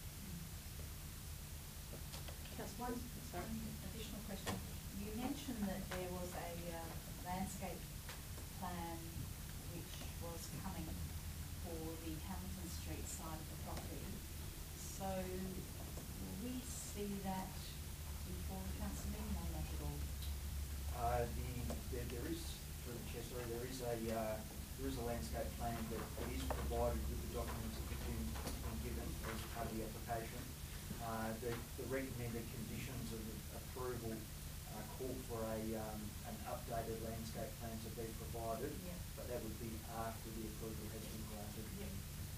Councillor, One, sorry. one additional question. You mentioned that there was a uh, landscape plan which was coming for the Hamilton Street side of the property. So will we see that before the council meeting or not at all? Uh, the, there, there is, through the chair, sorry, there is a, uh, there is a landscape plan that, that is provided with the documents that have been, been given as part of the application. Uh, the, the recommended conditions of approval uh, call for a, um, an updated landscape plan to be provided, Yeah. but that would be after the approval has been granted. Yeah.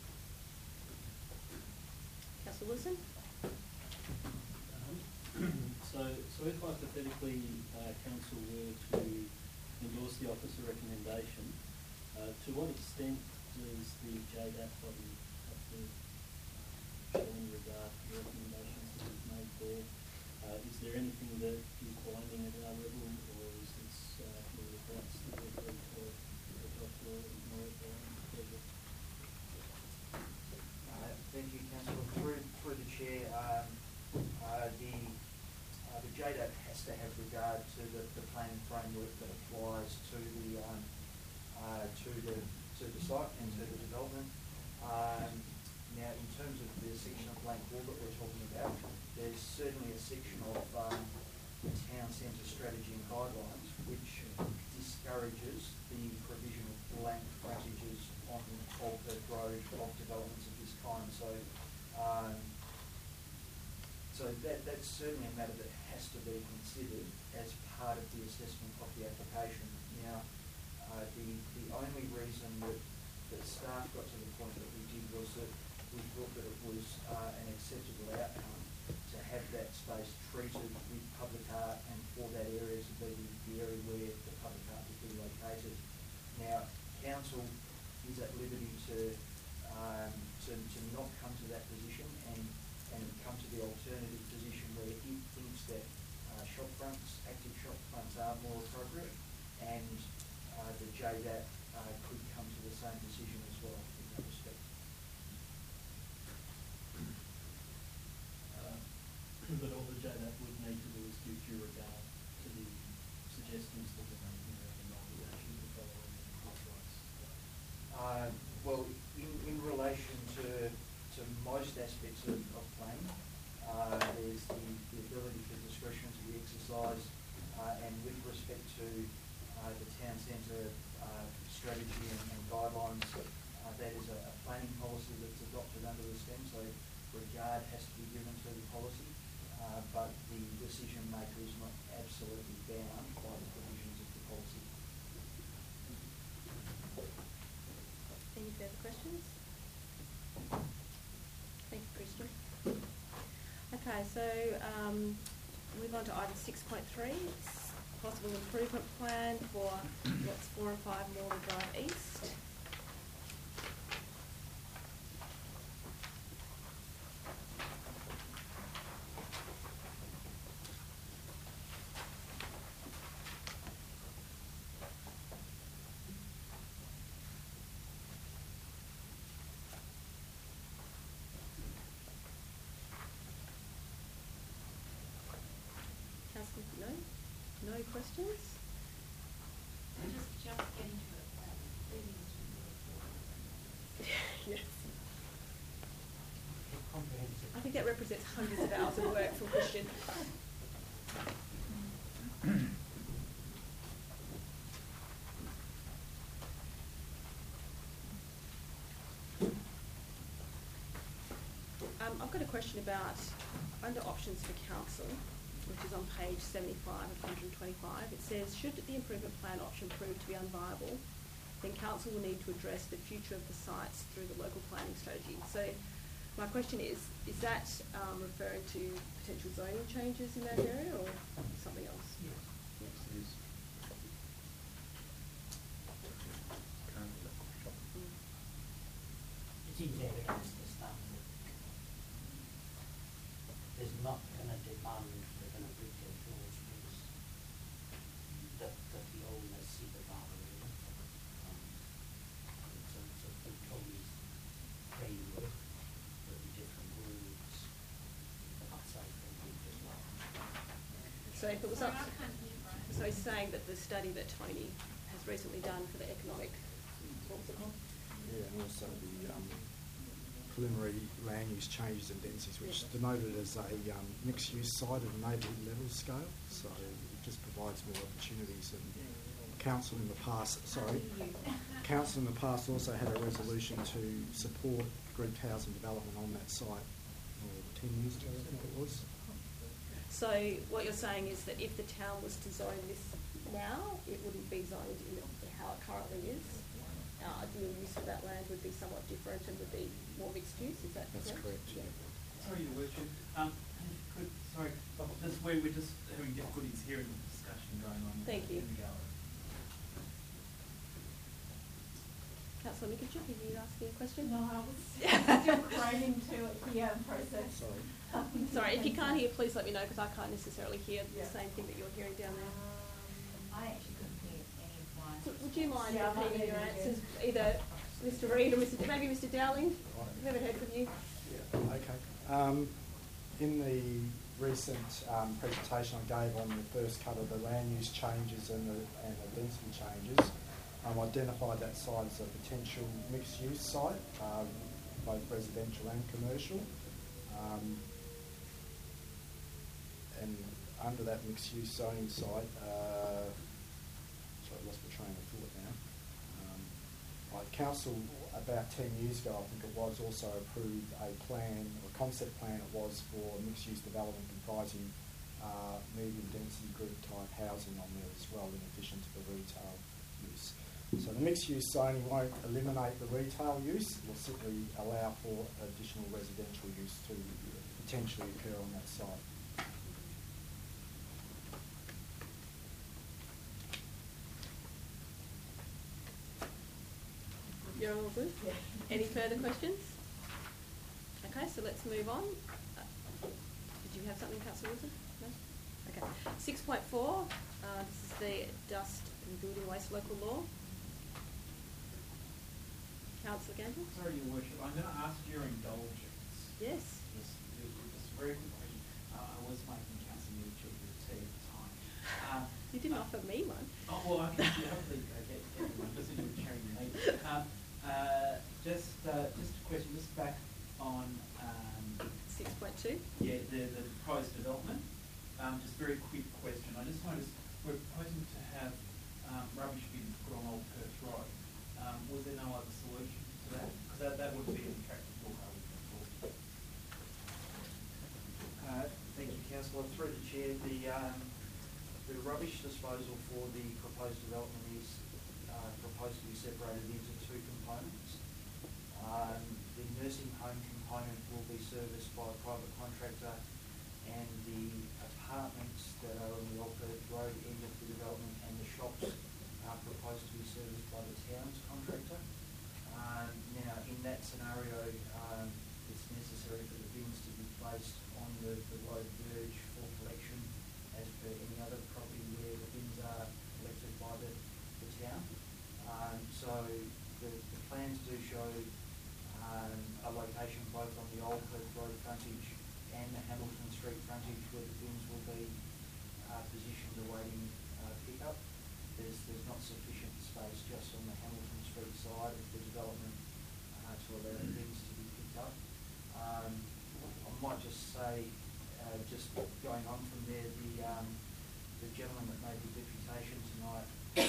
Councillor Wilson? Um, so, so if hypothetically uh, council were to endorse the officer recommendation, uh, to what extent does the J D A P body have to uh, show in regard to the recommendations that we've made there? Uh, is there anything that is binding at our level, or is this uh, really about still agree to adopt or ignore it or whatever? four that we're talking about, there's certainly a section of um, the town centre strategy and guidelines which discourages the provision of blank frontages on Old Perth Road of developments of this kind. So, um, so that that's certainly a matter that has to be considered as part of the assessment of the application. Now, uh, the the only reason that that staff got to the point that we did was that we thought that it was uh, an acceptable outcome to have that space treated with public art and for that area to be the area where the public art would be located. Now, council is at liberty to um, to, to not come to that position and, and come to the alternative position where it thinks that uh, shop fronts, active shop fronts are more appropriate, and uh, the J D A P uh, could come to the same decision as well in that respect. Uh, but all the J D A P would need to do is give due regard to the suggestions that were made in the nomination to follow in the rights. Uh, well, in, in relation to to most aspects of, of planning, uh, there's the, the ability for discretion to be exercised, uh, and with respect to uh, the town centre uh, strategy and, and guidelines, uh, that is a, a planning policy that's adopted under the STEM, so regard has to be given to the policy, uh, but the decision maker is not absolutely bound by the provisions of the policy. Any further questions? Thank you, Christian. Okay, so um, move on to item six point three, possible improvement plan for lots four and five Morley Drive East. Councillor, no? No questions? Just, just getting to it, um, leaving this report. Yes. Comprehensive. I think that represents hundreds of hours of work from Christian. Um, I've got a question about, under options for council, which is on page seventy-five of one hundred twenty-five, it says, should the improvement plan option prove to be unviable, then council will need to address the future of the sites through the local planning strategy. So my question is, is that um, referring to potential zoning changes in that area or something else? Yes. Yes. It is. Mm. It seems evidence this time that there's not going to demand they're going to break their floors because that, that the owners see the value. Um, it's a, it's a big Tony's framework, there'll be different rules, but outside the group as well. So if it was Sorry, up, I can't hear, Brian. so he's saying that the study that Tony has recently done for the economic, what was it called? Yeah, and also the um, preliminary land use changes and densities, which is denoted as a um, mixed-use site at a neighbourhood level scale. So it just provides more opportunities. And council in the past, sorry, council in the past also had a resolution to support grouped housing development on that site, or ten years ago, I think it was. So what you're saying is that if the town was to zone this now, it wouldn't be zoned in how it currently is. Uh, the use of that land would be somewhat different and would be more mixed use. Is that That's correct? correct, yeah. Sorry, Your Worship. Um, could, sorry, oh, just where we're just having difficulties hearing the discussion going on. Thank you. In the gallery. Councillor Mickelson, did you ask me a question? No, I was still craving to hear and process. Sorry. Sorry, if you can't hear, please let me know because I can't necessarily hear Yeah. the same thing that you're hearing down there. Um, I actually couldn't hear any of mine. Would, would you mind Yeah, I might repeating your need to answers, either Mister Reid or Mister maybe Mister Dowling? We haven't heard from you. Yeah, okay. Um, in the recent um, presentation I gave on the first cut of the land use changes and the, and the density changes, I um, identified that site as a potential mixed-use site, um, both residential and commercial. Um, and under that mixed-use zoning site, uh, sorry, I lost my train of thought now. Um, like council, about ten years ago, I think it was, also approved a plan, or concept plan it was, for mixed-use development comprising uh, medium-density group-type housing on there as well, in addition to the retail use. So the mixed-use zoning won't eliminate the retail use, it will simply allow for additional residential use to potentially occur on that site. You're all good? Yeah. Any further questions? Okay, so let's move on. Uh, did you have something, Councillor Wilson? No? Okay. six point four, uh, this is the dust and building waste local law. Councillor Gamble? Sorry, Your Worship, I'm going to ask your indulgence. Yes. Just, just a very quick question. Uh, I was making Councillor Mitchell the tea at the time. Uh, you didn't uh, offer me one. Oh, well, I can hopefully uh, get, get one, just in sharing the meat. Um, uh, just, uh, just a question, just back on... Um, six point two? Yeah, the, the proposed development. Um, just very quick question. I just noticed we're proposing to have um, rubbish bins put on Old Perth Road. Um, was there no other solution to that? Because that, that would be an attractive look, I would have thought. Uh, thank you, Councillor. Through the Chair, the, um, the rubbish disposal for the proposed development is uh, proposed to be separated into two components. Um, the nursing home component will be serviced by a private contractor, and the apartments that are on the Old Perth Road end of the development and the shops are proposed to be serviced by the town's contractor. Um, now, in that scenario, um, it's necessary for the bins to be placed on the, the road verge for collection, as per any other property where the bins are collected by the, the town. Um, so the, the plans do show um, a location both on the Old Perth Road frontage and the Hamilton Street frontage where the bins will be uh, positioned awaiting uh, pickup. There's, there's not sufficient space just on the Hamilton Street side of the development uh, to allow the bins to be picked up. Um, I might just say, uh, just going on from there, the, um, the gentleman that made the deputation tonight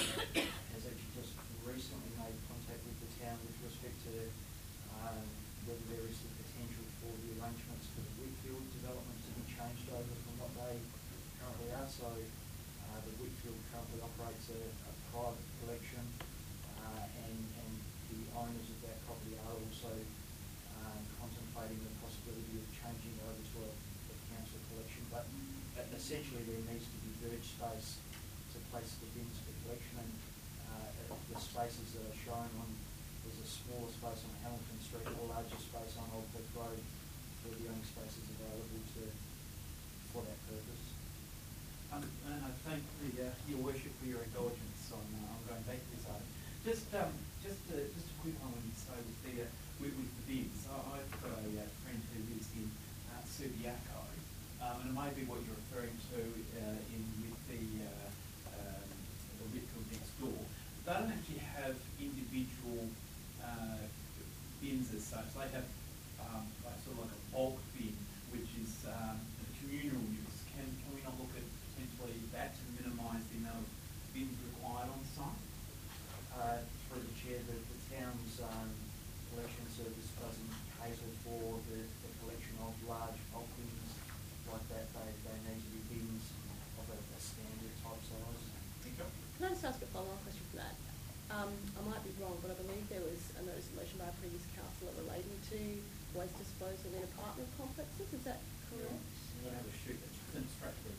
has actually just recently made contact with the town with respect to um, whether there is the potential for the arrangements for the Whitfield development to be changed over from what they currently are. So uh, the Whitfield currently operates a, a private collection, uh, and, and the owners of that property are also um, contemplating the possibility of changing over to a, a council collection. But uh, essentially there needs to be verge space to place the bins for collection, and uh, the spaces that are shown on, there's a smaller space on Hamilton Street, a larger space on Old Perth Road, were the only spaces available to for that purpose. Um, and I thank the, uh, Your Worship for your indulgence on, uh, on going back to this item. Just, um, just, uh, just a quick one when you say with the, uh, with, with the bins. I, I've got a uh, friend who lives in uh, Subiaco, um, and it may be what you're referring to uh, in with the, uh, um, the Whitfield next door. They don't actually have individual uh, bins as such. They have um, like sort of like a bulk bin, which is um, a communal use. Can, can we not look at potentially that to minimise the amount of bins required on site? Uh, through the Chair, the, the town's um, collection service doesn't cater for the, the collection of large bulk bins like that. They, they need to be bins of a, a standard type size. Thank you. Can I just ask a follow-on question from that? Um, I might be wrong, but I believe there was a notice of motion by a previous councillor relating to waste disposal in apartment complexes. Is that correct? We're going to have a shoot at construction.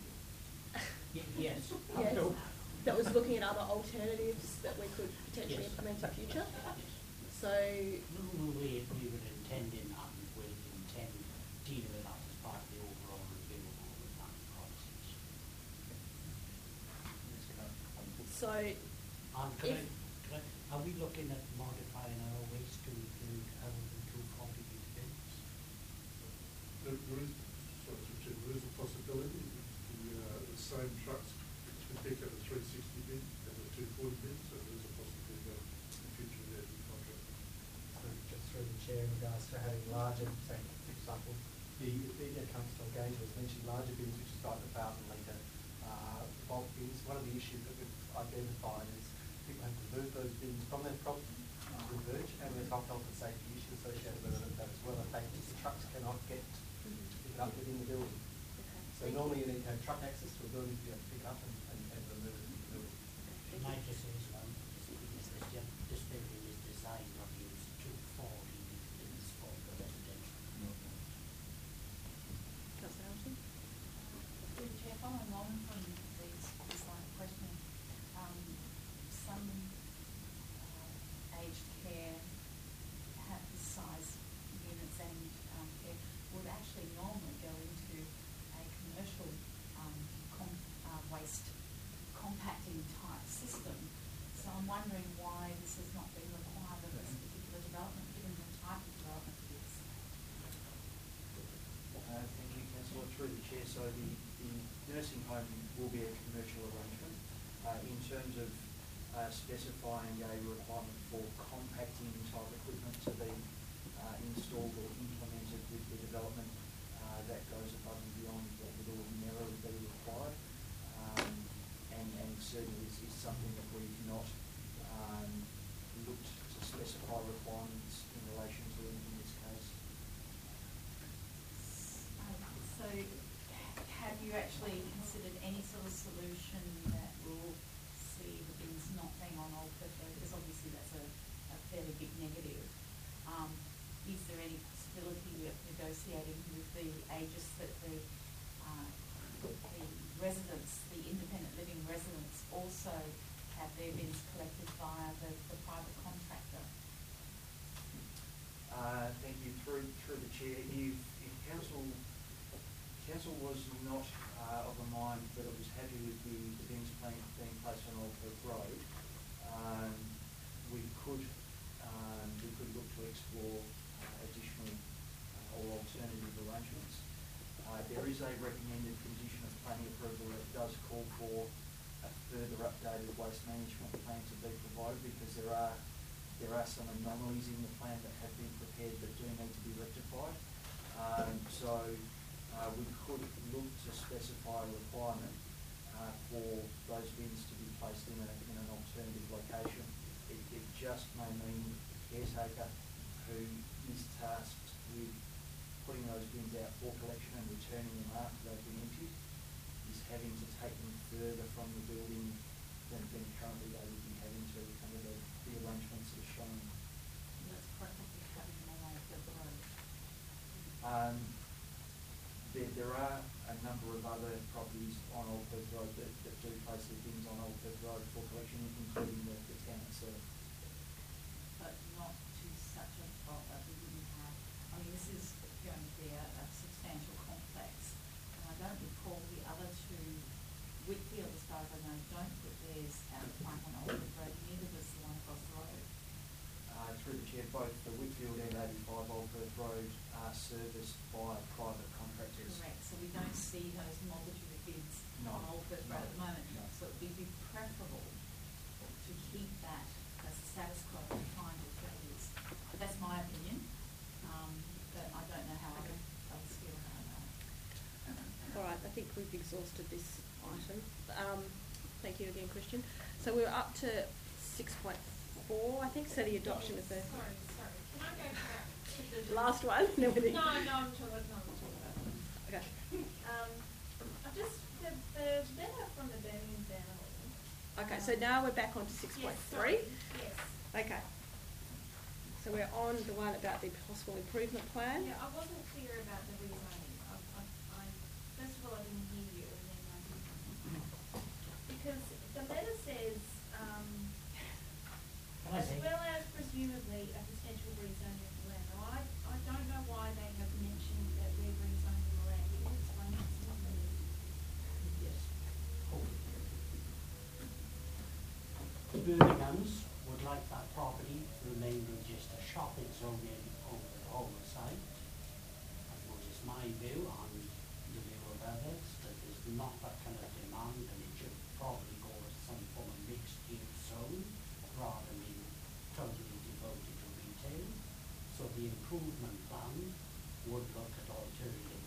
Yes. Yes. That was looking at other alternatives that we could potentially Yes. implement in future. So, We, we would intend in Huttons, we would intend dealing with that as part of the overall review of all the planning process. so And if can I, can I, are we looking at modifying our waste to include other than two forty bins? There, there is, sorry, Richard, there is a possibility that the, uh, the same trucks can pick up a three sixty bin and a two forty bin, so there is a possibility that in the future there will be contract. So just through the chair in regards to having larger, say, for example, the, the accounts Tom Gaines was mentioned larger bins, which is about a thousand litre uh, bulk bins. One of the issues that we've identified is people have to move those bins from their property to the verge, and there's health and safety issues associated with that as well. In fact, the trucks cannot get to pick it up within the building. Okay. So normally you need to have truck access to a building to be able to pick up and, and, and remove it from the building. Can I just say as well, just because this, ju- this building is designed not to use two forty bins for the residential. Councillor Hamilton? Through the chair, following on from these, this line of questioning, um, some uh, aged care have this size units and um, care would actually normally go into a commercial um, com- uh, waste compacting type system. So I'm wondering why this has not been required of this particular development, given the type of development it is. Uh, thank you, Councillor. Through the chair, so the, the nursing home will be a commercial arrangement. Uh, in terms of uh, specifying a requirement for compacting type equipment to be uh, installed or implemented with the development, uh, that goes above and beyond what would ordinarily be required, um, and, and certainly is, is something that we've not um, looked to specify requirements in relation to in, in this case. Um, so have you actually considered any sort of solution that will see the bins not being on Old Perth Road? Because obviously that's a, a fairly big negative. Um, is there any possibility of negotiating with the Aegis that the, uh, the residents, the independent living residents, also have their bins collected via the, the private contractor? Uh, thank you. Through through the chair, if, if council council was not uh, of the mind that it was happy with the, the bins being, being placed on Old Perth Road, um, we could um, we could look to explore uh, additional uh, or alternative arrangements. Uh, there is a recommended condition of planning approval that does call for a further updated waste management plan to be provided, because there are there are some anomalies in the plan that have been prepared that do need to be rectified. Um, so uh, we could look to specify a requirement uh, for those bins to be placed in, a, in an alternative location. It, it just may mean the caretaker who is tasked with putting those bins out for collection and returning them after they've been emptied is having to take them further from the building than, than currently they would be having to under the, the arrangements that are shown. That's preferably having them on Old Perth Road. Um, there, there are a number of other properties on Old Perth Road that, that do place their bins on Old Perth Road for collection, including the, the town itself. But not to such a fault that we wouldn't have. I mean, this is going to be a, a substantial complex, and I don't recall the other two. Whitfield, as far as I know, don't put theirs out front on Old Perth Road, neither does the one across the road. Uh, through the chair, both the Whitfield and eighty-five Old Perth Road are serviced by private contractors. Correct, so we don't see those multitude of bids No, on Old Perth no, Road at the moment. no. So it would be preferable to keep that as a status quo and find alternatives. But that's my opinion, um, but I don't know how other others feel about that. All right, I think we've exhausted this item. Um, thank you again, Christian. So we're up to six point four, I think, so the adoption of the Sorry, sorry. Can I go back to the... last one? No, no, no, I'm talking, no, I'm talking about that. Okay. Um, I just, the, the letter from the Birmingham Journal. Okay, so now we're back on to six point three. Yes, Okay. So we're on the one about the possible improvement plan. yeah, I wasn't clear about the rezoning. I, I, I, first of all, I didn't hear you, and then I didn't. Because the letter says, um, Can I as say? well as presumably a potential rezoning of the land. Now, I, I don't know why they have mentioned that we're rezoning the land. Can you explain that to me? Yes. The Birminghams would like that property to remain in just a shopping zone in over the whole site. I suppose it's my view and the view of others that there's not that kind of demand, and it should probably go to some form of mixed use zone rather than being totally devoted to retail. So the improvement plan would look at alternative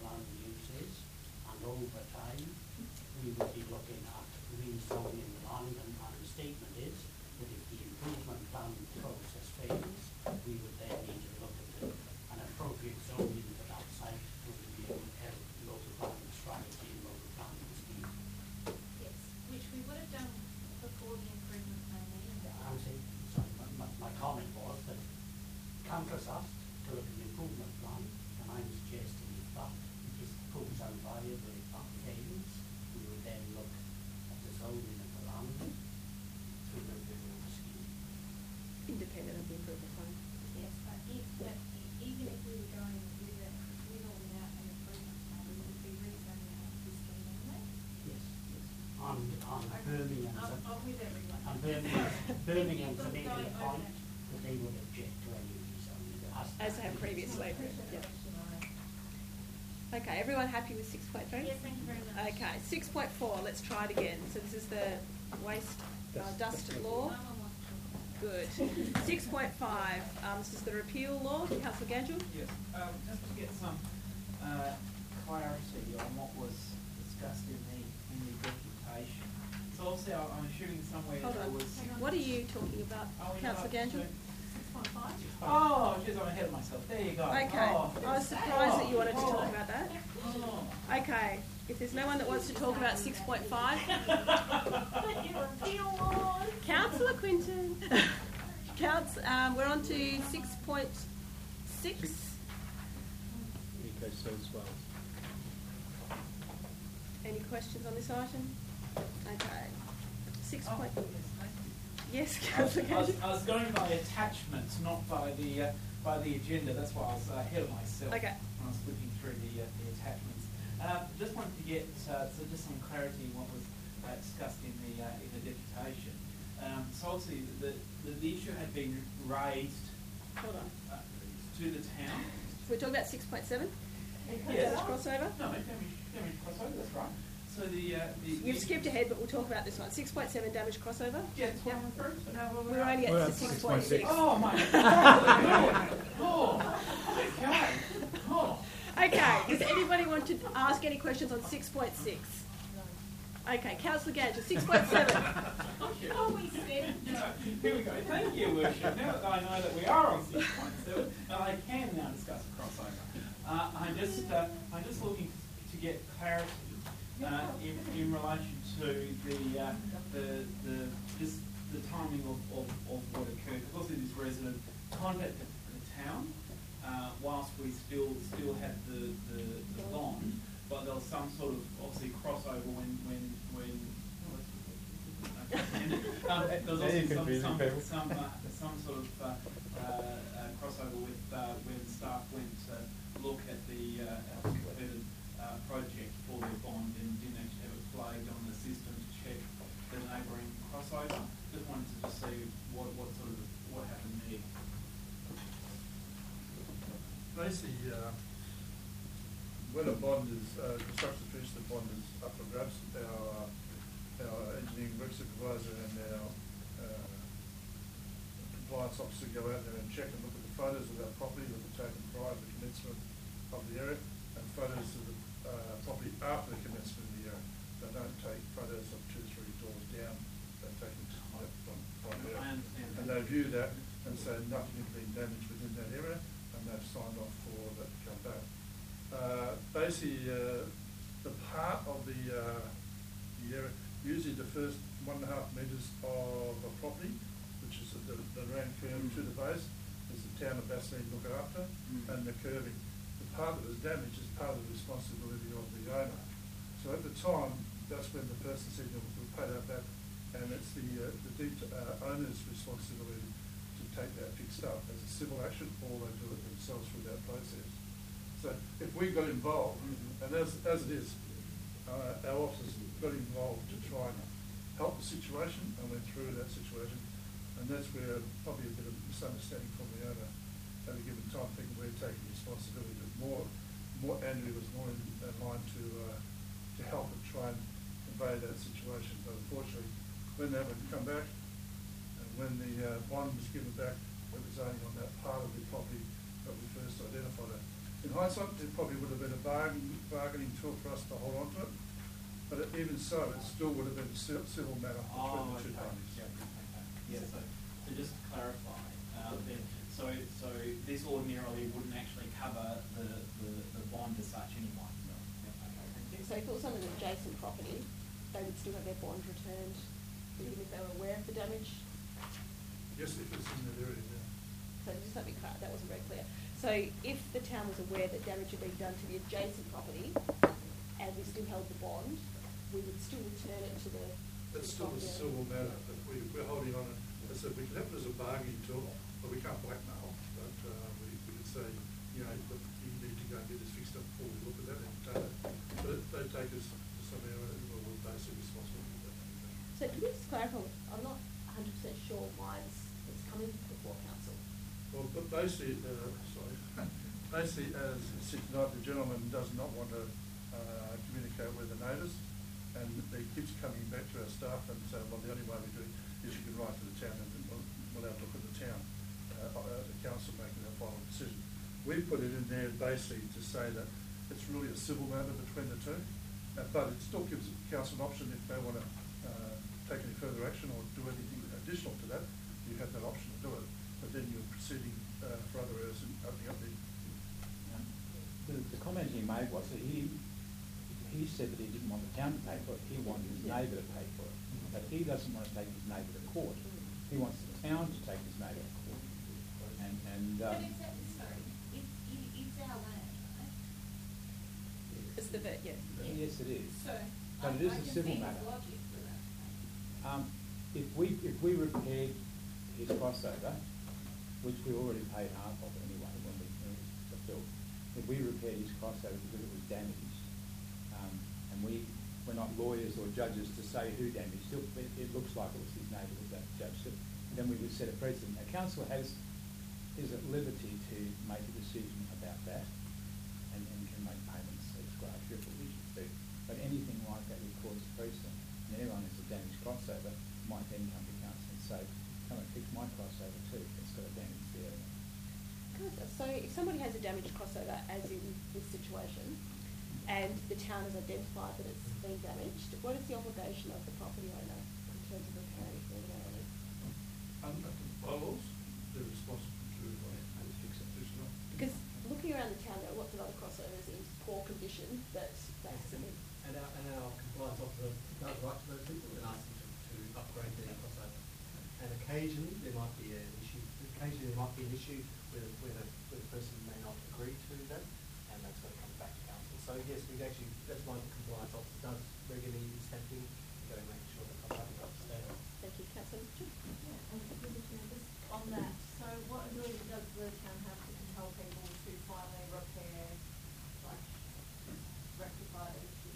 time, we would be looking at rezoning the land, and, and the statement is that if the improvement plan process fails, we would then need to look at the, an appropriate zoning for that site to review uh, local planning strategy and local planning scheme. Yes, which we would have done before the improvement plan anyway. I'm saying, sorry, my, my, my comment was that Council's asked to look at the improvement plan, and I'm suggesting if that is proves unviable, if that fails, we would then look at the zoning of the land through the review scheme. Independent of the improvement plan. Yes, but if, but even if we were going with it, with or without an improvement plan, we would be rezoning out this scheme anyway. Yes, yes. On, on Okay. Birmingham, I'm, I'm with everyone. on Birmingham, Birmingham Thank to you make for the going point over that. that they would object to any rezoning. There has to As be- have previously. Yeah. Yes, Okay, everyone happy with six point three? thank you very much. Okay, six point four, let's try it again. So this is the waste uh, dust law. No one wants to. Good. Six point five, um, this is the repeal law. Councillor Ganjul? Yes, um, just to get some, uh, clarity on what was discussed in the, in the deputation. So obviously, I- I'm assuming somewhere Hold there on. was. What are you talking about, Oh, you Councillor know, Ganjul? Six point five? Oh, geez, I'm ahead of myself. There you go. Okay, Oh. I was surprised that you wanted to Oh. talk about that. Oh. Okay, if there's no one that wants to talk about six point five, But you repeal laws. Councillor Quinton. Counts, um, we're on to six point six. Eco soils wells. Any questions on this item? Okay. Six Oh, point. I Yes, was, Councillor I was, Ganjul. I was going by attachments, not by the uh, by the agenda. That's why I was uh, ahead of myself Okay. when I was flipping through the uh, the attachments. Uh, just wanted to get uh, so just some clarity in what was uh, discussed in the uh, in the deputation. Um, so obviously the, the the issue had been raised Hold on. uh, to the town. We're talking about six point seven? Yes. Crossover? No, damage, damage crossover. That's right. So the uh, the You've the- skipped ahead, but we'll talk about this one. Six point seven damage crossover? Yeah, that's what I'm referring to. No, well, We're only We're at at six point six. Oh my God! Oh, okay. Oh. Okay, does anybody want to ask any questions on six point six? Okay, Councillor Ganjul, six point seven. Oh, we said. Here we go. Thank you, Worship. Now that I know that we are on six point seven, and I can now discuss a crossover, uh, I'm just uh, I'm just looking to get clarity uh, in, in relation to the uh, the the just the timing of, of, of what occurred. Because obviously this resident contacted the town uh, whilst we still still had the, the, the bond, but there was some sort of obviously crossover when when when. um, there was also some some, some, uh, some sort of uh, uh, uh, crossover with uh, when staff went to look at the uh, at the completed uh, project for their bond and didn't actually have it flagged on the system to check the neighbouring crossover. Just wanted to just see what, what sort of what happened there. Basically, uh, when a bond is, uh, construction finished, the bond is up for grabs. Our, uh, our engineering work supervisor and our uh, compliance officer go out there and check and look at the photos of our property that were taken prior to the commencement of the area and photos of the uh, property after the commencement of the area. They don't take photos of two, three doors down. They take them from, from there. I understand. And they view that and say nothing has been damaged within that area, and they've signed off for that to come back. Uh, basically, uh, the part of the, uh, the area, usually the first one and a half metres of a property, which is the, the round curve mm. to the base, is the town of Bassein look after, mm. and the curving. The part that was damaged is part of the responsibility of the owner. So at the time, that's when the person said, "We'll we'll pay that back," and it's the uh, the deed uh, owner's responsibility to take that fixed up as a civil action, or they do it themselves through that process. So if we got involved, mm-hmm. and as as it is, uh, our officers got involved to try and help the situation and went through that situation, and that's where probably a bit of misunderstanding from the owner at a given time, thinking we're taking responsibility, but more, more Andrew was more in, in line to uh, to help and try and convey that situation. But unfortunately, when that would come back, and when the uh, bond was given back, it was only on that part of the property that we first identified it. In hindsight, it probably would have been a bargain, bargaining tool for us to hold on to it, but it- even so, it still would have been a ci- civil matter between Oh, the two okay. parties. Yeah, okay. Yeah, so, so just to clarify, uh, then, so, so this ordinarily wouldn't actually cover the, the, the bond as such anyway? No. Yeah, okay, thank you. So if it was on an adjacent property, they would still have their bond returned, even if they were aware of the damage. Yes, if it's in that area, yeah. So just let me clarify, that wasn't very clear. So if the town was aware that damage had been done to the adjacent property, and we still held the bond, we would still return it to the. to It's the still a property owner. civil matter, but we, we're holding on it. I said, we can have it as a bargaining tool, but we can't blackmail, but, uh, we, we could say, you know, look, you need to go and get this fixed up before we look at that and take it. But if they take us to some area, well, we're basically responsible for that. So can we just clarify, I'm not one hundred percent sure why it's, it's coming before council. Well, but basically, uh, sorry, basically, as it sits tonight, the gentleman does not want to, uh, communicate with the neighbours, and he keeps coming back to our staff and saying, well, the only way we do it is you can write to the town and then we'll, we'll have to look at the town, uh, uh, the council making a final decision. We put it in there basically to say that it's really a civil matter between the two, uh, but it still gives the council an option if they want to, uh, take any further action or do anything additional to that, you have that option to do it, but then you're proceeding, uh, for other areas and opening up the. Um, the, the comment he made was that he, he said that he didn't want the town to pay for it, he wanted his neighbour to pay for it. But he doesn't want to take his neighbour to court, he wants the town to take his neighbour to court. And, and, um, But exactly, sorry, it, it, it's our land, right? It's the, vet, yeah. yes, it is. So, But I, it is I a can civil see his matter. logic for that. Um, if we, if we repaired his crossover, which we already paid half of anyway when we, when it was built, if we repaired his crossover because it was damaged, um, and we, we're not lawyers or judges to say who damaged it, it, it looks like it was his neighbour that judged it, then we would set a precedent. A council has, is at liberty to make a decision about that and, and can make payments ex gratia if it wishes to. But anything like that would cause precedent. And anyone who's a damaged crossover might then come to council and say, come and fix my crossover too, it's got a damaged area. Good. So if somebody has a damaged crossover, as in this situation, and the town has identified that it's been damaged, what is the obligation of the property owner in terms of repairing it ordinarily? Under the bylaws, they're responsible to, uh, fix it, fix it up. Because looking around the town, there are lots of other crossovers in poor condition that basically. And our, and our compliance officer does write to those people and ask them to, to upgrade their crossover. And occasionally there might be an issue, occasionally there might be an issue where, where, the, where the person may not agree to that, and that's going to come back to council. So yes, we actually, that's why the compliance officer does regularly step in and go and make sure the crossover is up to standard. Thank you, Councillor Mitchell. Yeah, and just on that, so what ability does the town have to compel people to finally repair, like, rectify the issues?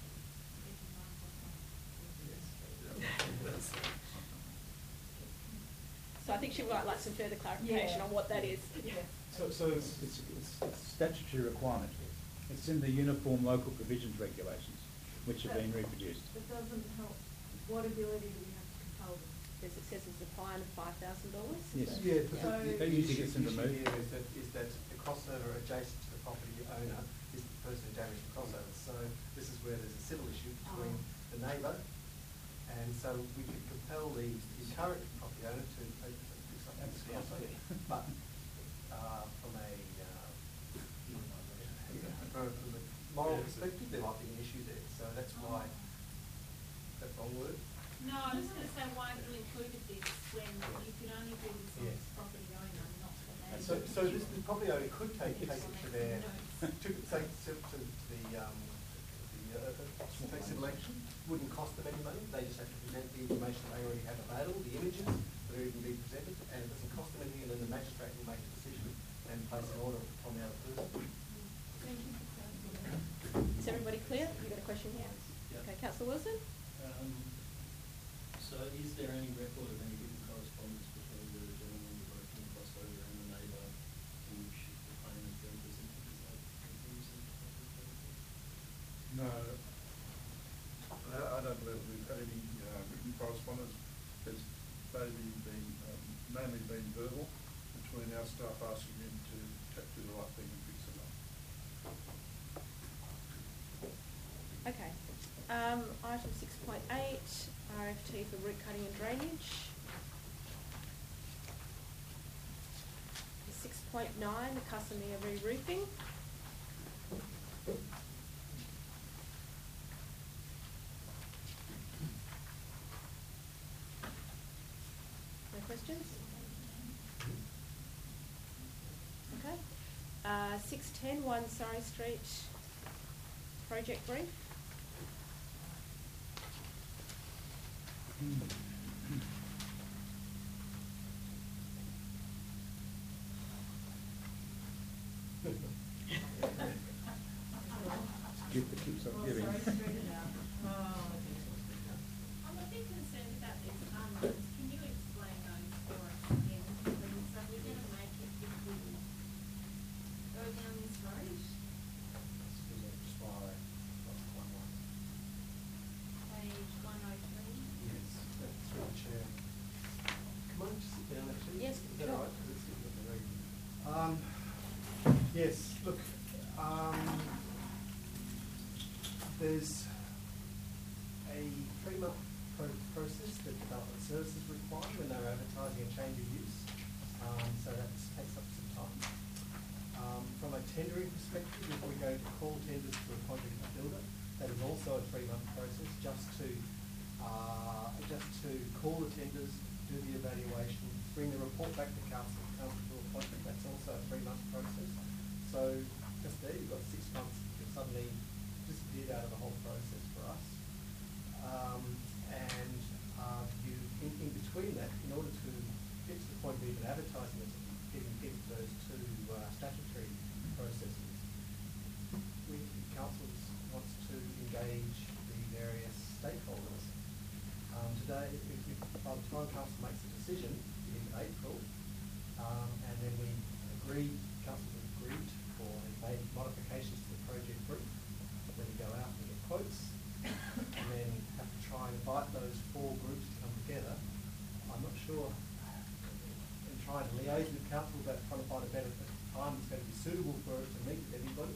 So I think she would like some further clarification Yeah. on what that is. Yeah. So, so it's, it's, it's it's statutory requirement. It's in the Uniform Local Provisions Regulations, which have been reproduced. It doesn't help. What ability do we have to compel them? Because it says it's a fine of five thousand dollars. Yes. Yeah, but So- the, They the usually issue, get some the issue removed. here is that, is that the crossover adjacent to the property owner is the person who damaged the crossover. So this is where there's a civil issue between Oh. the neighbour, and so we could compel the, the current property owner to uh, fix up this crossover. But, uh, from a, uh, from a from a moral perspective, there might be an issue there, so that's why, that wrong word? No, I was gonna say, why have you included this when you could only do this on Yes. this property owner, not the And land? so, so this, the property owner could take, take it to their, to, take to, to the, um, the, uh, take civil action, wouldn't cost them any money, they just have to present the information they already have available, the images that are even being presented, and it doesn't cost them anything, and then the magistrate will make a decision and place an order on the other person. Thank you for clarifying. Is everybody clear? You got a question here? Yeah. Okay, Councillor Wilson? Um, so is there any record of any written correspondence between the gentleman working crossover and the neighbour in which the claim has been presented as a continuous No, I, I don't believe we've had any, uh, written correspondence. It's mainly been, um, mainly been verbal between our staff asking them to ta- do the right thing and fix it up. Okay. Um, item six point eight, R F T for root cutting and drainage. Six point nine, the Casimir re-roofing. No questions? Okay. Uh, six ten, one Surrey Street project brief. Gift that keeps on giving. I'm a bit concerned about these timelines. Can you explain those for us again, please? So we're going to make it if we go down this road? Page one oh three. Yes, that's through the chair. Can I just sit down actually? Yes, Is that sure. right? 'Cause it's difficult to read. Um, yes, look, um, there's a three-month pro- process that development services require when they're advertising a change of use. Um, so that takes up some time. Um, from a tendering perspective, if we're going to call tenders to a project builder, that is also a three-month process just to uh, just to call the tenders, do the evaluation, bring the report back to council, council to appointment. That's also a three-month process. So just there, you've got six months that suddenly disappeared out of the whole process for us. Um, and uh, you, in, in between that, in order to get to the point of even advertising it, getting, getting to those two uh, statutory processes, we, council wants to engage the various stakeholders. Um, today, if, if, by the time council makes a decision in April, um, and then we agreed, council agreed or has made modifications to the project brief, then we go out and get quotes, and then have to try and invite those four groups to come together. I'm not sure, in trying to liaise with council about trying to find a better time that's going to be suitable for us to meet with everybody.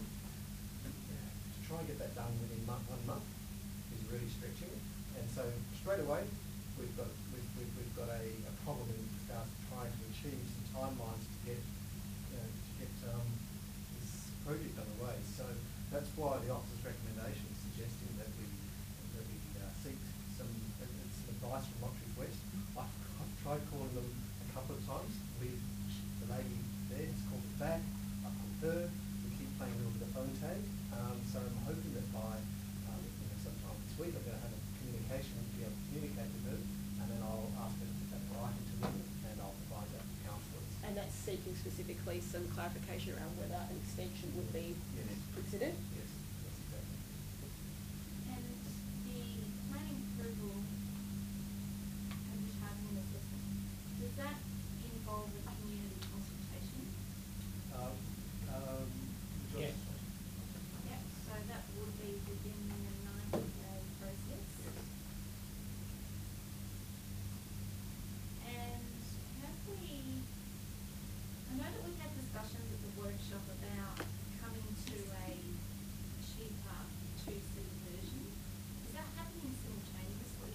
To try and get that done within month, one month is really stretching it. And so straight away, we've got we've, we've, we've got a, a problem in regards to trying to achieve some timelines to get you know, to get um, this project underway. So that's why the officer's recommendation is suggesting that we that we uh, seek some, uh, some advice from Montrose West. I've, I've tried calling them a couple of times. We've, the lady there has called me back. I've called her. We keep playing a little bit of phone tag. Um, so I'm hoping that by um, you know, sometime this week I'm going to have a communication, be able to communicate with her, and then I'll ask her to put that writing to me, and I'll provide that to councillors. And that's seeking specifically some clarification around whether an extension would be Yes. considered? Yes, yes, exactly. And the planning approval and the housing assessment, does that involve a community consultation? Um, um, Yes. Yep, so that would be within the ninety day process. Yes. And have we, I know that we had discussions at the workshop about coming to a cheaper two-seat version. Is that happening simultaneously?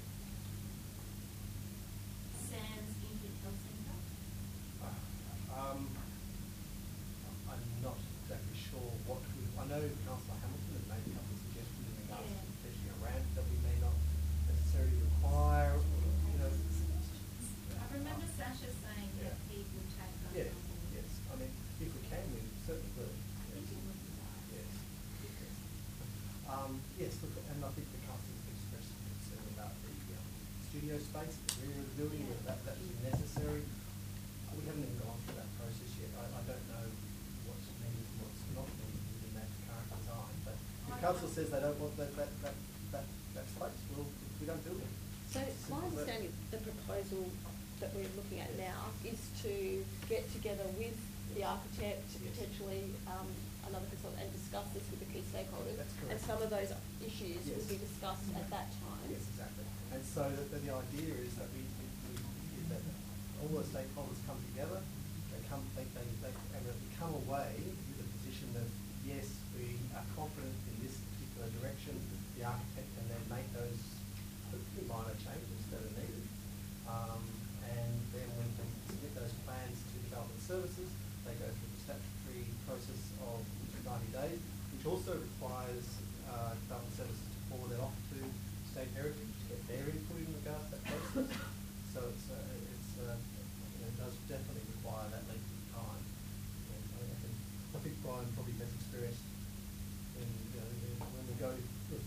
Sans Input Health Centre? Um, I'm not exactly sure what we, I know Councillor Hamilton has made a couple of suggestions in regards to Yeah. potentially a ramp that we may not necessarily require, you know. I remember Sasha saying that Yeah. he would take those Yeah, on board. yes, I mean, if we can, we certainly will. I think Yes. it would be nice. Yes, yes. Um, yes, look, and I think the council has expressed some concern about the um, studio space at the rear of the building, whether that, that's necessary. Uh, We haven't even gone through that process yet. I, I don't know what's needed and what's not needed within that current design, but if council says they don't want that, that, that, that, that space, well, we don't build it. So It's my simple as that. understanding, the proposal that we're looking at now is to get together with the architect, Yes. potentially um, another consultant, and discuss this with the key stakeholders. That's And correct. some of those issues Yes. will be discussed at that time. Yes, exactly. And so the, the, the idea is that we, we, we, is that all the stakeholders come together, they come, they, they, they, and they come away with a position of, yes, we are confident in this particular direction, the architect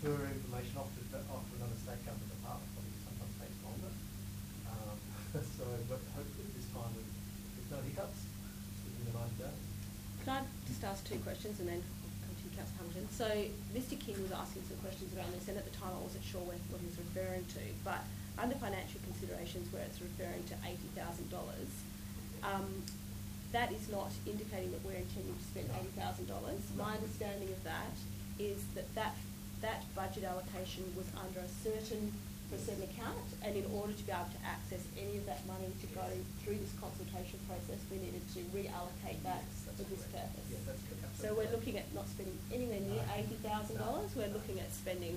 further information off to, off to another state government department, probably sometimes takes longer. Um, so, but hopefully this time with, with no hiccups, within the ninety days. Can I just ask two questions and then come to you, Councillor Hamilton? So Mister King was asking some questions around this, and at the time I wasn't sure what, what he was referring to, but under financial considerations where it's referring to eighty thousand dollars, um, that is not indicating that we're intending to spend eighty thousand dollars. My understanding of that is that, that that budget allocation was under a certain, for a certain account, and in order to be able to access any of that money to go through this consultation process, we needed to reallocate that for this purpose. Yeah, that's good. So we're looking at not spending anywhere near eighty thousand dollars, we're looking at spending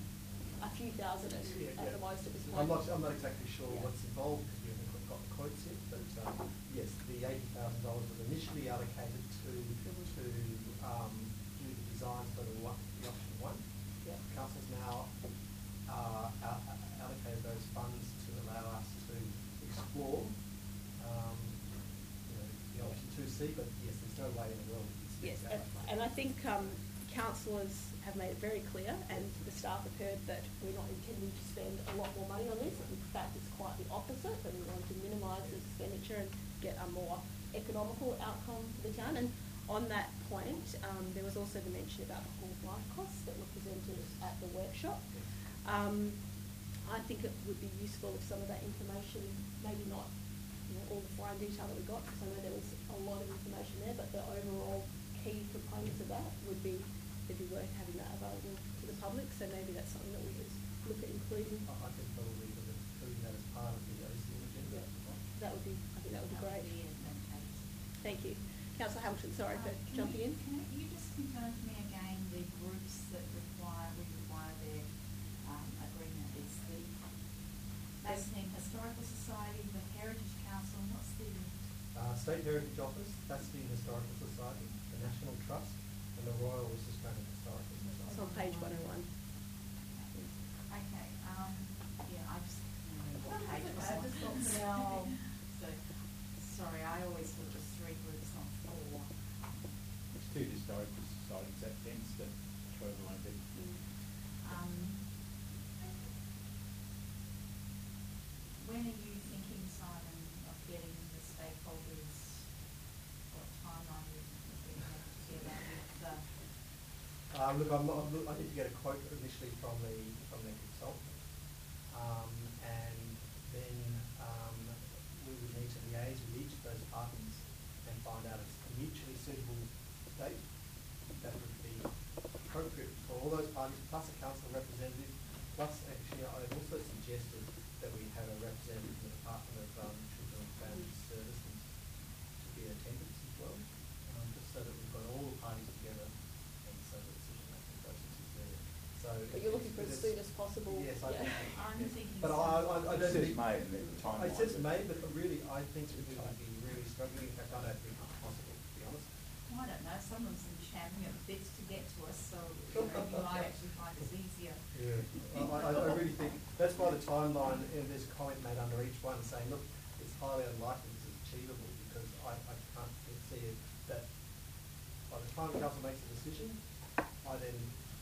a few thousand at, Yeah, at yeah. the most at this I'm point. not, I'm not exactly sure Yeah. what's involved because we haven't got the quotes yet, but um, yes, the eighty thousand dollars was initially allocated to, to um, do the designs for the, one, the option one. Yeah. Council's now uh, al- allocated those funds to allow us to explore um, you know, the option two C, but yes, there's no way in the world we can spend Yes, that and, much money. and I think um, councillors have made it very clear, and the staff have heard that we're not intending to spend a lot more money on this. In fact, it's quite the opposite, that we want to minimise the expenditure and get a more economical outcome for the town. And on that point, um, there was also the mention about the whole of life costs that were presented at the workshop. Um, I think it would be useful if some of that information, maybe not you know, all the fine detail that we got, because I know there was a lot of information there, but the overall key components of that would be, it'd be worth having that available to the public, so maybe that's something that we could look at including. I I think probably look at including that as part of the O C agenda. Yeah. That would be, I think that would be That great. would be advantageous. Thank you. Councillor Hamilton, sorry for Uh, can jumping you, in. Can you just confirm to me again the groups that require, we require their um, agreement? It's the Bassendean Historical Society, the Heritage Council, and what's the, Uh, State Heritage Office, that's the Historical Society, the National Trust, and the Royal Australian Historical Society. It's on page one oh one. okay, um, yeah, I just can't remember what Oh, page it was that's okay. I on. just thought for now- So, sorry, I always thought it was three groups, not four. It's two historical societies, that tends to throw the line a bit. Um, when are you thinking, Simon, of getting the stakeholders, what timeline are you thinking of together with the, Uh, look, I'm not, I'm look, I need to get a quote initially from the, from the consultant. Um, and then, um, we would need to liaise with each of those parties and find out a mutually suitable date that would be appropriate for all those parties, plus a council representative, plus actually I've also suggested that we have a representative from the Department of um, Children and Family Services to be in attendance as well, um, just so that we've got all the parties together and so the decision-making process is there. So But you're looking for as it's- soon as possible. Yes, I yeah. think. I'm yes. thinking But I, so. I, I don't It says think. May in the timeline. It says May, but really, I think we would be really struggling. In fact, I don't think it's possible, to be honest. I don't know, some of them champing at the bits to get to us, so you know, you might actually find this easier. Yeah, I, I, I really think, that's why the timeline, and there's a comment made under each one saying, look, it's highly unlikely this is achievable, because I, I can't see it, that by the time council makes a decision, I then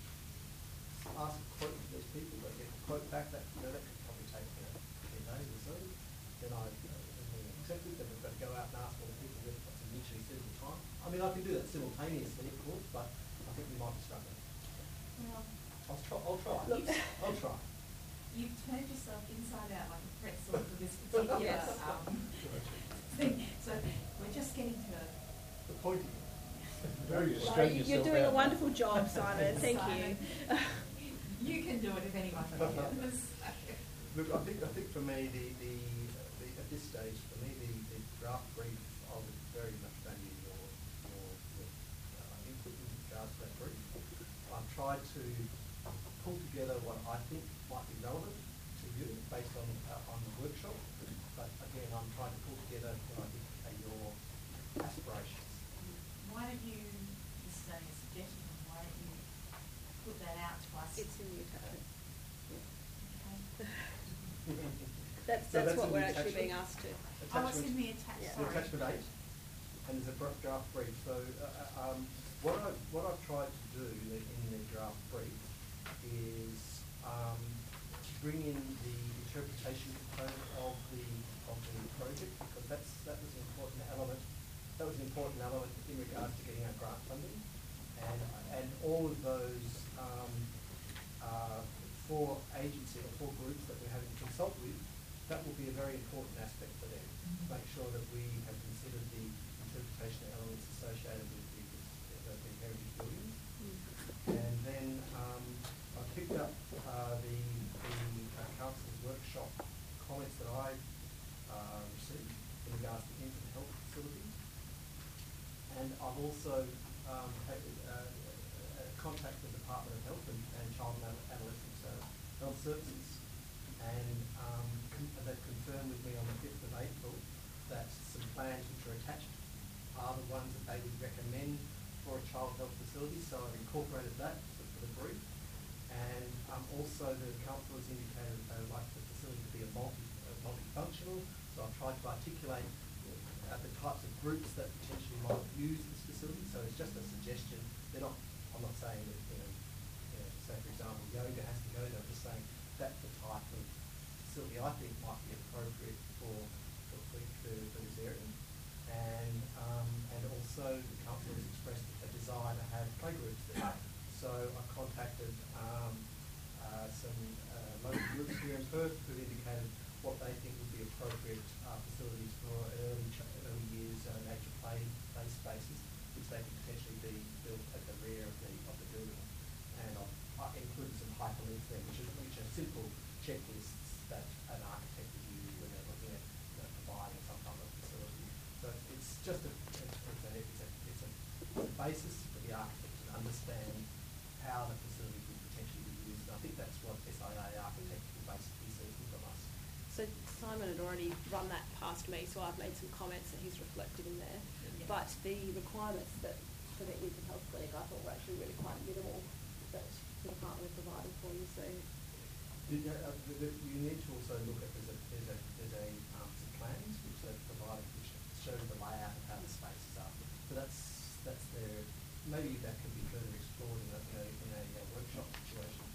ask a quote from those people, they get a quote back, that, you know, that could probably take, you know, ten days or so. Then I, uh, then we accept it, then we've got to go out and ask all the people whether what's a mutually suitable time. I mean, I can do that simultaneously, of course, but I think we might be struggling. Well, I'll try, I'll try, Look. I'll try. you've turned yourself inside out like a pretzel for this particular, Yes. um, thing, so we're just getting to. The pointy. Very Well, straighten you're yourself doing a out. wonderful job, Simon. Thank you. Simon. You can do it if anyone can. Look, I think, I think for me, the, the, the, at this stage, for me, the, the draft brief, I would very much value your, your, your uh, input in regards to that brief. I've tried to pull together what I think might be relevant to you based on, uh, on the workshop, but again, I'm trying to pull together what I think are your aspirations. Why don't you, this is only a suggestion, why don't you put that out to us? It's in the attachment. Okay. That's, So that's that's what in we're the actually being attachment? asked to. Oh, it's in the attach, Yeah. The sorry. attachment eight, and there's a dra- draft brief. So, uh, um, what I what I've tried to do in the, in the draft brief is bring in the interpretation component of the of the project, because that's that was an important element. That was an important element in regards to getting our grant funding, and and all of those um, uh, four agencies or four groups that we're having to consult with, that will be a very important aspect for them. Make sure that we have considered the interpretation elements associated with the, the, the heritage buildings. And then um, I picked up uh, the, the uh, council's workshop comments that I uh, received in regards to infant health facilities. And I've also um, had, uh, uh, contacted the Department of Health and, and Child and Adolescent uh, Health Services, and um, con- they've confirmed with me on the fifth of April that some plans which are attached are the ones that they would recommend for a child health facility, so I've incorporated that for the brief. And um, also the council has indicated that they would like the facility to be a multi, uh, multifunctional, so I've tried to articulate uh, the types of groups that potentially might use this facility, so it's just a suggestion. They're not, I'm not saying that, you know, you know, say for example, yoga has to go there, I'm just saying that's the type of facility I think might be appropriate for, for, for, for this area. And um, and also the council has expressed a desire to have playgroups there. So I contacted um, uh, some uh, local groups here in Perth who've indicated what they think would be appropriate uh, facilities for early ch- early years uh, nature play play spaces, which they could potentially be built at the rear of the of the building. And I've, I've included some hyperlinks there, which are which are simple checklists that an architect would use when they're looking at you know, providing some kind of facility. So it's just a it's, it's a it's a it's a basis for the architect to understand how the facility could potentially be used. And I think that's what S I A architect will basically seeking from us. So Simon had already run that past me, so I've made some comments that he's reflected in there. Yeah. But the requirements that for the infant health clinic I thought were actually really quite minimal that the department provided for you. So you, uh, the, the, you need to also look at there's a there's a there's a um, some plans which they've provided which show the layout of how the spaces are. So that's that's their maybe that could be further explored in a in a, in a, uh workshop situation,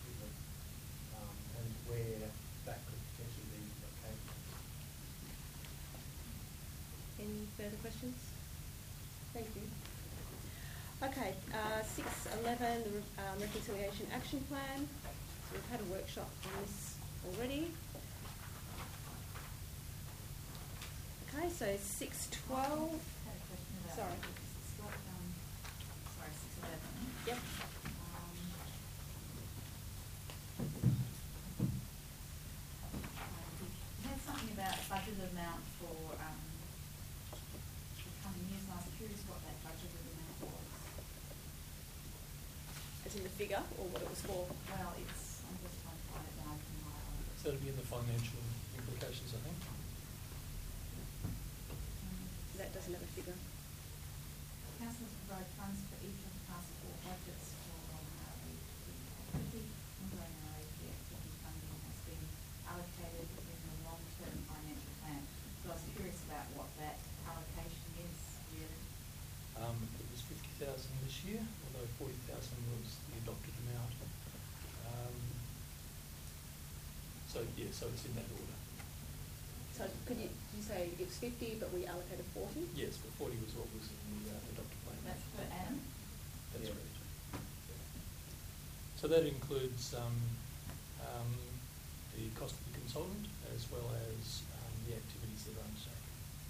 um, and where that could potentially be okay. Any further questions? Thank you. Okay, uh, six eleven, the re- um, reconciliation action plan. So we've had a workshop on this already. Okay, so six twelve. I had a question about Sorry. it's got, um, sorry, six eleven. Yep. Um, it had something about budgeted amount for um, the coming years, and I was curious what that budgeted amount was. As in the figure, or what it was for? Well, it's, I'm just trying to find it now, I can highlight it. So that'll be in the financial implications, I think. That doesn't have a figure. Council has provided funds for each of the past four budgets for our activity. Ongoing R A P activity funding has been allocated in the long-term financial plan. So I was curious about what that allocation is, really. Um, it was fifty thousand this year, although forty thousand was the adopted amount. Um, so yeah, so it's in that order. So could you, did you say it's fifty, but we allocated forty? Yes, but forty was what was in the uh, adopted plan. That's per annum? That's Yeah. right. So that includes um, um, the cost of the consultant as well as um, the activities that are undertaken.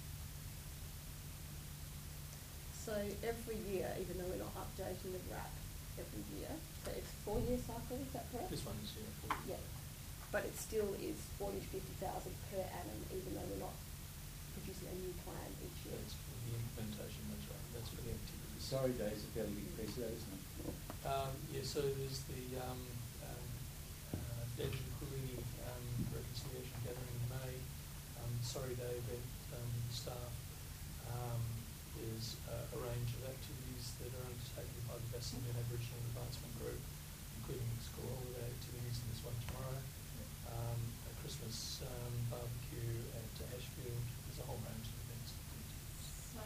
So every year, even though we're not updating the R A P every year, so it's a four-year cycle, is that correct? This one is here for you. Yeah. But it still is forty to fifty thousand per annum, even though we're not producing a new plan each year. That's for the implementation, that's right. That's for the activities. Sorry, Dave, is a fairly big piece of that, isn't it? Um, yeah, so there's the um, um, uh, Denton Quilini um, reconciliation gathering in May. Um, Sorry Day event um, staff. Um, there's uh, a range of activities that are undertaken by the Bassendean Aboriginal Advancement Group, including school holiday activities and this one tomorrow. Um, a Christmas um, barbecue at uh, Ashfield. There's a whole range of events. So,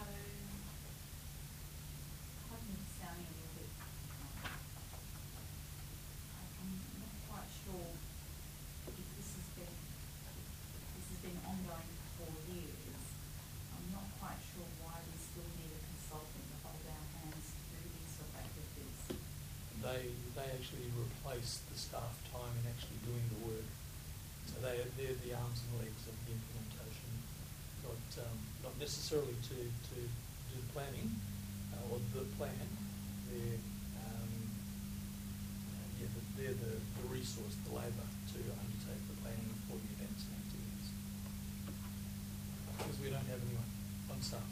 I'm sounding a little bit, um, I they they actually replace the staff time in actually doing the work. So they they're the arms and legs of the implementation, not um, not necessarily to, to do the planning uh, or the plan. They're um, yeah, the, they're the, the resource, the labour to undertake the planning for the events and activities. Because we don't have anyone on staff.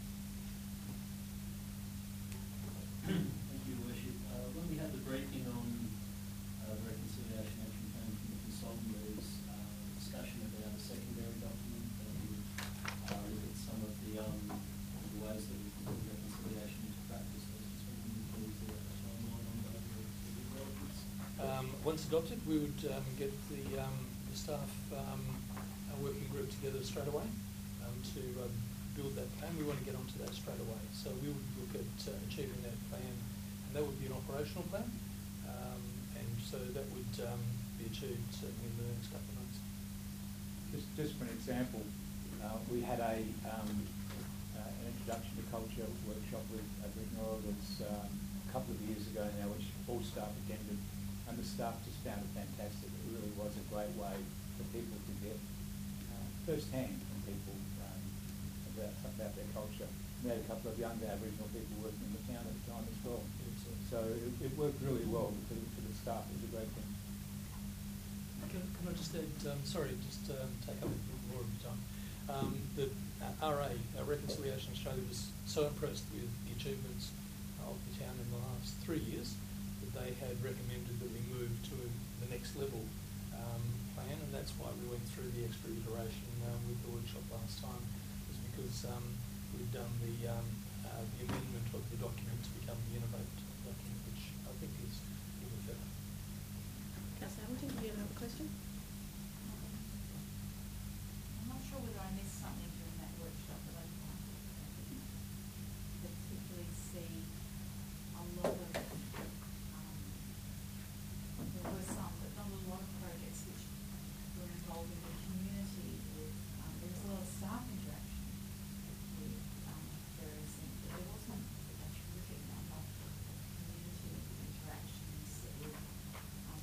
Thank you, Your Worship. Uh, when we had the briefing on uh, the Reconciliation Action Plan from the consultant, there was uh, discussion about a secondary document that would uh, look at some of the, um, the ways that we can put reconciliation into practice. I was just wondering if there was a timeline on that or the developments. Um, once adopted, we would um, get the, um, the staff um, a working group together straight away um, to um, build that plan. We want to get onto that straight away. So we would look at uh, achieving that plan, and that would be an operational plan. Um, and so that would um, be achieved certainly in the next couple of months. Just, just for an example, uh, we had a um, uh, an introduction to culture workshop with Aboriginal elders um, a couple of years ago now, which all staff attended, and the staff just found it fantastic. It really was a great way for people to get uh, first hand from people um, about, about their culture. We had a couple of younger Aboriginal people working in the town at the time as well. So it, it worked really well for, for the staff. It was a great thing. Can, can I just add, um, sorry, just um, take up a bit more of your time. Um, the uh, R A, uh, Reconciliation Australia, was so impressed with the achievements of the town in the last three years that they had recommended that we move to a, the next level um, plan, and that's why we went through the extra iteration um, with the workshop last time, was because um, we've done the, um, uh, the amendment of the document to become the Innovate document, which I think is even better. Councillor Hamilton, do you have a question? I'm not sure whether I missed something during that workshop, but I particularly see a lot of, um, there were some, but not a lot of projects which were involving the community with, um, there was a lot of staff interaction with um, various things, but there wasn't a terrific number of community interactions that would, um,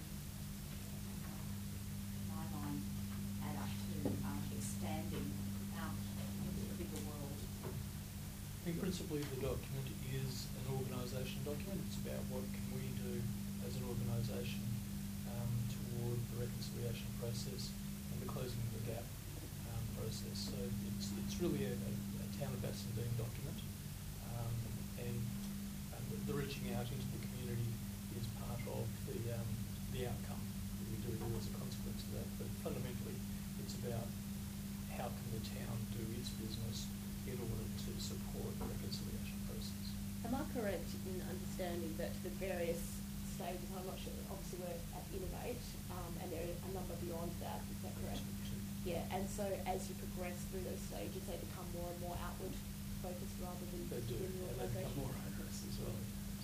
in my mind, add up to um, expanding out into the bigger world. I think principally the document is an organisation document. It's about what can we do as an organisation um, toward the reconciliation process and the closing the gap um, process. So it's it's really a, a, a town of Bassendean document, um, and um, the reaching out into the community is part of the um, the outcome that we do as a consequence of that. But fundamentally, it's about how can the town do its business in order to support the reconciliation process. Am I correct in understanding that the various stages, I'm not sure, obviously we're at Innovate, um, and there are a number beyond that, is that correct? Yeah, and so as you progress through those stages, they become more and more outward focused rather than They do, within the and they become organisation? more onerous as well.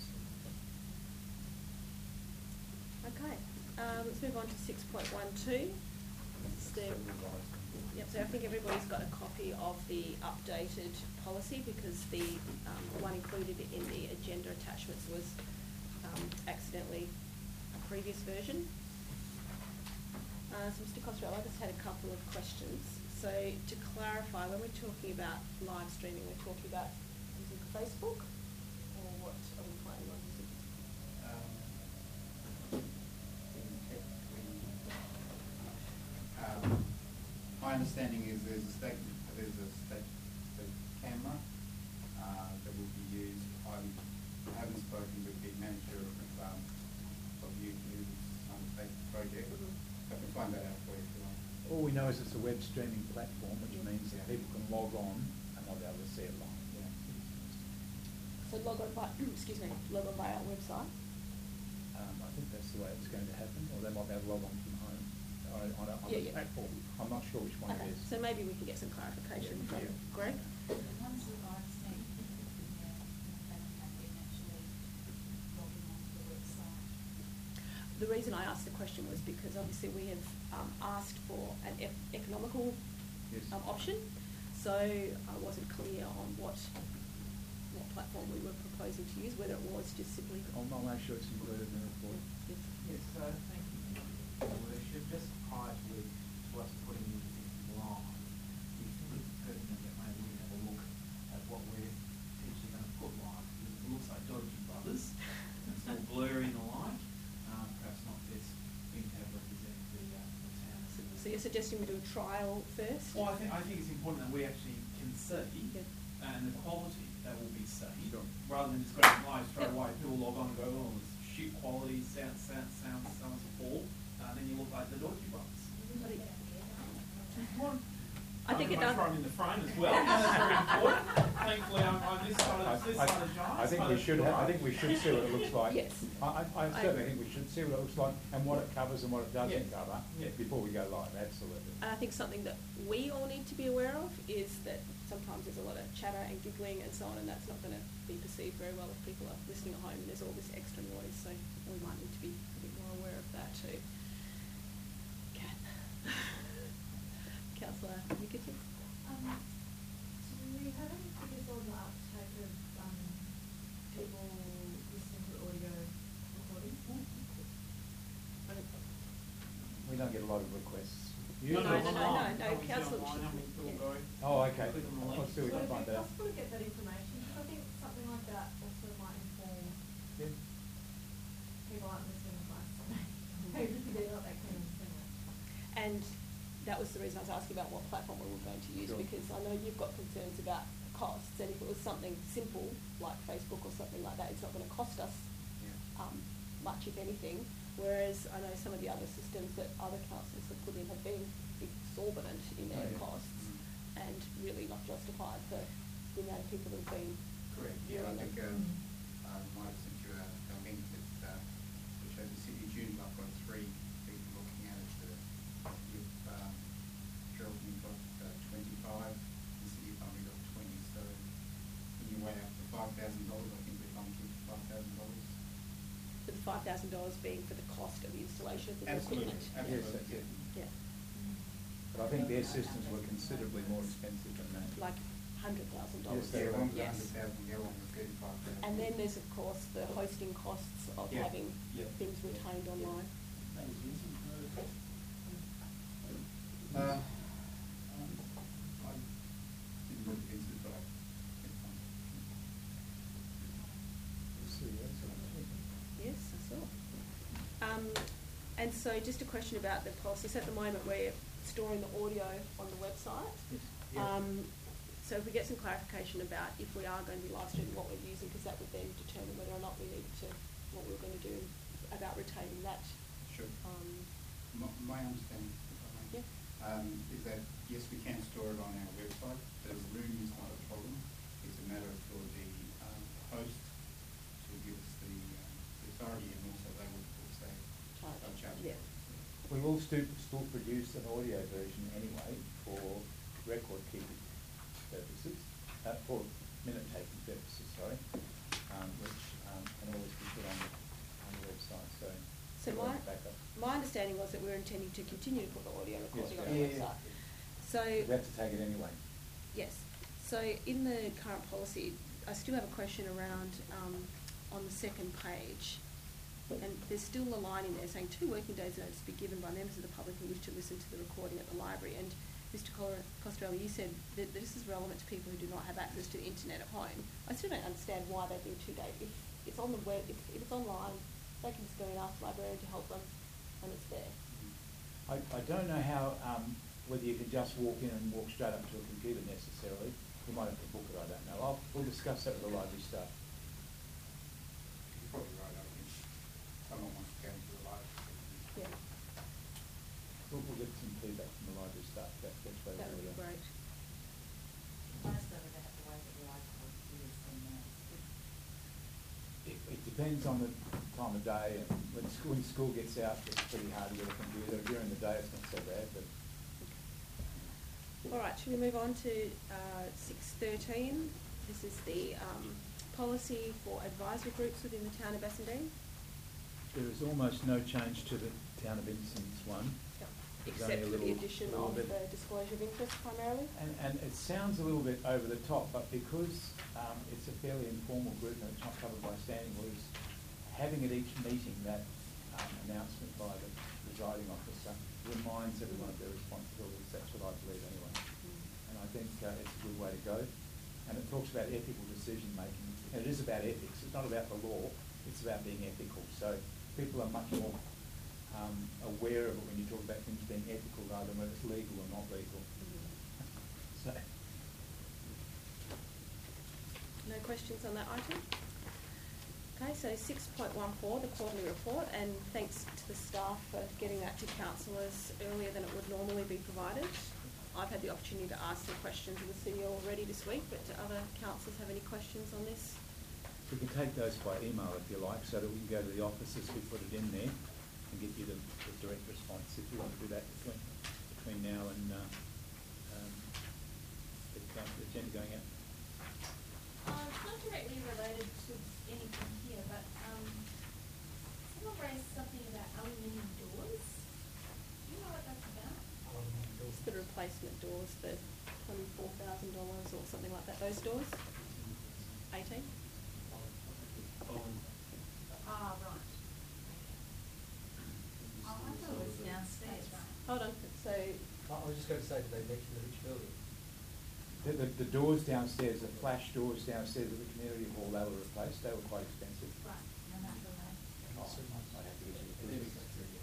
Okay, um, let's move on to six point one two. Yep, so I think everybody's got a copy of the updated policy because the, um, the one included in the agenda attachments was um, accidentally a previous version. Uh, so Mister Cosgrove, I just had a couple of questions. So to clarify, when we're talking about live streaming, we're talking about using Facebook, or what are we planning on using? Um, um, my understanding is there's a state, there's a state, state camera uh, that will be used. I'm, I haven't spoken with the manager of, um, of YouTube on the state project. I can find that out for you if you like. All we know is it's a web streaming platform, which Yeah. means that Yeah. people can log on and they'll be able to see it live. Yeah. So log on by, excuse me, log on by our website. Um, I think that's the way it's going to happen, or they might be able to log on from home on a, on a, on Yeah, a yeah. platform. I'm not sure which one Okay, it is. so maybe we can get some clarification from Yeah. Greg. Ones that I've seen, yeah, that have been actually logging onto the website. The reason I asked the question was because obviously we have um, asked for an e- economical Yes. um, option, so I wasn't clear on what what platform we were proposing to use, whether it was just simply. I'll, I'll make sure it's included in the report. Yes. Yes, so thank you, Your Worship. Just prior to, we, to us putting this live, we think it's pertinent that maybe we have a look at what we're potentially going to put live. Because it looks like dodgy brothers, and it's all blurry and the like. Um, perhaps not best thing to have represent the, uh, the town. So you're suggesting we do a trial first? Well, I think, I think it's important that we actually can see, Yeah. and the quality that will be seen, Sure. rather than just going live straight Yep. away. People log on and go, oh, it's shit quality, sound, sound, sound, sounds poor, uh, then you look like the dodgy brothers. I think- Well, I think it might does. throw 'em in the frame as well. That's very important. Thankfully, I'm, I'm this side I, of this I, side of Giants. I think we should. Ha- I think we should see what it looks like. Yes. I, I, I certainly think we should see what it looks like and what it covers and what it doesn't Yes. cover Yeah. before we go live. Absolutely. And I think something that we all need to be aware of is that sometimes there's a lot of chatter and giggling and so on, and that's not going to be perceived very well if people are listening at home and there's all this extra noise, so we might need to be a bit more aware of that too. Kath. Councillor Nicotine. Um, do we have any figures on the uptake of um, people listening to audio recording? We don't get a lot of requests. No, no, no, no, no, no, Councillor. How many people Yeah. go? Oh, okay. Click on the I'll link. see what we So can if find it's out. possible to get that information, because I think something like that also might inform Yeah. people aren't listening to us. Maybe they're not that keen on listening. And that was the reason I was asking about what platform we were going to use, Sure. because I know you've got concerns about costs, and if it was something simple like Facebook or something like that, it's not going to cost us Yeah. um, much, if anything. Whereas I know some of the other systems that other councils have put in have been exorbitant in their Oh, yeah. costs and really not justified for the amount of people that have been. Correct, yeah, I think, um, um, might have sent you a, a link that, uh, which shows the city of June, I've got three people looking at it, uh, you've, um, Geraldton got uh, twenty-five, the city of Bunbury got twenty, so when you weigh up the five thousand dollars, I think we're going to five thousand dollars. For the five thousand dollars being for the cost of the installation of the new Absolutely, equipment. absolutely. Yes, that's it. Yeah, But I think their systems were considerably more expensive than that. like hundred thousand dollars. Yes, they Yeah, were. one was a Yes. hundred thousand, the other one was thirty-five thousand. And then there's of course the hosting costs of Yeah. having Yeah. things retained online. That was easy. Uh, um, I didn't look into it, but I can find it. See, that's all right. Yes, I saw. Um, and so just a question about the policy. So at the moment we're storing the audio on the website. Yes. Yeah. Um, so if we get some clarification about if we are going to be live streaming what we're using, because that would then determine whether or not we need to, what we were going to do about retaining that. Sure. Um, My, my understanding, if I may, Yeah. um, is that, yes, we can store it on our website, the room is not a problem. It's a matter for the, um, host to give us the, um, the authority, and also they will also Charge. uh, charge. Yeah. We will still, still produce an audio version anyway for record keeping purposes, uh, for minute taking purposes, sorry, um, which um, can always be put on the, on the website. So, So we'll my, back up. my understanding was that we were intending to continue to put the audio recording Yes, on the yeah, yeah, website. So, we have to take it anyway. yes. So in the current policy, I still have a question around um, on the second page. And there's still a line in there saying two working days notice be given by members of the public who wish to listen to the recording at the library. And Mister Costello, you said that this is relevant to people who do not have access to the internet at home. I still don't understand why they've been two days. If it's on the web, if, if it's online, they can just go and ask the librarian to help them, and it's there. I, I don't know how, um, whether you can just walk in and walk straight up to a computer necessarily. We might have to book it, I don't know. I'll, we'll discuss that with the library staff. You're probably right, I think someone wants to go into the library. Yeah, We'll, we'll get some feedback from the library staff. That, that's where that would be great. Most of it they have to wait at the library for years and uh, It, it depends on the time of day, and when school, when school gets out, it's pretty hard to get a computer. During the day, it's not so bad, but All right, should we move on to uh, six thirteen? This is the um, policy for advisory groups within the town of Bassendean. there is almost no change to the Town of Innocence one. Yep. It's except only a for the little- addition little of bit- the disclosure of interest primarily. And, and it sounds a little bit over the top, but because um, it's a fairly informal group and it's not covered by standing orders, having at each meeting that um, announcement by the presiding officer reminds everyone of their responsibilities. That's what I believe anyway. And I think uh, it's a good way to go. And it talks about ethical decision making. And it is about ethics. It's not about the law. It's about being ethical. So people are much more um, aware of it when you talk about things being ethical rather than whether it's legal or not legal. So. No questions on that item? Okay, so six point one four, the quarterly report, and thanks to the staff for getting that to councillors earlier than it would normally be provided. I've had the opportunity to ask some questions of the city already this week, but do other councillors have any questions on this? We can take those by email if you like, so that we can go to the offices who put it in there and get you the, the direct response if you want to do that between, between now and uh, um, the, the agenda going out. Uh, it's not directly related to anything here, but um, someone raised something about aluminium doors. Do you know what that's about? It's the replacement doors, the twenty-four thousand dollars or something like that. Those doors? eighteen? Ah, right. Oh, I thought it was downstairs. Hold on, so I was just going to say, did they mention the which building? The, the, the doors downstairs, the flash doors downstairs at the community hall, they were replaced. They were quite expensive. Right, no matter what. Oh, I'd have to get you the figures.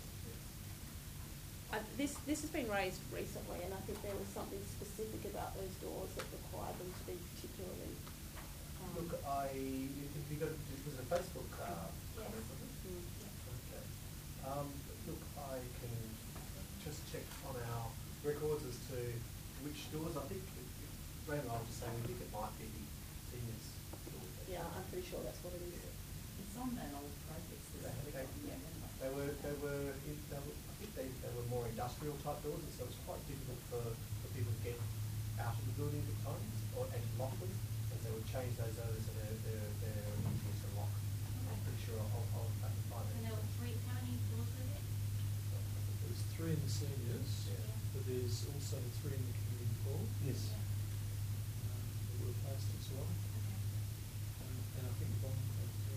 Uh, this this has been raised recently, and I think there was something specific about those doors that required them to be particularly. Um, Look, I, if you got, it was a Facebook, uh, comment, wasn't it? Mm. Okay. Um, look, I can just check on our records as to which doors. I think, Ray and I were just saying, we think it might be the seniors doors. Yeah, I'm pretty sure that's what it is. It's on that old projects list that we got in November. They were, they were, in, they were, I think they, they were more industrial type doors, and so it's quite difficult for, for people to get out of the building at times, or, and lock them, and they would change those over so they're, they're, they're easier to lock. I'm pretty sure I'll, I'll, I can find And it. there were three, how many doors were there? There's three in the seniors, Yeah. but there's also three in the community hall. Yes. Um, that were replaced as well. Um, and I think Bond had three.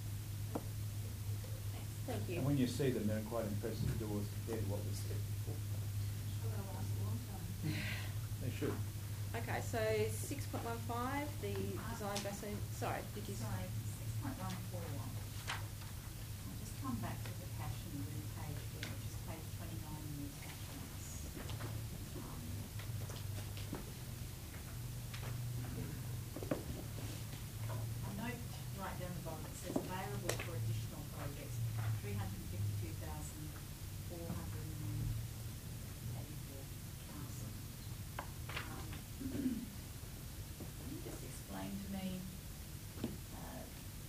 Thank you. And when you see them, they're quite impressive doors compared to what was there before. Sure, they'll last a long time. They should. Okay, so six point one five, the design based, sorry, did you? Sorry, six point one four one. I'll just come back to the cash and move page again, which is page twenty-nine in the attachments. Um, I note right down the bottom, it says available for additional projects, three hundred fifty-two thousand four hundred eighty-four thousand. Um, Can you just explain to me, uh,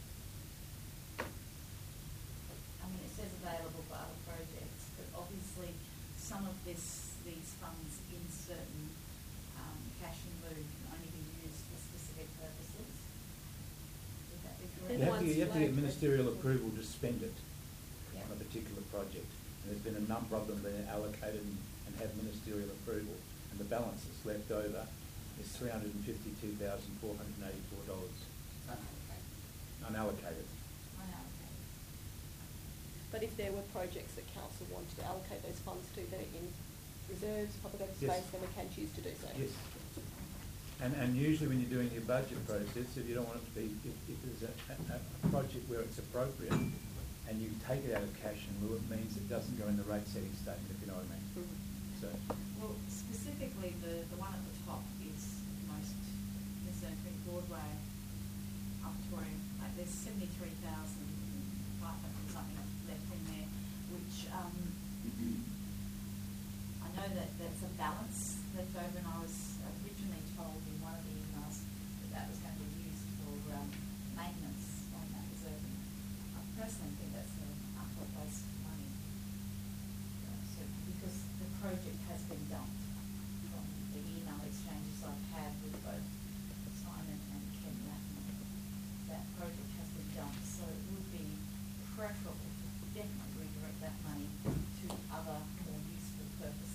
I mean, it says available for other projects, but obviously some of this, these funds in certain um, cash in lieu can only be used for specific purposes. Would that be correct? You have to, you have to get ministerial approval to spend it Yeah. on a particular project. And there's been a number of them that are allocated and, and have ministerial approval. And the balance that's left over is three hundred fifty-two thousand four hundred eighty-four dollars. Unallocated. Unallocated. But if there were projects that council wanted to allocate those funds to that are in reserves, public open Yes. space, then we can choose to do so. Yes. And, and usually when you're doing your budget process, if you don't want it to be, if, if there's a, a, a project where it's appropriate and you take it out of cash in lieu, it means it doesn't go in the rate setting statement, if you know what I mean. Mhm. So, Well, specifically, the, the one at the top is most concerned with Broadway up touring. Like there's seventy-three thousand five hundred something left in there, which um, I know that that's a balance left over, and I was originally told in one of the emails that that was going to be used for um, maintenance on that reserve. I personally think that's an utter waste of money. Uh, so because the project has been dumped from the email exchanges I've had with both Simon and Ken Latham. That project has been dumped, so it would be preferable to definitely redirect that money to other more useful purposes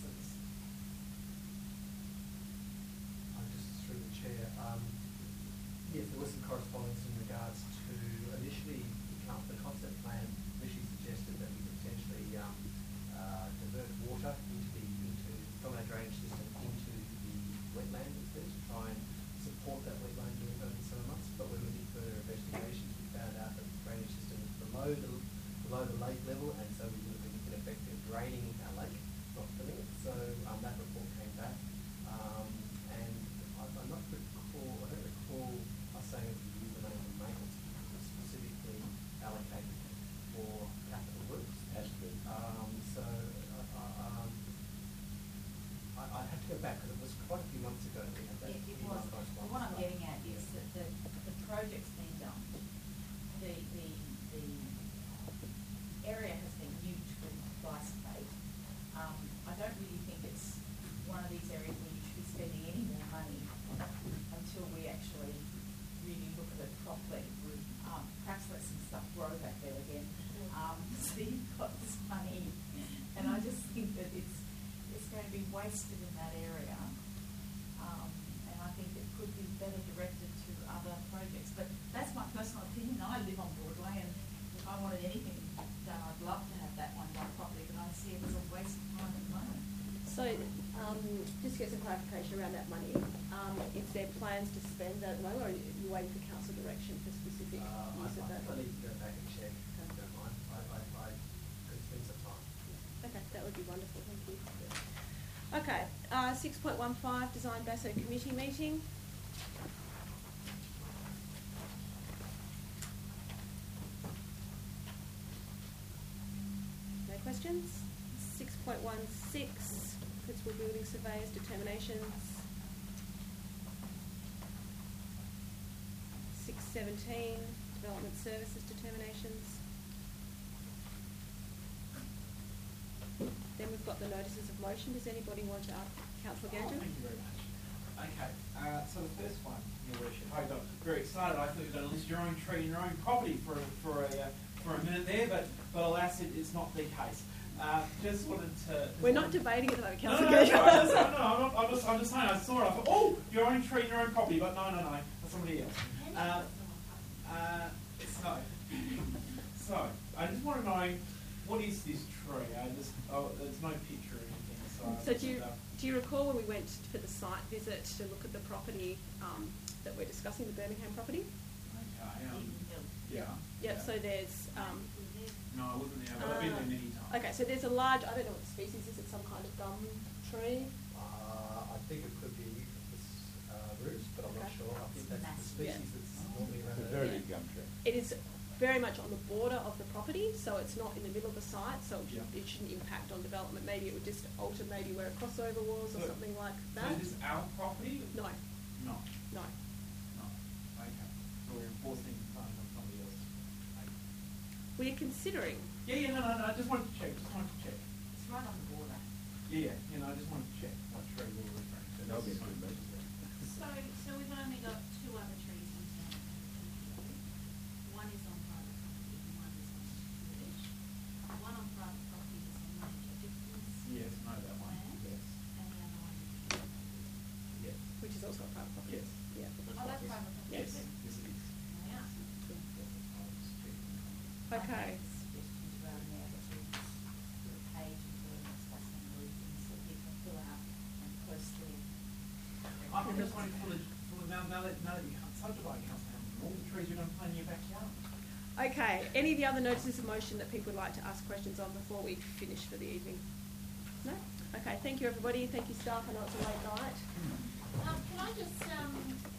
draining our lake, not filling it. So um, that report came back, um, and I, I'm not recall, I don't recall us saying that we use the money for maintenance because it's specifically allocated for capital works. Has to be. Um, so I, I, um, I, I'd have to go back because it was quite a few months ago that we had that. It, it email was. correspondence. But what I'm getting at is that the, the project's been done. The, the, the area has been nuked with glyphosate. Um, I don't really think it's one of these areas where you should be spending any more money until we actually really look at it properly. Um, perhaps let some stuff grow back there again. Um, so you've got this money, and I just think that it's it's going to be wasted in that area. Um, and I think it could be better directed to other projects. But that's my personal opinion. I live on Broadway, and if I wanted anything done, I'd love to have that one done properly. But I see it as a waste of time at the moment. So, um, just to get some clarification around that money, um, is there plans to spend that at the moment, or are you waiting for council direction for specific Uh, I, use of that? I need to go back and check. If you don't mind. I, I, I could spend some time. Okay, that would be wonderful, thank you. Okay, uh, six point one five, Design Basso Committee meeting. No questions? six point one six, Principal Building Surveyors Determinations. six seventeen, Development Services Determinations. Then we've got the notices of motion. Does anybody want to ask Councillor Oh, Gangen? thank you very much. Okay, uh, so the first one, Your Worship, I got very excited. I thought you were going to list your own tree in your own property for for a uh, for a minute there, but but alas, it, it's not the case. Uh, just wanted to. Just We're not wanted, debating it, though, no, Councillor no, no, Gangen. no, no, no, I'm, not, I'm, just, I'm just saying. I saw it. I thought, oh, your own tree in your own property, but no, no, no, for somebody else. Uh, uh, so, so I just want to know what is this tree? I just oh, there's no picture or anything. So, So do you, uh, do you recall when we went for the site visit to look at the property um, that we're discussing, the Birmingham property? Okay. Um, yeah. Yep, so there's... Um, No, I wasn't there, but I've been there many times. okay, so there's a large, I don't know what the species is, it's some kind of gum tree? Uh, I think it could be this uh, roost, but I'm not Okay. sure. I think that's the Massive. species Yeah. that's normally around. It's a that very area. big gum tree. It is very much on the border of the property, so it's not in the middle of the site, so it, should, Yeah. it shouldn't impact on development. Maybe it would just alter maybe where a crossover was or So- something like So that. is this our property? No, No. no. No. Okay. So we're enforcing something on somebody else. Okay. We're considering... Yeah, yeah, no, no, no, I just wanted to check, just wanted to check. It's right on the border. Yeah, yeah, you know, I just wanted to check what tree we were referring to. That'll be That's good, fine. mate. So, so we've only got two other trees in town. One is on private property and one is on village. The one on private property is on Major Dickens Yes, no, that one, land, yes. and the other one is. Yes. Which is also a private property. Yes. Yeah. Oh, that's private property. Yes, too? yes it is. Yeah. Okay. Suggestions around there that we put a page of the discussing these things that people can fill out and post there. I think just waiting for the, for the, now, now that, now that you can't subdivide council, all the trees you're going to plant in your backyard. Okay, any of the other notices of motion that people would like to ask questions on before we finish for the evening? No? Okay, thank you everybody, thank you staff, I know it's a late night. Um, can I just, um,